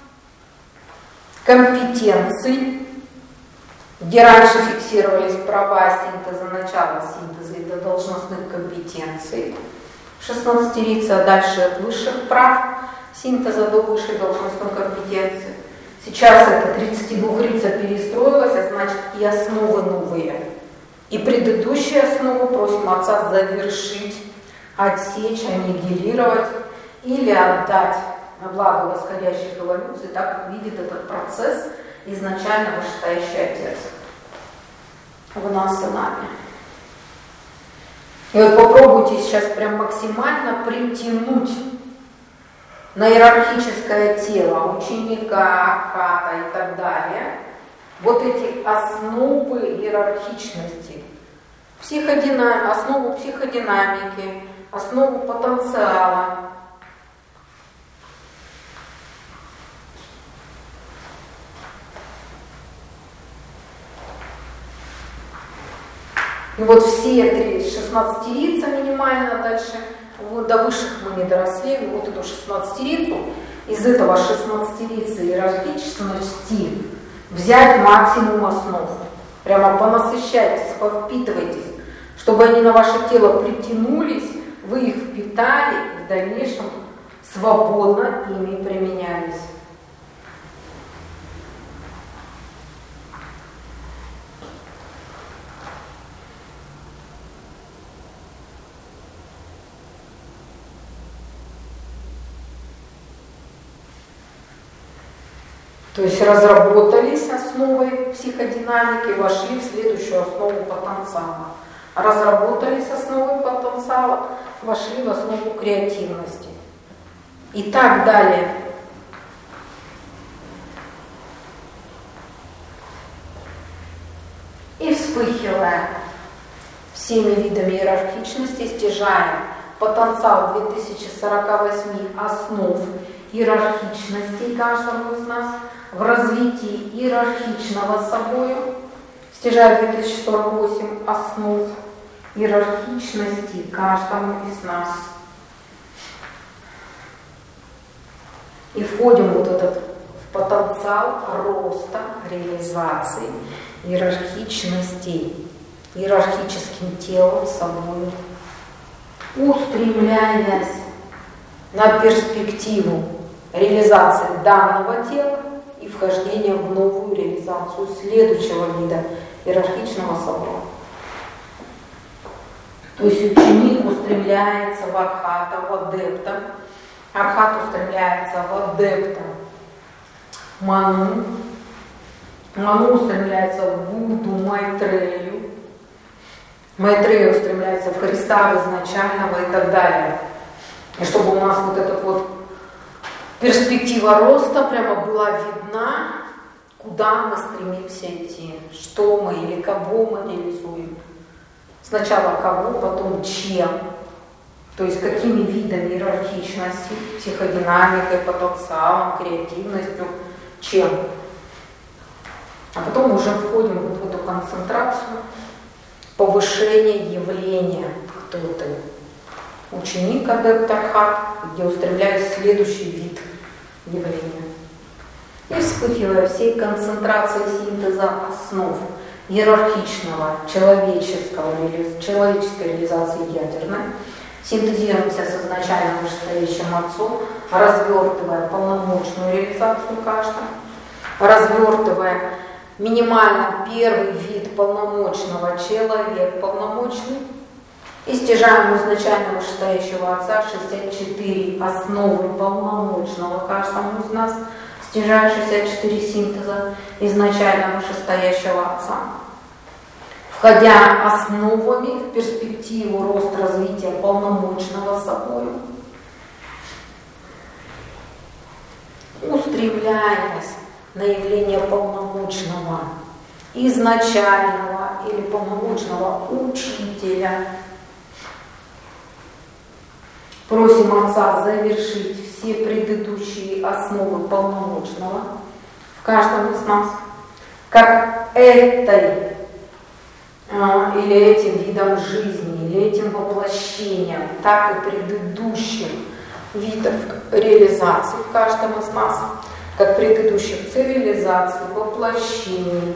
компетенций, где раньше фиксировались права синтеза, начало синтеза и до должностных компетенций в шестнадцатирице, а дальше от высших прав синтеза до высшей должностной компетенции. Сейчас эта тридцатидвухрица перестроилась, а значит и основы новые. И предыдущие основы просим Отца завершить, отсечь, аннигилировать или отдать на благо восходящих эволюций, так как видит этот процесс изначально вышестоящий Отец в нас и нами. И вот попробуйте сейчас прям максимально притянуть на иерархическое тело ученика, архата и так далее вот эти основы иерархичности, психодина... основу психодинамики, основу потенциала. И вот все три шестнадцатирица минимально дальше, вот до высших мы не доросли, вот эту шестнадцатирицу, из этого шестнадцатирицы иерархичности взять максимум основ. Прямо понасыщайтесь, повпитывайтесь, чтобы они на ваше тело притянулись, вы их впитали и в дальнейшем свободно ими применялись. То есть разработались основой психодинамики, вошли в следующую основу потенциала. Разработались основой потенциала, вошли в основу креативности. И так далее. И вспыхивая всеми видами иерархичности, стяжаем потенциал две тысячи сорок восемь основ иерархичности каждого из нас в развитии иерархичного собою, стяжая две тысячи сорок восемь основ иерархичности каждому из нас. И входим вот этот в потенциал роста, реализации иерархичности, иерархическим телом собой, устремляясь на перспективу реализации данного тела и вхождения в новую реализацию следующего вида иерархичного собора. То есть ученик устремляется в архата, в адепта, архат устремляется в адепта ману, ману устремляется в Будду, Майтрею, Майтрея устремляется в Христа, в изначального и так далее. И чтобы у нас вот эта вот перспектива роста прямо была видна, куда мы стремимся идти, что мы или кого мы реализуем. Сначала кого, потом чем, то есть какими видами иерархичности, психодинамикой, потенциалом, креативностью, чем. А потом уже входим вот в эту концентрацию повышения явления, кто ты. Ученик адепт архат, где устремляюсь следующий вид явления. И вспыхивая всей концентрацией синтеза основ иерархичного человеческого, человеческой реализации ядерной, синтезируемся с изначально вышестоящим Отцом, развертывая полномочную реализацию каждого, развертывая минимально первый вид полномочного человек полномочный, и стяжаем у изначально вышестоящего Отца шестьдесят четыре основы полномочного каждому из нас, стяжая шестьдесят четыре синтеза изначально вышестоящего Отца, входя основами в перспективу рост развития полномочного собою, устремляясь на явление полномочного изначального или полномочного учителя. Просим Отца завершить все предыдущие основы полномочного в каждом из нас, как этой а, или этим видом жизни, или этим воплощением, так и предыдущих видов реализации в каждом из нас, как предыдущих цивилизаций, воплощений.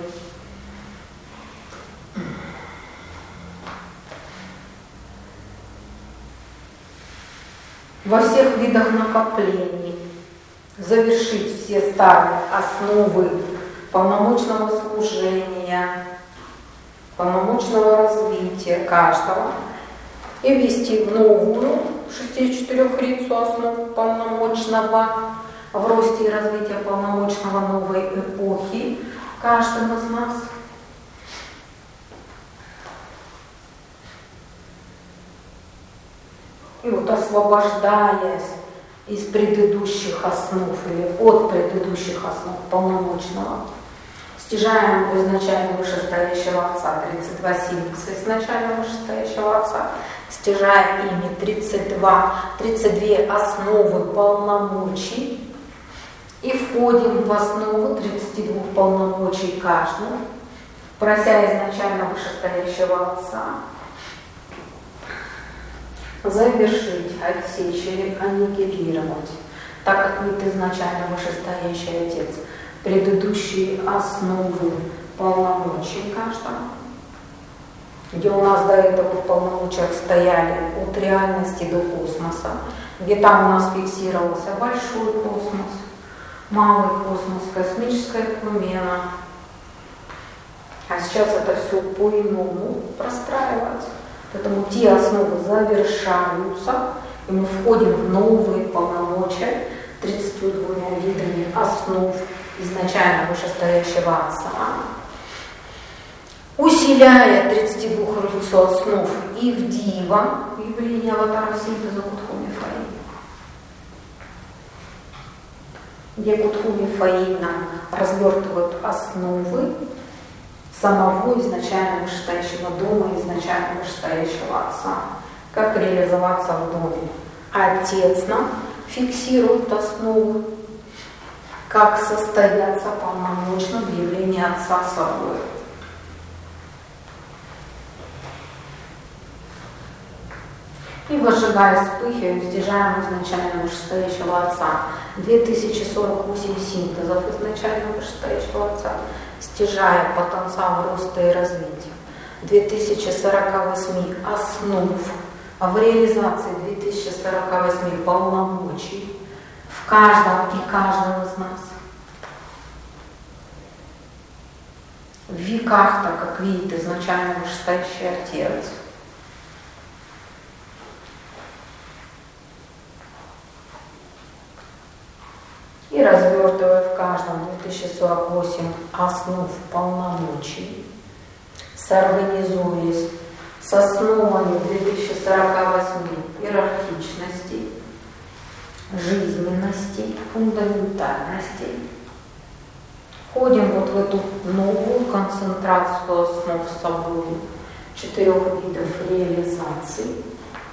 Во всех видах накоплений завершить все старые основы полномочного служения, полномочного развития каждого и ввести в новую шестидесятичетырёхрицу основ полномочного в росте и развитии полномочного новой эпохи каждому из нас. И вот освобождаясь из предыдущих основ или от предыдущих основ полномочного, стяжаем у изначально вышестоящего Отца тридцать два синтеза изначально вышестоящего Отца, стяжая ими тридцать два, тридцать две основы полномочий и входим в основу тридцати двух полномочий каждого, прося изначально вышестоящего Отца завершить, отсечь или аннигилировать, так как ведь изначально вышестоящий Отец, предыдущие основы полномочий каждого, где у нас до этого в полномочиях стояли от реальности до космоса, где там у нас фиксировался большой космос, малый космос, космическая кумена. А сейчас это все по-иному простраивается. Поэтому те основы завершаются, и мы входим в новые полномочия тридцатью двумя видами основ изначально вышестоящего Отца, усиляя тридцать двухрицу основ и в Дива, явление аватара синтеза Кутхуми Фаи, где Кутхуми Фаи нам развертывают основы самого изначально вышестоящего дома, изначально вышестоящего Отца, как реализоваться в доме. Отец нам фиксирует основы, как состояться полномочно в явлении Отца собой. И возжигая, вспыхивая, стяжаем изначально вышестоящего Отца две тысячи сорок восемь синтезов изначально вышестоящего Отца, стяжая потенциал роста и развития, две тысячи сорок восемь основ в реализации две тысячи сорок восемь полномочий в каждом и каждом из нас. В веках, так как видит изначально вышестоящий Отец. И развертывая в каждом две тысячи сорок восемь основ полномочий, соорганизуясь с основами две тысячи сорок восемь иерархичности, жизненности, фундаментальности, входим вот в эту новую концентрацию основ собой четырех видов реализации,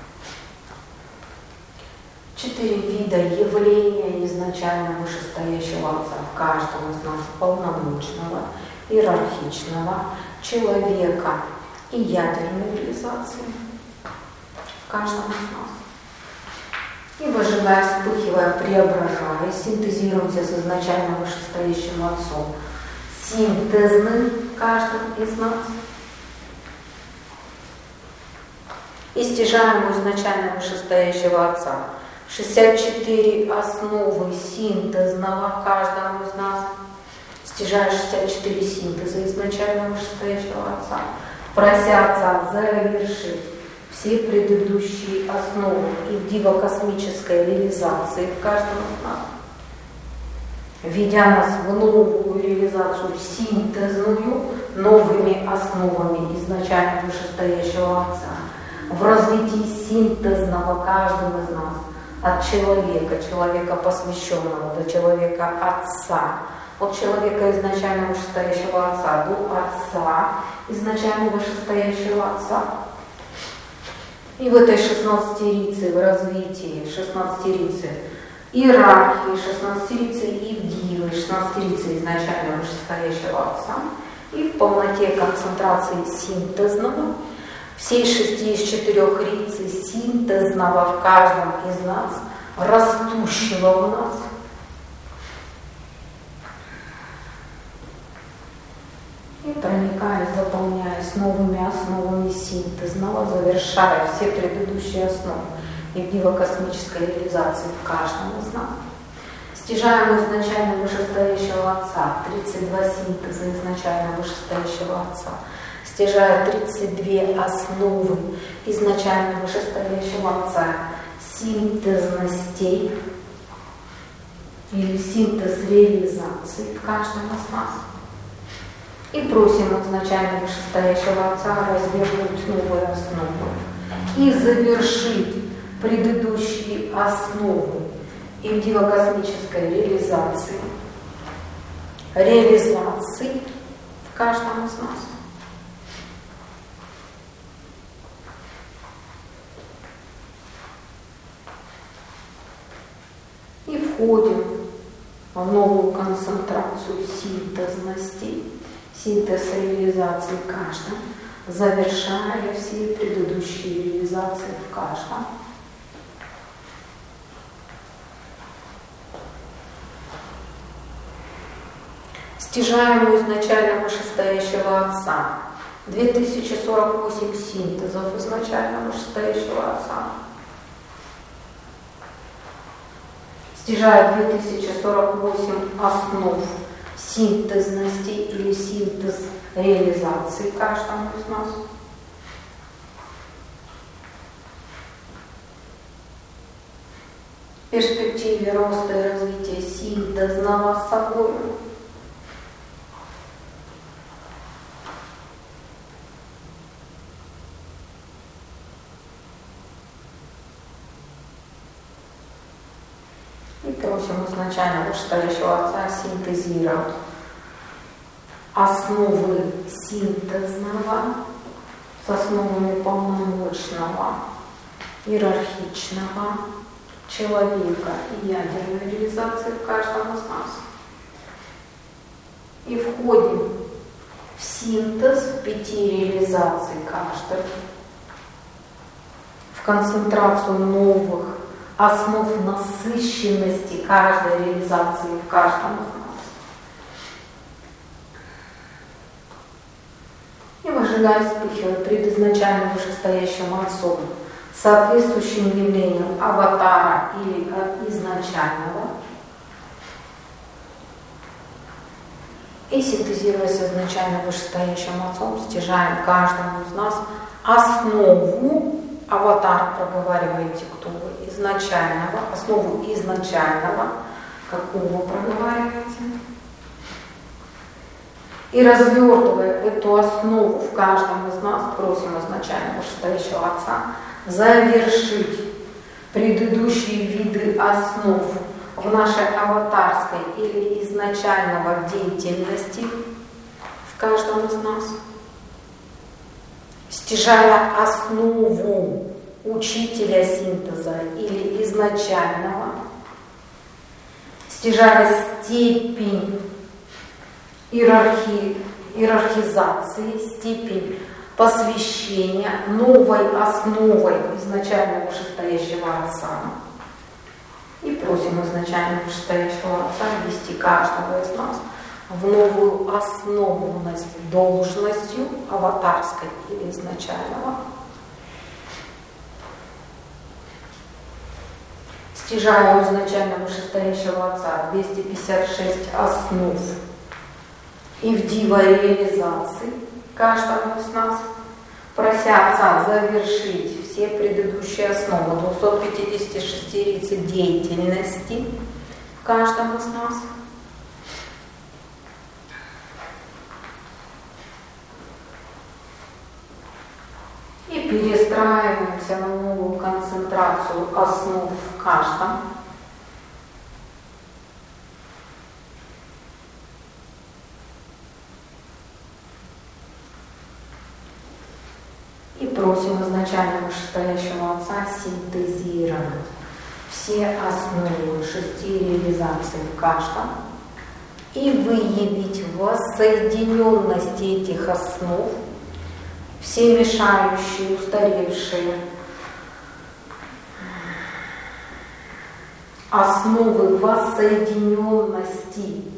четыре вида явления изначально вышестоящего Отца в каждом из нас полномочного, иерархичного, человека и ядерной реализации в каждом из нас. И выживая, вспыхивая, преображая, синтезируемся с изначально вышестоящим Отцом, синтезным каждым из нас. И стяжаем у изначально вышестоящего Отца шестьдесят четыре основы синтезного каждому из нас. Стяжая шестьдесят четыре синтеза изначально вышестоящего Отца, прося Отца завершить все предыдущие основы и в диво-космической реализации в каждом из нас, введя нас в новую реализацию синтезную, новыми основами изначально вышестоящего Отца, в развитии синтезного каждым из нас, от человека, человека посвященного, до человека Отца, от человека изначально вышестоящего Отца до Отца, изначально вышестоящего Отца. И в этой шестнадцатерице, в развитии шестнадцатерицы иерархии, шестнадцатерицы Ивдивы, шестнадцатерицы изначально вышестоящего Отца, и в полноте концентрации синтезного, всей шести из четырех рицы синтезного в каждом из нас, растущего в нас, и проникаясь, заполняясь новыми основами синтезного, завершая все предыдущие основы и в диво-космической реализации в каждом из нас. Стяжаем изначально вышестоящего Отца, тридцать два синтеза изначально вышестоящего Отца, стяжая тридцать две основы изначально вышестоящего Отца, синтезностей или синтез реализации в каждом из нас. И просим изначально вышестоящего Отца развернуть новые основы и завершить предыдущие основы и в диво-космической реализации, реализации в каждом из нас. И входим в новую концентрацию синтезностей, синтез реализации каждого, завершая все предыдущие реализации в каждом. Стяжаем изначально вышестоящего Отца две тысячи сорок восемь синтезов изначально вышестоящего Отца. Стяжая две тысячи сорок восемь основ синтезности или синтез реализации каждому из нас. В перспективе роста и развития синтезного собой. И просим изначально вышестоящего Отца синтезировать основы синтезного с основами полномочного, иерархичного человека и ядерной реализации в каждом из нас. И входим в синтез пяти реализаций каждой, в концентрацию новых основ насыщенности каждой реализации в каждом из нас. И выжигая, вспыхивая пред изначально вышестоящим Отцом, соответствующим явлением аватара или изначального, и синтезируясь изначально вышестоящим Отцом, стяжаем каждому из нас основу, аватар проговариваете, кто вы, изначального, основу изначального, какого проговариваете, и развертывая эту основу в каждом из нас, просим изначально вышестоящего Отца завершить предыдущие виды основ в нашей аватарской или изначального деятельности в каждом из нас, стяжая основу учителя синтеза или изначального, стяжая степень иерархии, иерархизации, степень посвящения новой основой изначально вышестоящего Отца, просим изначально вышестоящего Отца ввести каждого из нас в новую основанность должностью аватарской или изначального. Стяжаю изначально вышестоящего Отца двести пятьдесят шесть основ и в диво реализации каждого из нас, прося Отца завершить все предыдущие основы двухсот пятидесяти шести лиц деятельности в каждом из нас. И перестраиваемся на новую концентрацию основ в каждом. И просим изначально вышестоящего Отца синтезировать все основы шести реализаций в каждом и выявить воссоединенность этих основ, все мешающие, устаревшие основы воссоединенности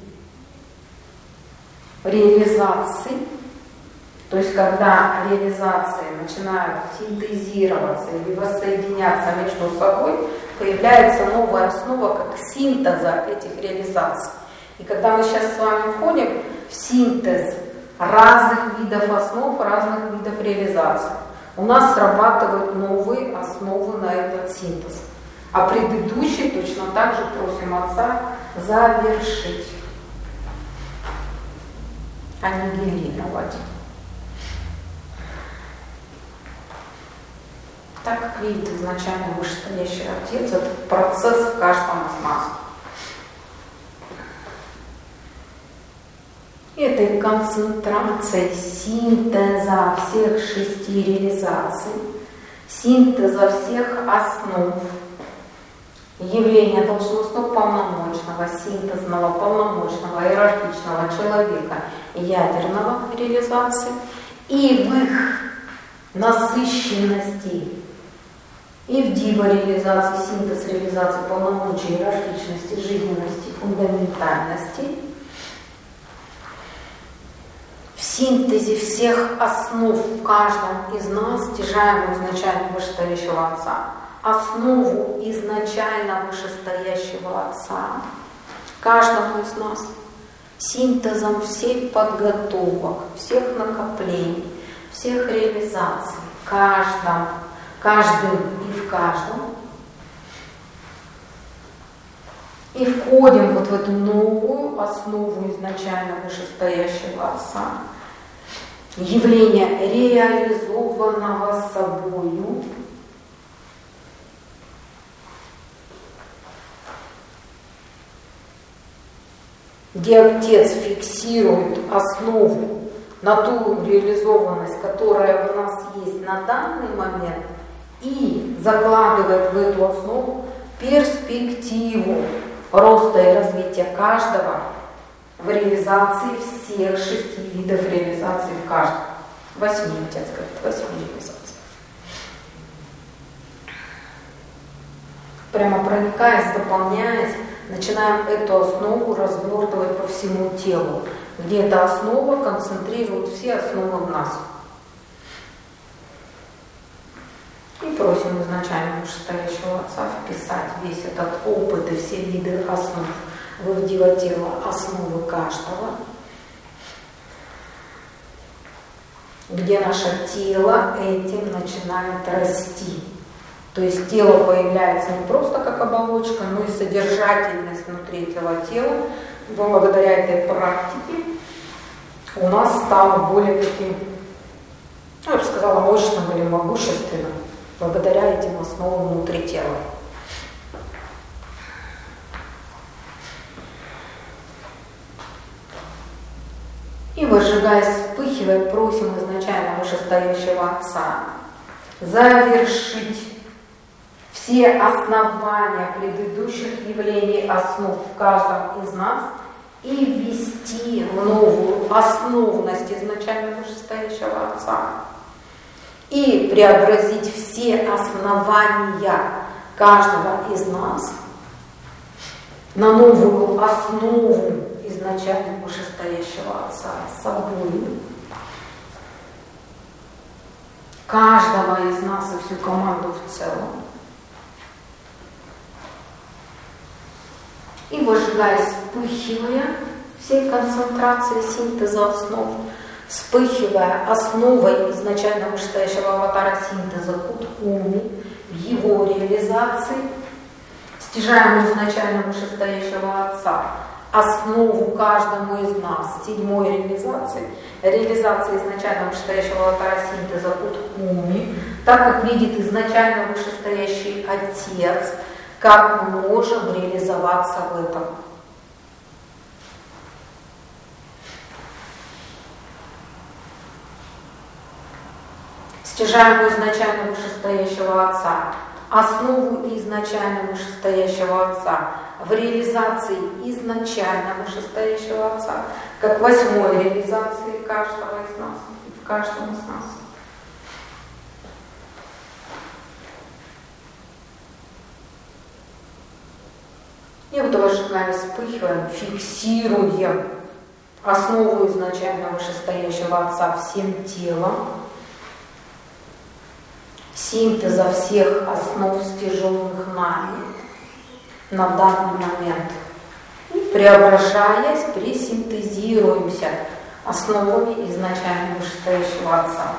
реализации. То есть, когда реализации начинают синтезироваться или воссоединяться между собой, появляется новая основа как синтеза этих реализаций. И когда мы сейчас с вами входим в синтез разных видов основ, разных видов реализаций, у нас срабатывают новые основы на этот синтез. А предыдущий точно так же просим Отца завершить, аннигилировать. Так как видит изначально вышестоящий Отец, этот процесс в каждом из нас. Этой концентрацией синтеза всех шести реализаций, синтеза всех основ, явления должностного полномочного, синтезного, полномочного, иерархичного человека, ядерного реализации и в их насыщенности и в диво реализации, синтез реализации полномочий, иерархичности, жизненности, фундаментальности, в синтезе всех основ в каждом из нас стяжаем изначально вышестоящего Отца, основу изначально вышестоящего Отца каждому из нас, синтезом всех подготовок, всех накоплений, всех реализаций, каждом, каждым и в каждом. И входим вот в эту новую основу изначально вышестоящего Отца, явление реализованного собою, где Отец фиксирует основу на ту реализованность, которая у нас есть на данный момент, и закладывает в эту основу перспективу роста и развития каждого в реализации всех шести видов реализации в каждом. Восьми, Отец говорит, восьми реализаций. Прямо проникаясь, дополняясь, начинаем эту основу развертывать по всему телу, где эта основа концентрирует все основы в нас. И просим изначально вышестоящего Отца вписать весь этот опыт и все виды основ в диво тело, основы каждого, где наше тело этим начинает расти. То есть тело появляется не просто как оболочка, но и содержательность внутри этого тела. Благодаря этой практике у нас стало более таким, я бы сказала, мощным или могущественным, благодаря этим основам внутри тела. И выжигая, вспыхивая, просим изначально вышестоящего Отца завершить все основания предыдущих явлений основ в каждом из нас и ввести в новую основность изначально вышестоящего Отца и преобразить все основания каждого из нас на новую основу изначально вышестоящего Отца собой каждого из нас и всю команду в целом. И выжигая, вспыхивая всей концентрации синтеза основ, вспыхивая основой изначально вышестоящего аватара синтеза Кутхуми в его реализации, стяжаем изначально вышестоящего Отца основу каждому из нас седьмой реализации, реализации изначально вышестоящего аватара синтеза Кутхуми, так как видит изначально вышестоящий Отец, как мы можем реализоваться в этом. Стяжаем изначально вышестоящего Отца, основу изначально вышестоящего Отца, в реализации изначально вышестоящего Отца, как восьмой реализации каждого из нас, в каждом из нас. И вот выжигаем, вспыхиваем, фиксируем основу изначально вышестоящего Отца всем телом, синтеза всех основ, стяженных нами на данный момент. И преображаясь, пресинтезируемся основами изначально вышестоящего Отца.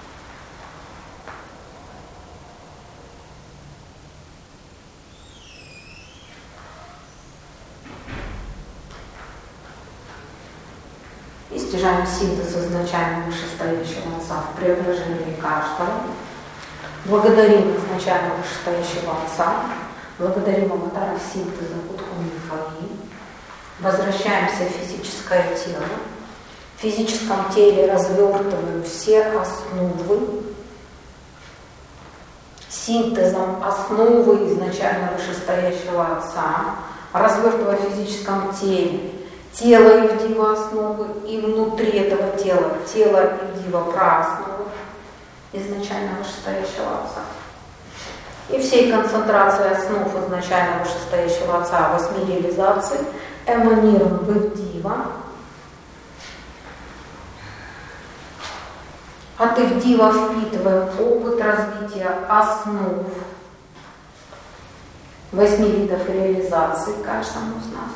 И стяжаем синтез изначально вышестоящего Отца в преображении каждого. Благодарим изначально вышестоящего Отца, благодарим аватара синтеза Кутхуми Фаи, возвращаемся в физическое тело, в физическом теле развертываем все основы, синтезом основы изначально вышестоящего Отца, развертывая в физическом теле тело Ивдива основы и внутри этого тела тело Ивдива праосновы изначально вышестоящего Отца. И всей концентрацией основ изначально вышестоящего Отца восьми реализаций эманируем в Ивдива. От Ивдива впитываем опыт развития основ восьми видов реализации каждому из нас.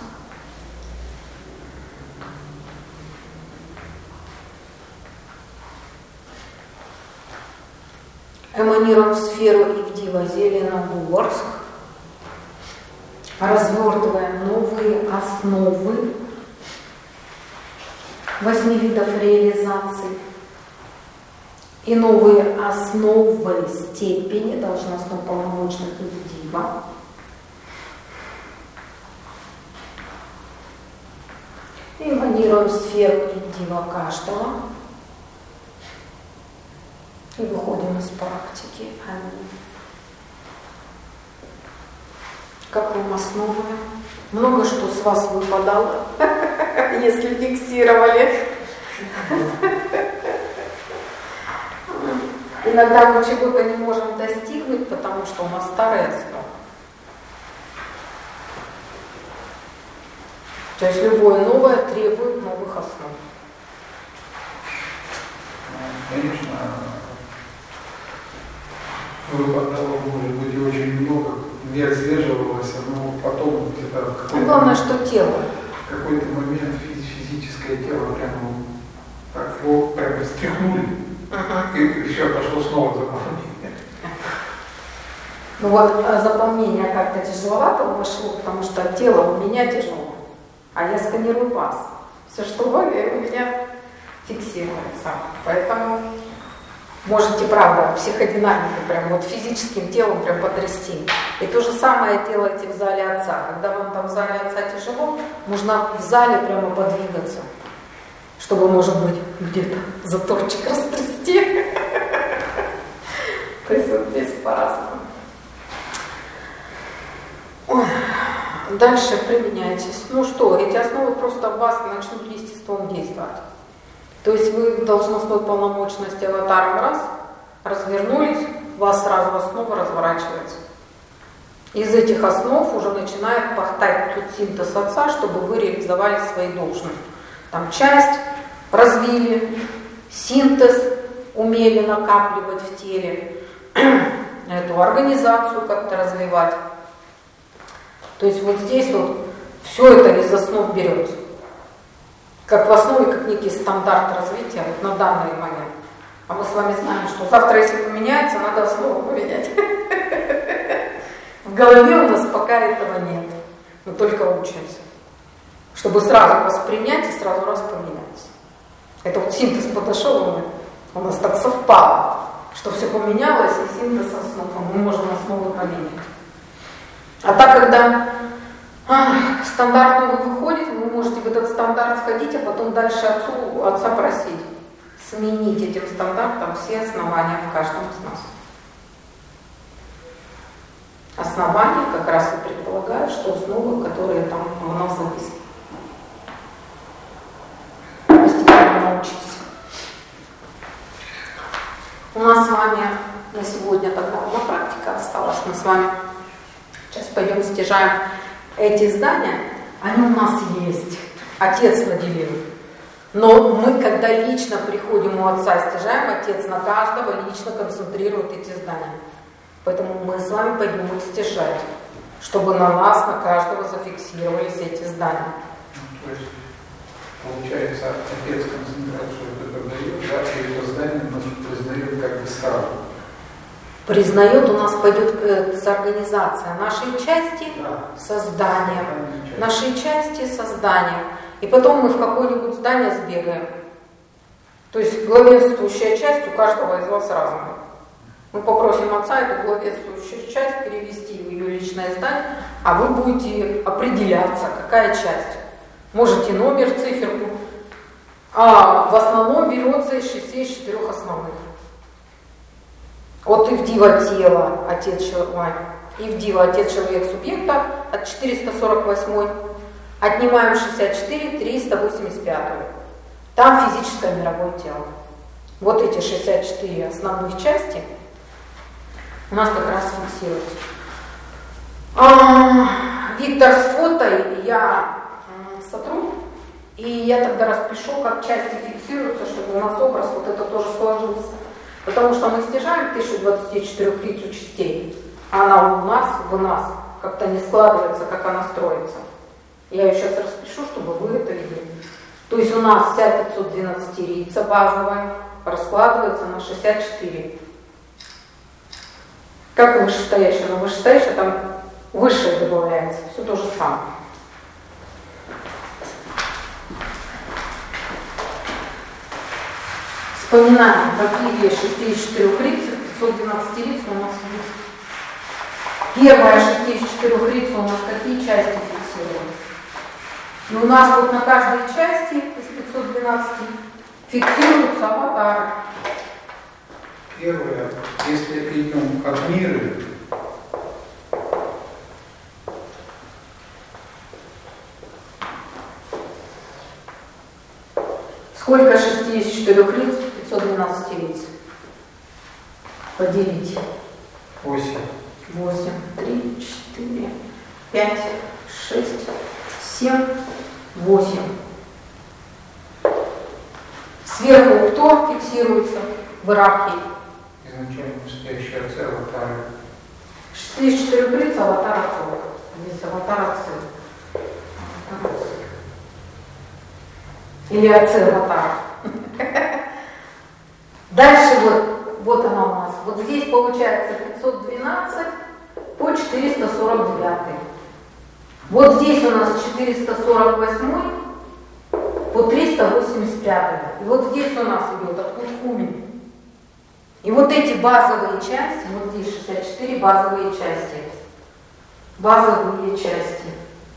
Эманируем в сферу Ивдива Зеленогорск, развертываем новые основы восьми видов реализации и новые основы степени должностно полномочных Ивдива. Эманируем в сферу Ивдива каждого. И выходим из практики. Аминь. Как вам основы? Много что с вас выпадало, если фиксировали. Иногда мы чего-то не можем достигнуть, потому что у нас старая основа. То есть любое новое требует новых основ. Конечно, выпадало, может быть, и очень много, не отслеживалось, но потом где-то в какой-то, главное, что тело. В какой-то момент физическое тело прямо так его прямо стряхнули, uh-huh. и, и все, пошло снова заполнение. Ну вот заполнение как-то тяжеловато вошло, потому что тело у меня тяжело, а я сканирую вас. Все, что вы, у меня фиксируется. Поэтому можете, правда, психодинамику прям вот физическим телом прям потрясти. И то же самое делайте в зале Отца. Когда вам там в зале Отца тяжело, нужно в зале прямо подвигаться, чтобы, может быть, где-то заторчик растрясти. То есть вот здесь по-разному. Дальше применяйтесь. Ну что, эти основы просто в вас начнут естеством действовать. То есть вы в должностной полномочности аватаром раз, развернулись, у вас сразу основа разворачивается. из этих основ уже начинает пахтать тот синтез отца, чтобы вы реализовали свои должности. Там часть развили, синтез умели накапливать в теле, эту организацию как-то развивать. То есть вот здесь вот все это из основ берется. Как в основе, как некий стандарт развития вот на данный момент. А мы с вами знаем, что завтра, если поменяется, надо основу поменять. В голове у нас пока этого нет. Мы только учимся. Чтобы сразу воспринять и сразу раз поменяться. Это вот синтез подошел, у нас так совпало, что все поменялось, и синтез основ, мы можем основу поменять. А так, когда а, стандарт новый выходит, вы можете в этот стандарт входить, а потом дальше отцу, отца просить сменить этим стандартом все основания в каждом из нас. Основания как раз и предполагают, что основы, которые там в нас записаны. Постепенно научиться. У нас с вами на сегодня тогда одна практика осталась. Мы с вами сейчас пойдем стяжаем эти здания. Они у нас есть. Отец наделил. Но мы, когда лично приходим у отца и стяжаем, отец на каждого лично концентрирует эти здания. Поэтому мы с вами пойдем их стяжать, чтобы на нас, на каждого зафиксировались эти здания. Ну, то есть, получается, отец концентрацию это дает, да, и это здание признает как бы сразу. Признает, у нас пойдет э, организация нашей части да. создания, нашей части создания. И потом мы в какое-нибудь здание сбегаем. То есть главенствующая часть у каждого из вас разная. Мы попросим отца эту главенствующую часть перевести в ее личное здание, а вы будете определяться, какая часть. Можете номер, циферку. А в основном берется из шести, из четырех основных. От Ивдива тела, отец человека, Ивдива отец человек субъекта, от четыреста сорок восьмой. Отнимаем шестьдесят четыре, триста восемьдесят пять. Там физическое мировое тело. Вот эти шестьдесят четыре основных части у нас как раз фиксируются. А, Виктор с фото я сотру, и я тогда распишу, как части фиксируются, чтобы у нас образ вот это тоже сложился. Потому что мы стяжаем тысячу двадцать четыре лицу частей, а она у нас, в нас, как-то не складывается, как она строится. Я ее сейчас распишу, чтобы вы это видели. То есть у нас вся пятьсот двенадцатирица базовая раскладывается на шестьдесят четыре. Как и вышестоящая, но вышестоящая там высшее добавляется. Все то же самое. Вспоминаем, какие шестьдесят четыре лиц, пятьсот двенадцать лиц у нас есть. Первая шестьдесят четыре лица у нас какие части фиксируем? И у нас вот на каждой части из пятисот двенадцати фиксируются аватары. Первое, если идем как миры, сколько шестьдесят четыре лиц, пятьсот двенадцать лиц? Поделить. восемь. восемь, три, четыре, пять, шесть, семь, восемь. Сверху кто фиксируется в иерархии? Изначально настоящий отец аватар. шестьдесят четыре лиц, аватар отцов. Здесь аватар отцы. Или отцы аватар. Дальше вот, вот она у нас. Вот здесь получается пятьсот двенадцать по четыреста сорок девять. Вот здесь у нас четыреста сорок восемь по триста восемьдесят пять. И вот здесь у нас идет откуда хуми. И вот эти базовые части, вот здесь шестьдесят четыре базовые части. Базовые части.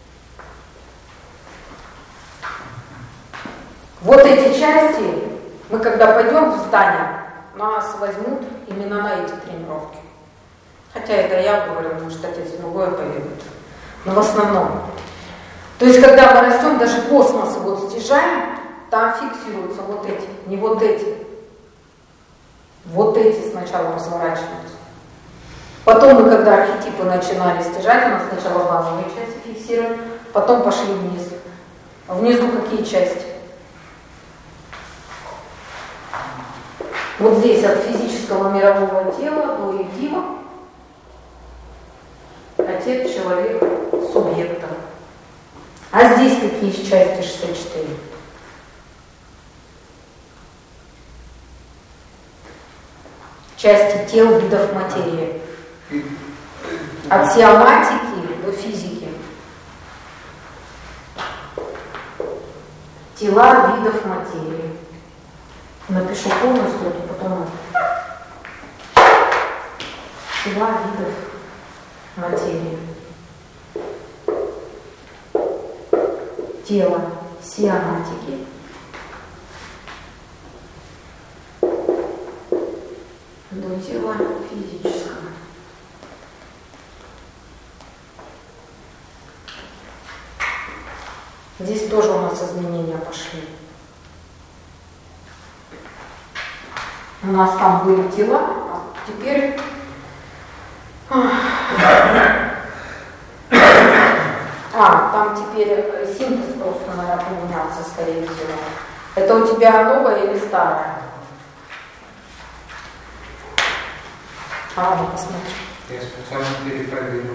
Вот эти части, мы когда пойдем в здание, нас возьмут именно на эти тренировки. Хотя это я говорю, может отец другое поведет. Но в основном. То есть когда мы растем, даже космос вот стяжаем, там фиксируются вот эти, не вот эти. Вот эти сначала разворачиваются. Потом мы, когда архетипы начинали стяжать, у нас сначала базовые части фиксировали, потом пошли вниз. Внизу какие части? Вот здесь от физического мирового тела до единого отец, человек, субъекта. А здесь какие части шестьдесят четыре? Части тел видов материи. От сиоматики до физики. Тела видов материи. Напишу полностью, а потом тела видов материи. Тело сиоматики. До тела физического. Здесь тоже у нас изменения пошли. У нас там были тела, а теперь а, там теперь синтез просто, наверное, поменялся, скорее всего. Это у тебя новое или старое? А, ладно, посмотрим. Я специально перепроверил.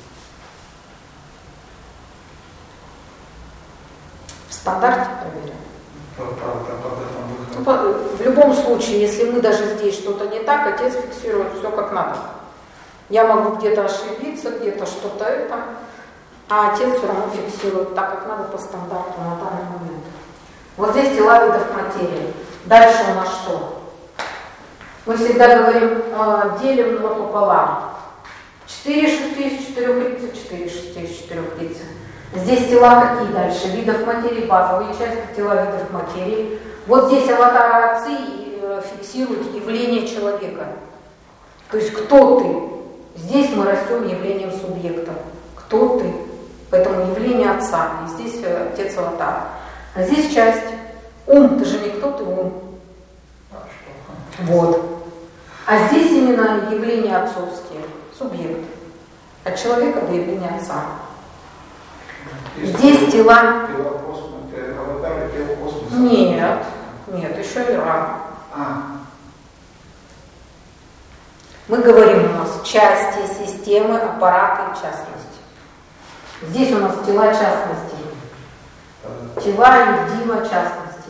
В стандарте проверяем. Правда, В любом случае, если мы даже здесь что-то не так, отец фиксирует все как надо. Я могу где-то ошибиться, где-то что-то это, а отец все равно фиксирует так, как надо по стандарту на данный момент. Вот здесь тела видов материи. Дальше у нас что? Мы всегда говорим, делим напополам. четыре шести из четырёх лиц, четыре шести из четырёх лиц. Здесь тела какие дальше? Видов материи, базовые части, тела видов материи. Вот здесь аватары отцы фиксируют явление человека. То есть кто ты? Здесь мы растем явлением субъекта. Кто ты? Поэтому явление отца. И здесь отец аватар. А здесь часть ум. Ты же не кто, ты ум. Вот. А здесь именно явления отцовские. Субъект. От человека до явления отца. Здесь тела... Тела космоса, аватары тела космоса. Нет, нет, еще не рано. А. Мы говорим у нас части, системы, аппараты, частности. Здесь у нас тела частности. Тела Евдима частности.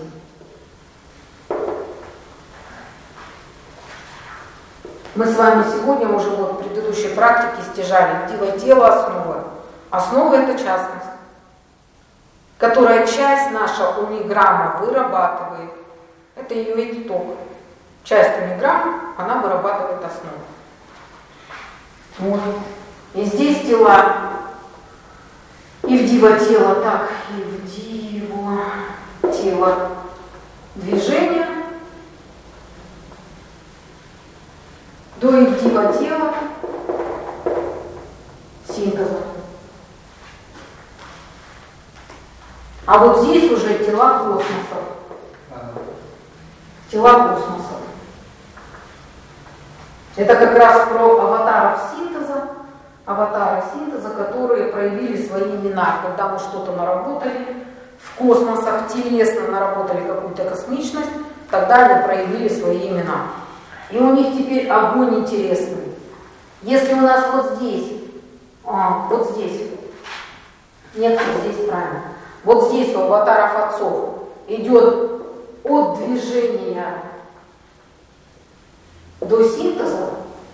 Мы с вами сегодня уже вот в предыдущей практике стяжали Дива тело основы. Основа это частность, которая часть наша униграмма вырабатывает. Это ее итог. Часть униграмма, она вырабатывает основу. Вот. И здесь тела. Ивдива тело, так, Ивдива тело, движение. До Ивдива тела, синтеза. А вот здесь уже тела космоса. Тела космоса. Это как раз про аватаров синтеза, аватары синтеза, которые проявили свои имена. Когда мы что-то наработали в космосах, телесно наработали какую-то космичность, тогда они проявили свои имена. И у них теперь огонь интересный. Если у нас вот здесь, а, вот здесь, нет, вот здесь правильно, вот здесь у аватаров отцов идет от движения до синтеза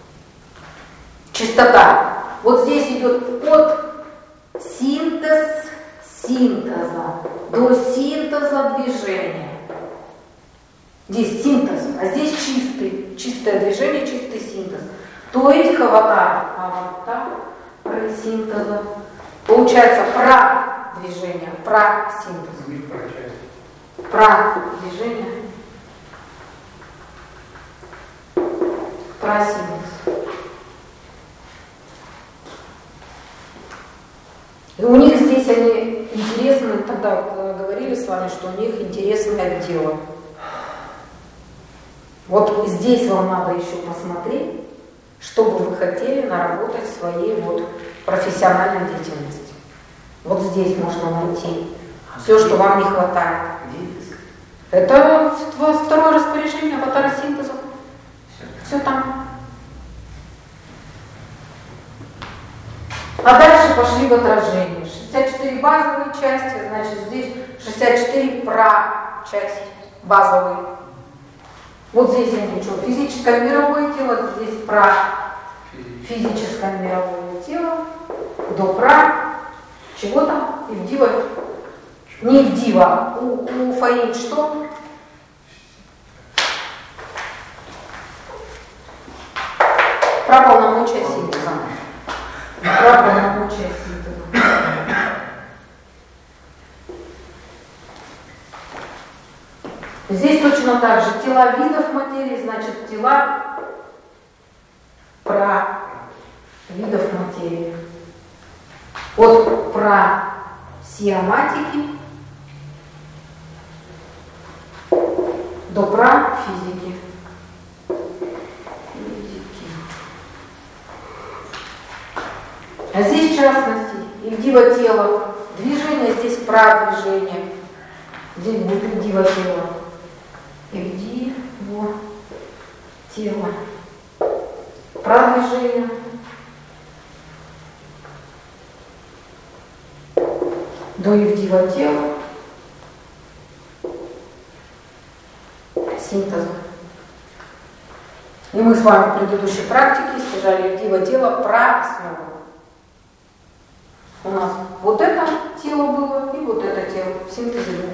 чистота. Вот здесь идет от синтез синтеза до синтеза движения. Здесь синтез, а здесь чистый, чистое движение, чистый синтез. То этих аватаров, аватар синтеза, получается про-движение, про-синтез. Про-движение, про-синтез. И у них здесь они интересны, тогда говорили с вами, что у них интересное дело. Вот здесь вам надо еще посмотреть, что бы вы хотели наработать в своей вот профессиональной деятельности. Вот здесь можно найти все, что вам не хватает. Это второе распоряжение аватара синтеза. Все там. А дальше пошли в отражение. шестьдесят четыре базовые части, значит здесь шестьдесят четыре про части базовые. Вот здесь я ничего. Физическое мировое тело, здесь про физическое мировое тело, до про чего там? Ивдива. Не Ивдива. У, у Фаин что? Про полномочия синтеза. Про полномочия синтеза. Здесь точно так же тела видов материи, значит тела про видов материи. Вот про сиоматики до про физики. А здесь в частности ивдива тела, движение здесь про движение. Здесь будет ивдива тела. Ивдива тела. Про движение. До ивдива тела. Синтеза. И мы с вами в предыдущей практике стяжали ивдива тела про основу. У нас вот это тело было и вот это тело в синтезе было.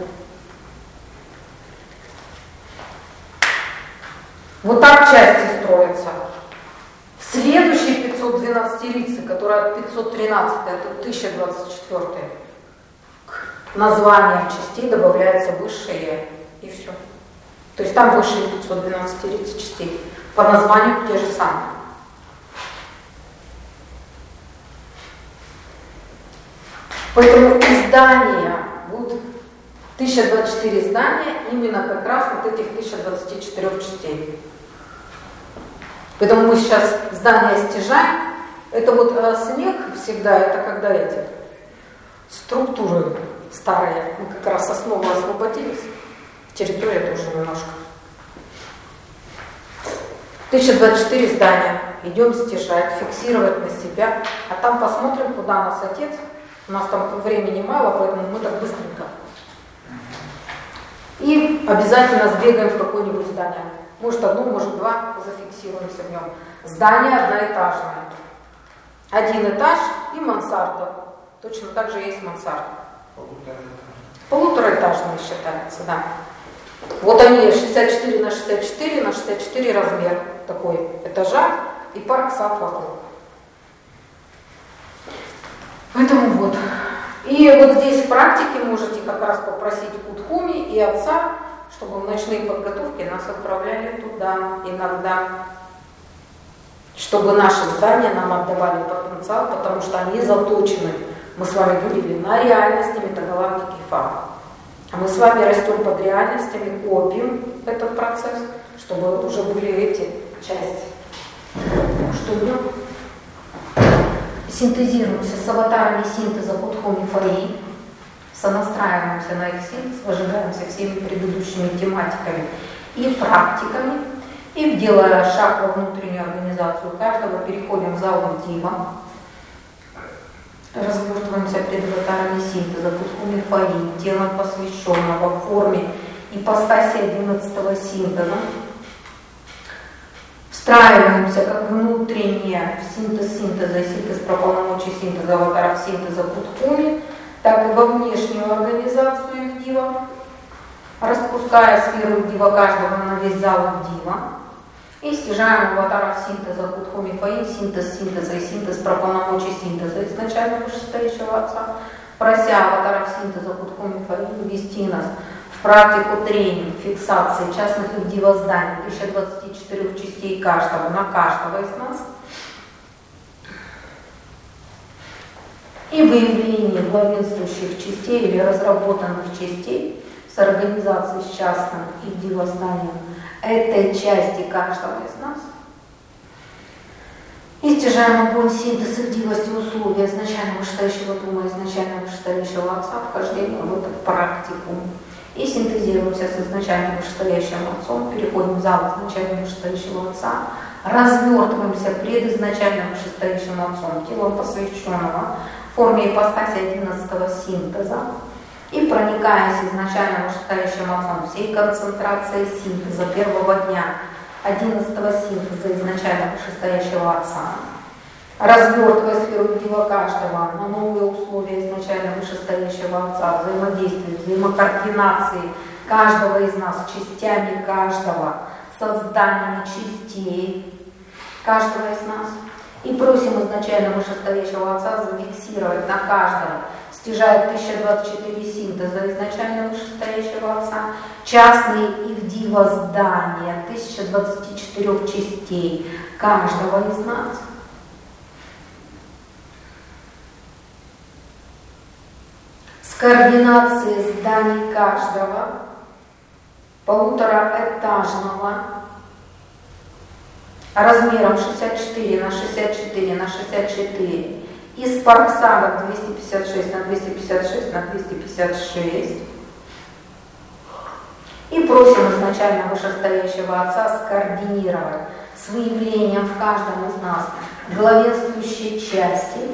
Вот так части строятся. В следующей пятьсот двенадцатилице, которая пятьсот тринадцатая, это тысяча двадцать четвёртая, к названиям частей добавляется высшее и все. То есть там высшие пятьсот двенадцатилицы частей. По названию те же самые. Поэтому издания будут тысяча двадцать четыре издания именно как раз вот этих тысяча двадцать четыре частей. Поэтому мы сейчас здания стяжаем. Это вот э, снег всегда, это когда эти структуры старые, мы как раз основы освободились. Территория тоже немножко. тысяча двадцать четыре здания. Идем стяжать, фиксировать на себя. А там посмотрим, куда нас отец. У нас там времени мало, поэтому мы так быстренько. И обязательно сбегаем в какое-нибудь здание. Может одно, может два, зафиксируемся в нем. Здание одноэтажное. Один этаж и мансарда. Точно так же есть мансарда. Полутораэтажные считаются, да. Вот они шестьдесят четыре на шестьдесят четыре на шестьдесят четыре размер такой этажа и парк-сад вокруг. Поэтому вот. И вот здесь в практике можете как раз попросить Кудхуми и отца, чтобы в ночные подготовки нас отправляли туда иногда, чтобы наши здания нам отдавали потенциал, потому что они заточены, мы с вами говорили, на реальности метагалактики Фа. А мы с вами растем под реальностями, копим этот процесс, чтобы уже были эти части. Что синтезируемся с аватарами синтеза Кудхуми Фаи, сонастраиваемся на их синтез, выжигаемся всеми предыдущими тематиками и практиками, и, делая шаг во внутреннюю организацию каждого, переходим в зал Ивдива, развертываемся перед аватарами синтеза Кудхуми Фаи, телом посвященного в форме ипостаси одиннадцатого синтеза, встраиваемся как внутренне в синтез синтеза и синтез про полномочий синтеза аватаров синтеза Кудхуми, так и во внешнюю организацию Ивдива, распуская сферу Ивдива каждого на весь зал Ивдива, и стяжаем аватаров синтеза Кудхуми Фаи, синтез синтеза и синтез про полномочий синтеза изначально вышестоящего отца, прося аватаров синтеза Кудхуми Фаи ввести нас в практику тренинг, фиксации частных Ивдива зданий, тысяча двадцать четыре частей каждого, на каждого из нас, и выявление главенствующих частей или разработанных частей с организацией с частным Ивдива зданием этой части каждого из нас, стяжаем огонь, синтез, активности, условия изначально вышестоящего дума, изначально вышестоящего отца, вхождение в этот практикум. И синтезируемся с изначально вышестоящим отцом, переходим в зал изначально вышестоящего отца, развертываемся пред изначально вышестоящим отцом, телом посвященного в форме ипостаси одиннадцатого синтеза, и проникаясь изначально вышестоящим отцом всей концентрацией синтеза первого дня одиннадцатого синтеза изначально вышестоящего отца, развертывая сферу видева каждого на новые условия изначально вышестоящего отца, взаимодействия, взаимокоординации каждого из нас, частями каждого, созданиями частей каждого из нас. И просим изначально вышестоящего отца зафиксировать на каждом, стяжая тысяча двадцать четыре синтеза изначально вышестоящего отца, частные их воздания тысяча двадцать четыре частей каждого из нас. С координацией зданий каждого полутораэтажного размером шестьдесят четыре на шестьдесят четыре на шестьдесят четыре и с парксадом двести пятьдесят шесть на двести пятьдесят шесть на двести пятьдесят шесть. И просим изначально вышестоящего отца скоординировать с выявлением в каждом из нас главенствующей части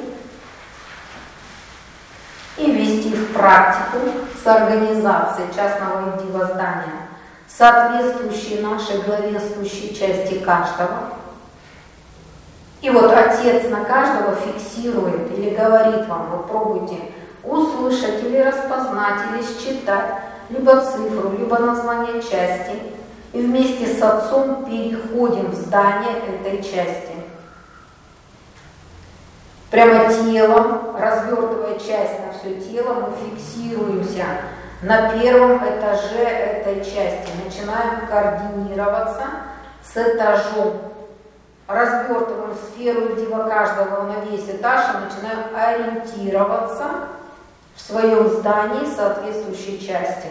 и ввести в практику с организацией частного идивоздания соответствующей нашей главенствующей части каждого. И вот Отец на каждого фиксирует или говорит вам, вы пробуйте услышать или распознать, или считать либо цифру, либо название части, и вместе с Отцом переходим в здание этой части. Прямо телом, развертывая часть на все тело, мы фиксируемся на первом этаже этой части. Начинаем координироваться с этажом. Развертываем сферу видева каждого на весь этаж и начинаем ориентироваться в своем здании соответствующей части.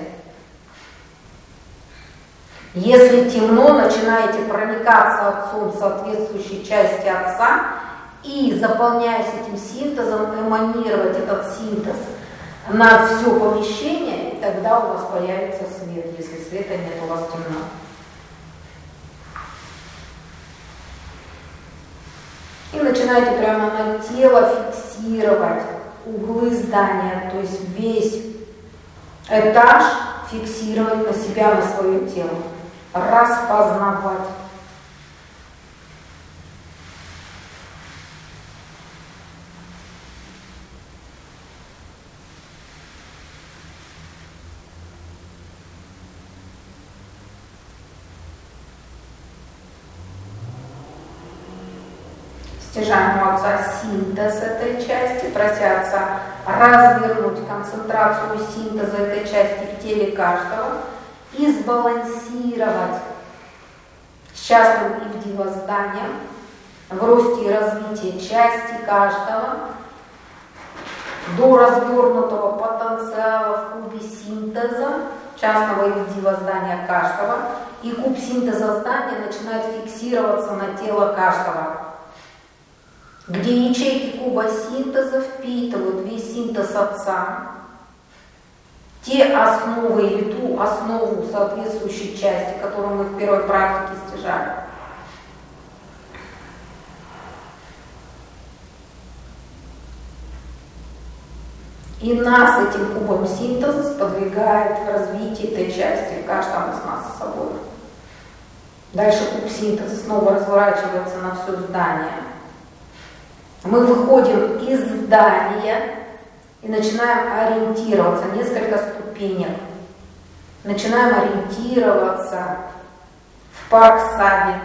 Если темно, начинаете проникаться Отцом соответствующей части Отца и, заполняясь этим синтезом, эманировать этот синтез на все помещение, и тогда у вас появится свет. Если света нет, у вас темно. И начинаете прямо на тело фиксировать углы здания, то есть весь этаж фиксировать на себя, на свое тело, распознавать. Стяжаем у Отца синтез этой части, просятся развернуть концентрацию синтеза этой части в теле каждого и сбалансировать с частным идивозданием в росте и развитии части каждого до развернутого потенциала в кубе синтеза частного идивоздания каждого, и куб синтеза здания начинает фиксироваться на тело каждого, где ячейки куба синтеза впитывают весь синтез Отца, те основы или ту основу соответствующей части, которую мы в первой практике стяжали. И нас этим кубом синтеза сподвигает в развитии этой части в каждом из нас с собой. Дальше куб синтеза снова разворачивается на все здание. Мы выходим из здания и начинаем ориентироваться, несколько ступенек. Начинаем ориентироваться в парк-саде.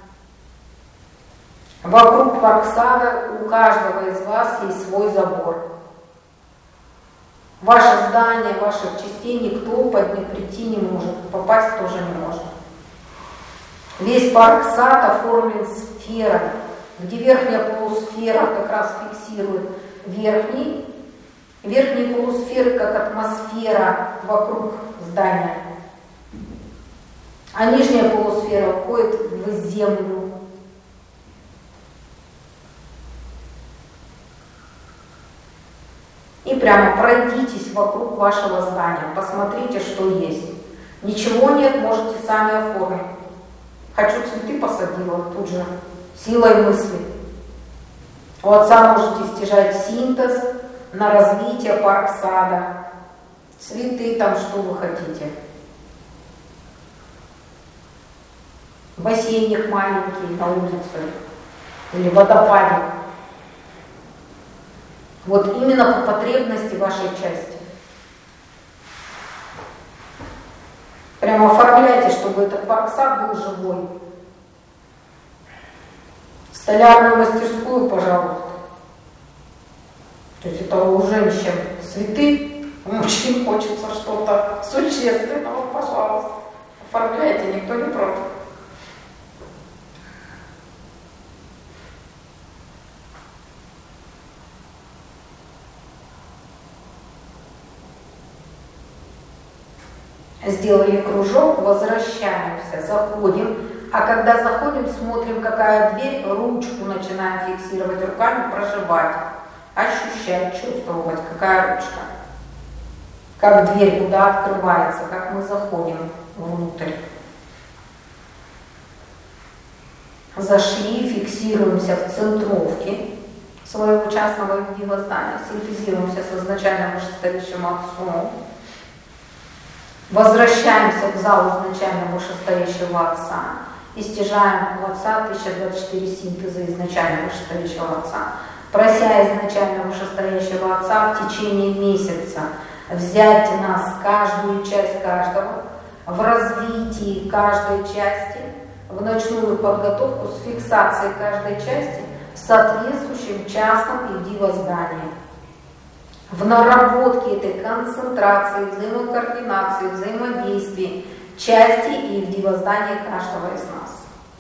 Вокруг парк-сада у каждого из вас есть свой забор. Ваше здание, ваших частей никто под не прийти не может, попасть тоже не может. Весь парк-сад оформлен сферой, где верхняя полусфера как раз фиксирует верхний, верхние полусферы как атмосфера вокруг здания, а нижняя полусфера уходит в землю. И прямо пройдитесь вокруг вашего здания, посмотрите, что есть. Ничего нет, можете сами оформить. Хочу цветы посадила тут же, силой мысли. У отца можете стяжать синтез на развитие парк сада. Цветы там, что вы хотите. Бассейник маленький на улице. Или водопадик. Вот именно по потребности вашей части. Прямо оформляйте, чтобы этот парк-сад был живой. Столярную мастерскую, пожалуйста. То есть это у женщин цветы, у мужчин хочется что-то существенного, пожалуйста. Оформляйте, никто не против. Сделали кружок, возвращаемся, заходим. А когда заходим, смотрим, какая дверь, ручку начинаем фиксировать руками, проживать, ощущать, чувствовать, какая ручка. Как дверь куда открывается, как мы заходим внутрь. Зашли, фиксируемся в центровке своего частного дивоздания, синтезируемся с изначально вышестоящим отцом. Возвращаемся к залу изначально вышестоящего отца и стяжаем у отца тысяча двадцать четыре синтеза изначально вышестоящего отца, прося изначально вышестоящего отца в течение месяца взять нас, каждую часть каждого, в развитии каждой части, в ночную подготовку с фиксацией каждой части в соответствующем частном и дивоздании. В наработке этой концентрации, взаимокоординации, взаимодействия части и в дивоздании каждого из нас.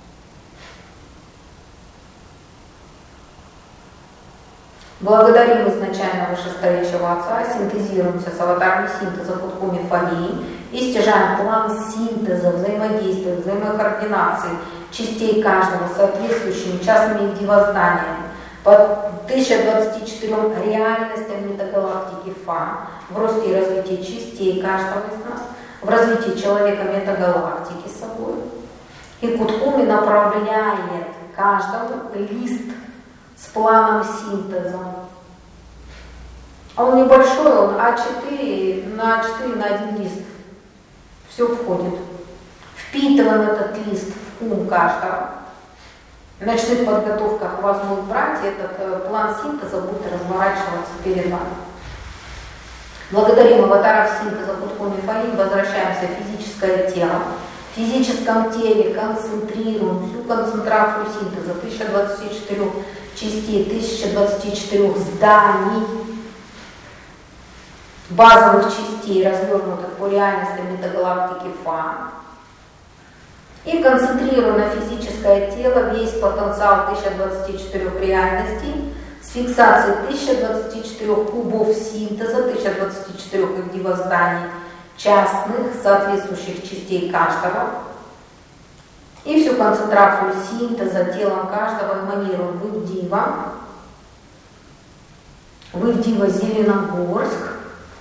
Благодарим изначально вышестоящего отца, синтезируемся с аватарами синтеза Куткуми Фалии и стяжаем план синтеза, взаимодействия, взаимокоординации частей каждого с соответствующими частными дивозданиями по тысяча двадцати четырем реальностям метагалактики Фа в росте и развитии частей каждого из нас, в развитии человека метагалактики с собой. И Куткуми направляет каждому лист с планом синтеза. А он небольшой, он А четыре на А четыре на один лист. Все входит. Впитываем этот лист в ум каждого. В ночных подготовках у вас будут брать, этот э, план синтеза будет разворачиваться перед вами. Благодарим аватаров синтеза Куткуми Фалии, возвращаемся в физическое тело. В физическом теле концентрируем всю концентрацию синтеза тысяча двадцати четырёх частей, тысяча двадцати четырёх зданий, базовых частей, развернутых по реальностям метагалактики Фа. И концентрируем на физическое тело весь потенциал тысяча двадцати четырёх реальностей с фиксацией тысяча двадцати четырёх кубов синтеза, тысяча двадцати четырёх их дивозданий частных, соответствующих частей каждого. И всю концентрацию синтеза телом каждого эманируем в Ивдива, в Ивдива Зеленогорск,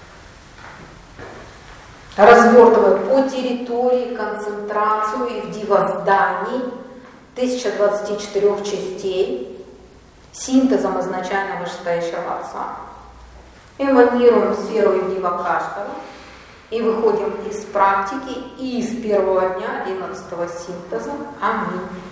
развертывая по территории концентрацию Ивдива зданий тысяча двадцати четырёх частей синтезом изначально вышестоящего отца. Эманируем в сферу Ивдива каждого и выходим из практики и из первого дня одиннадцатого синтеза. Аминь.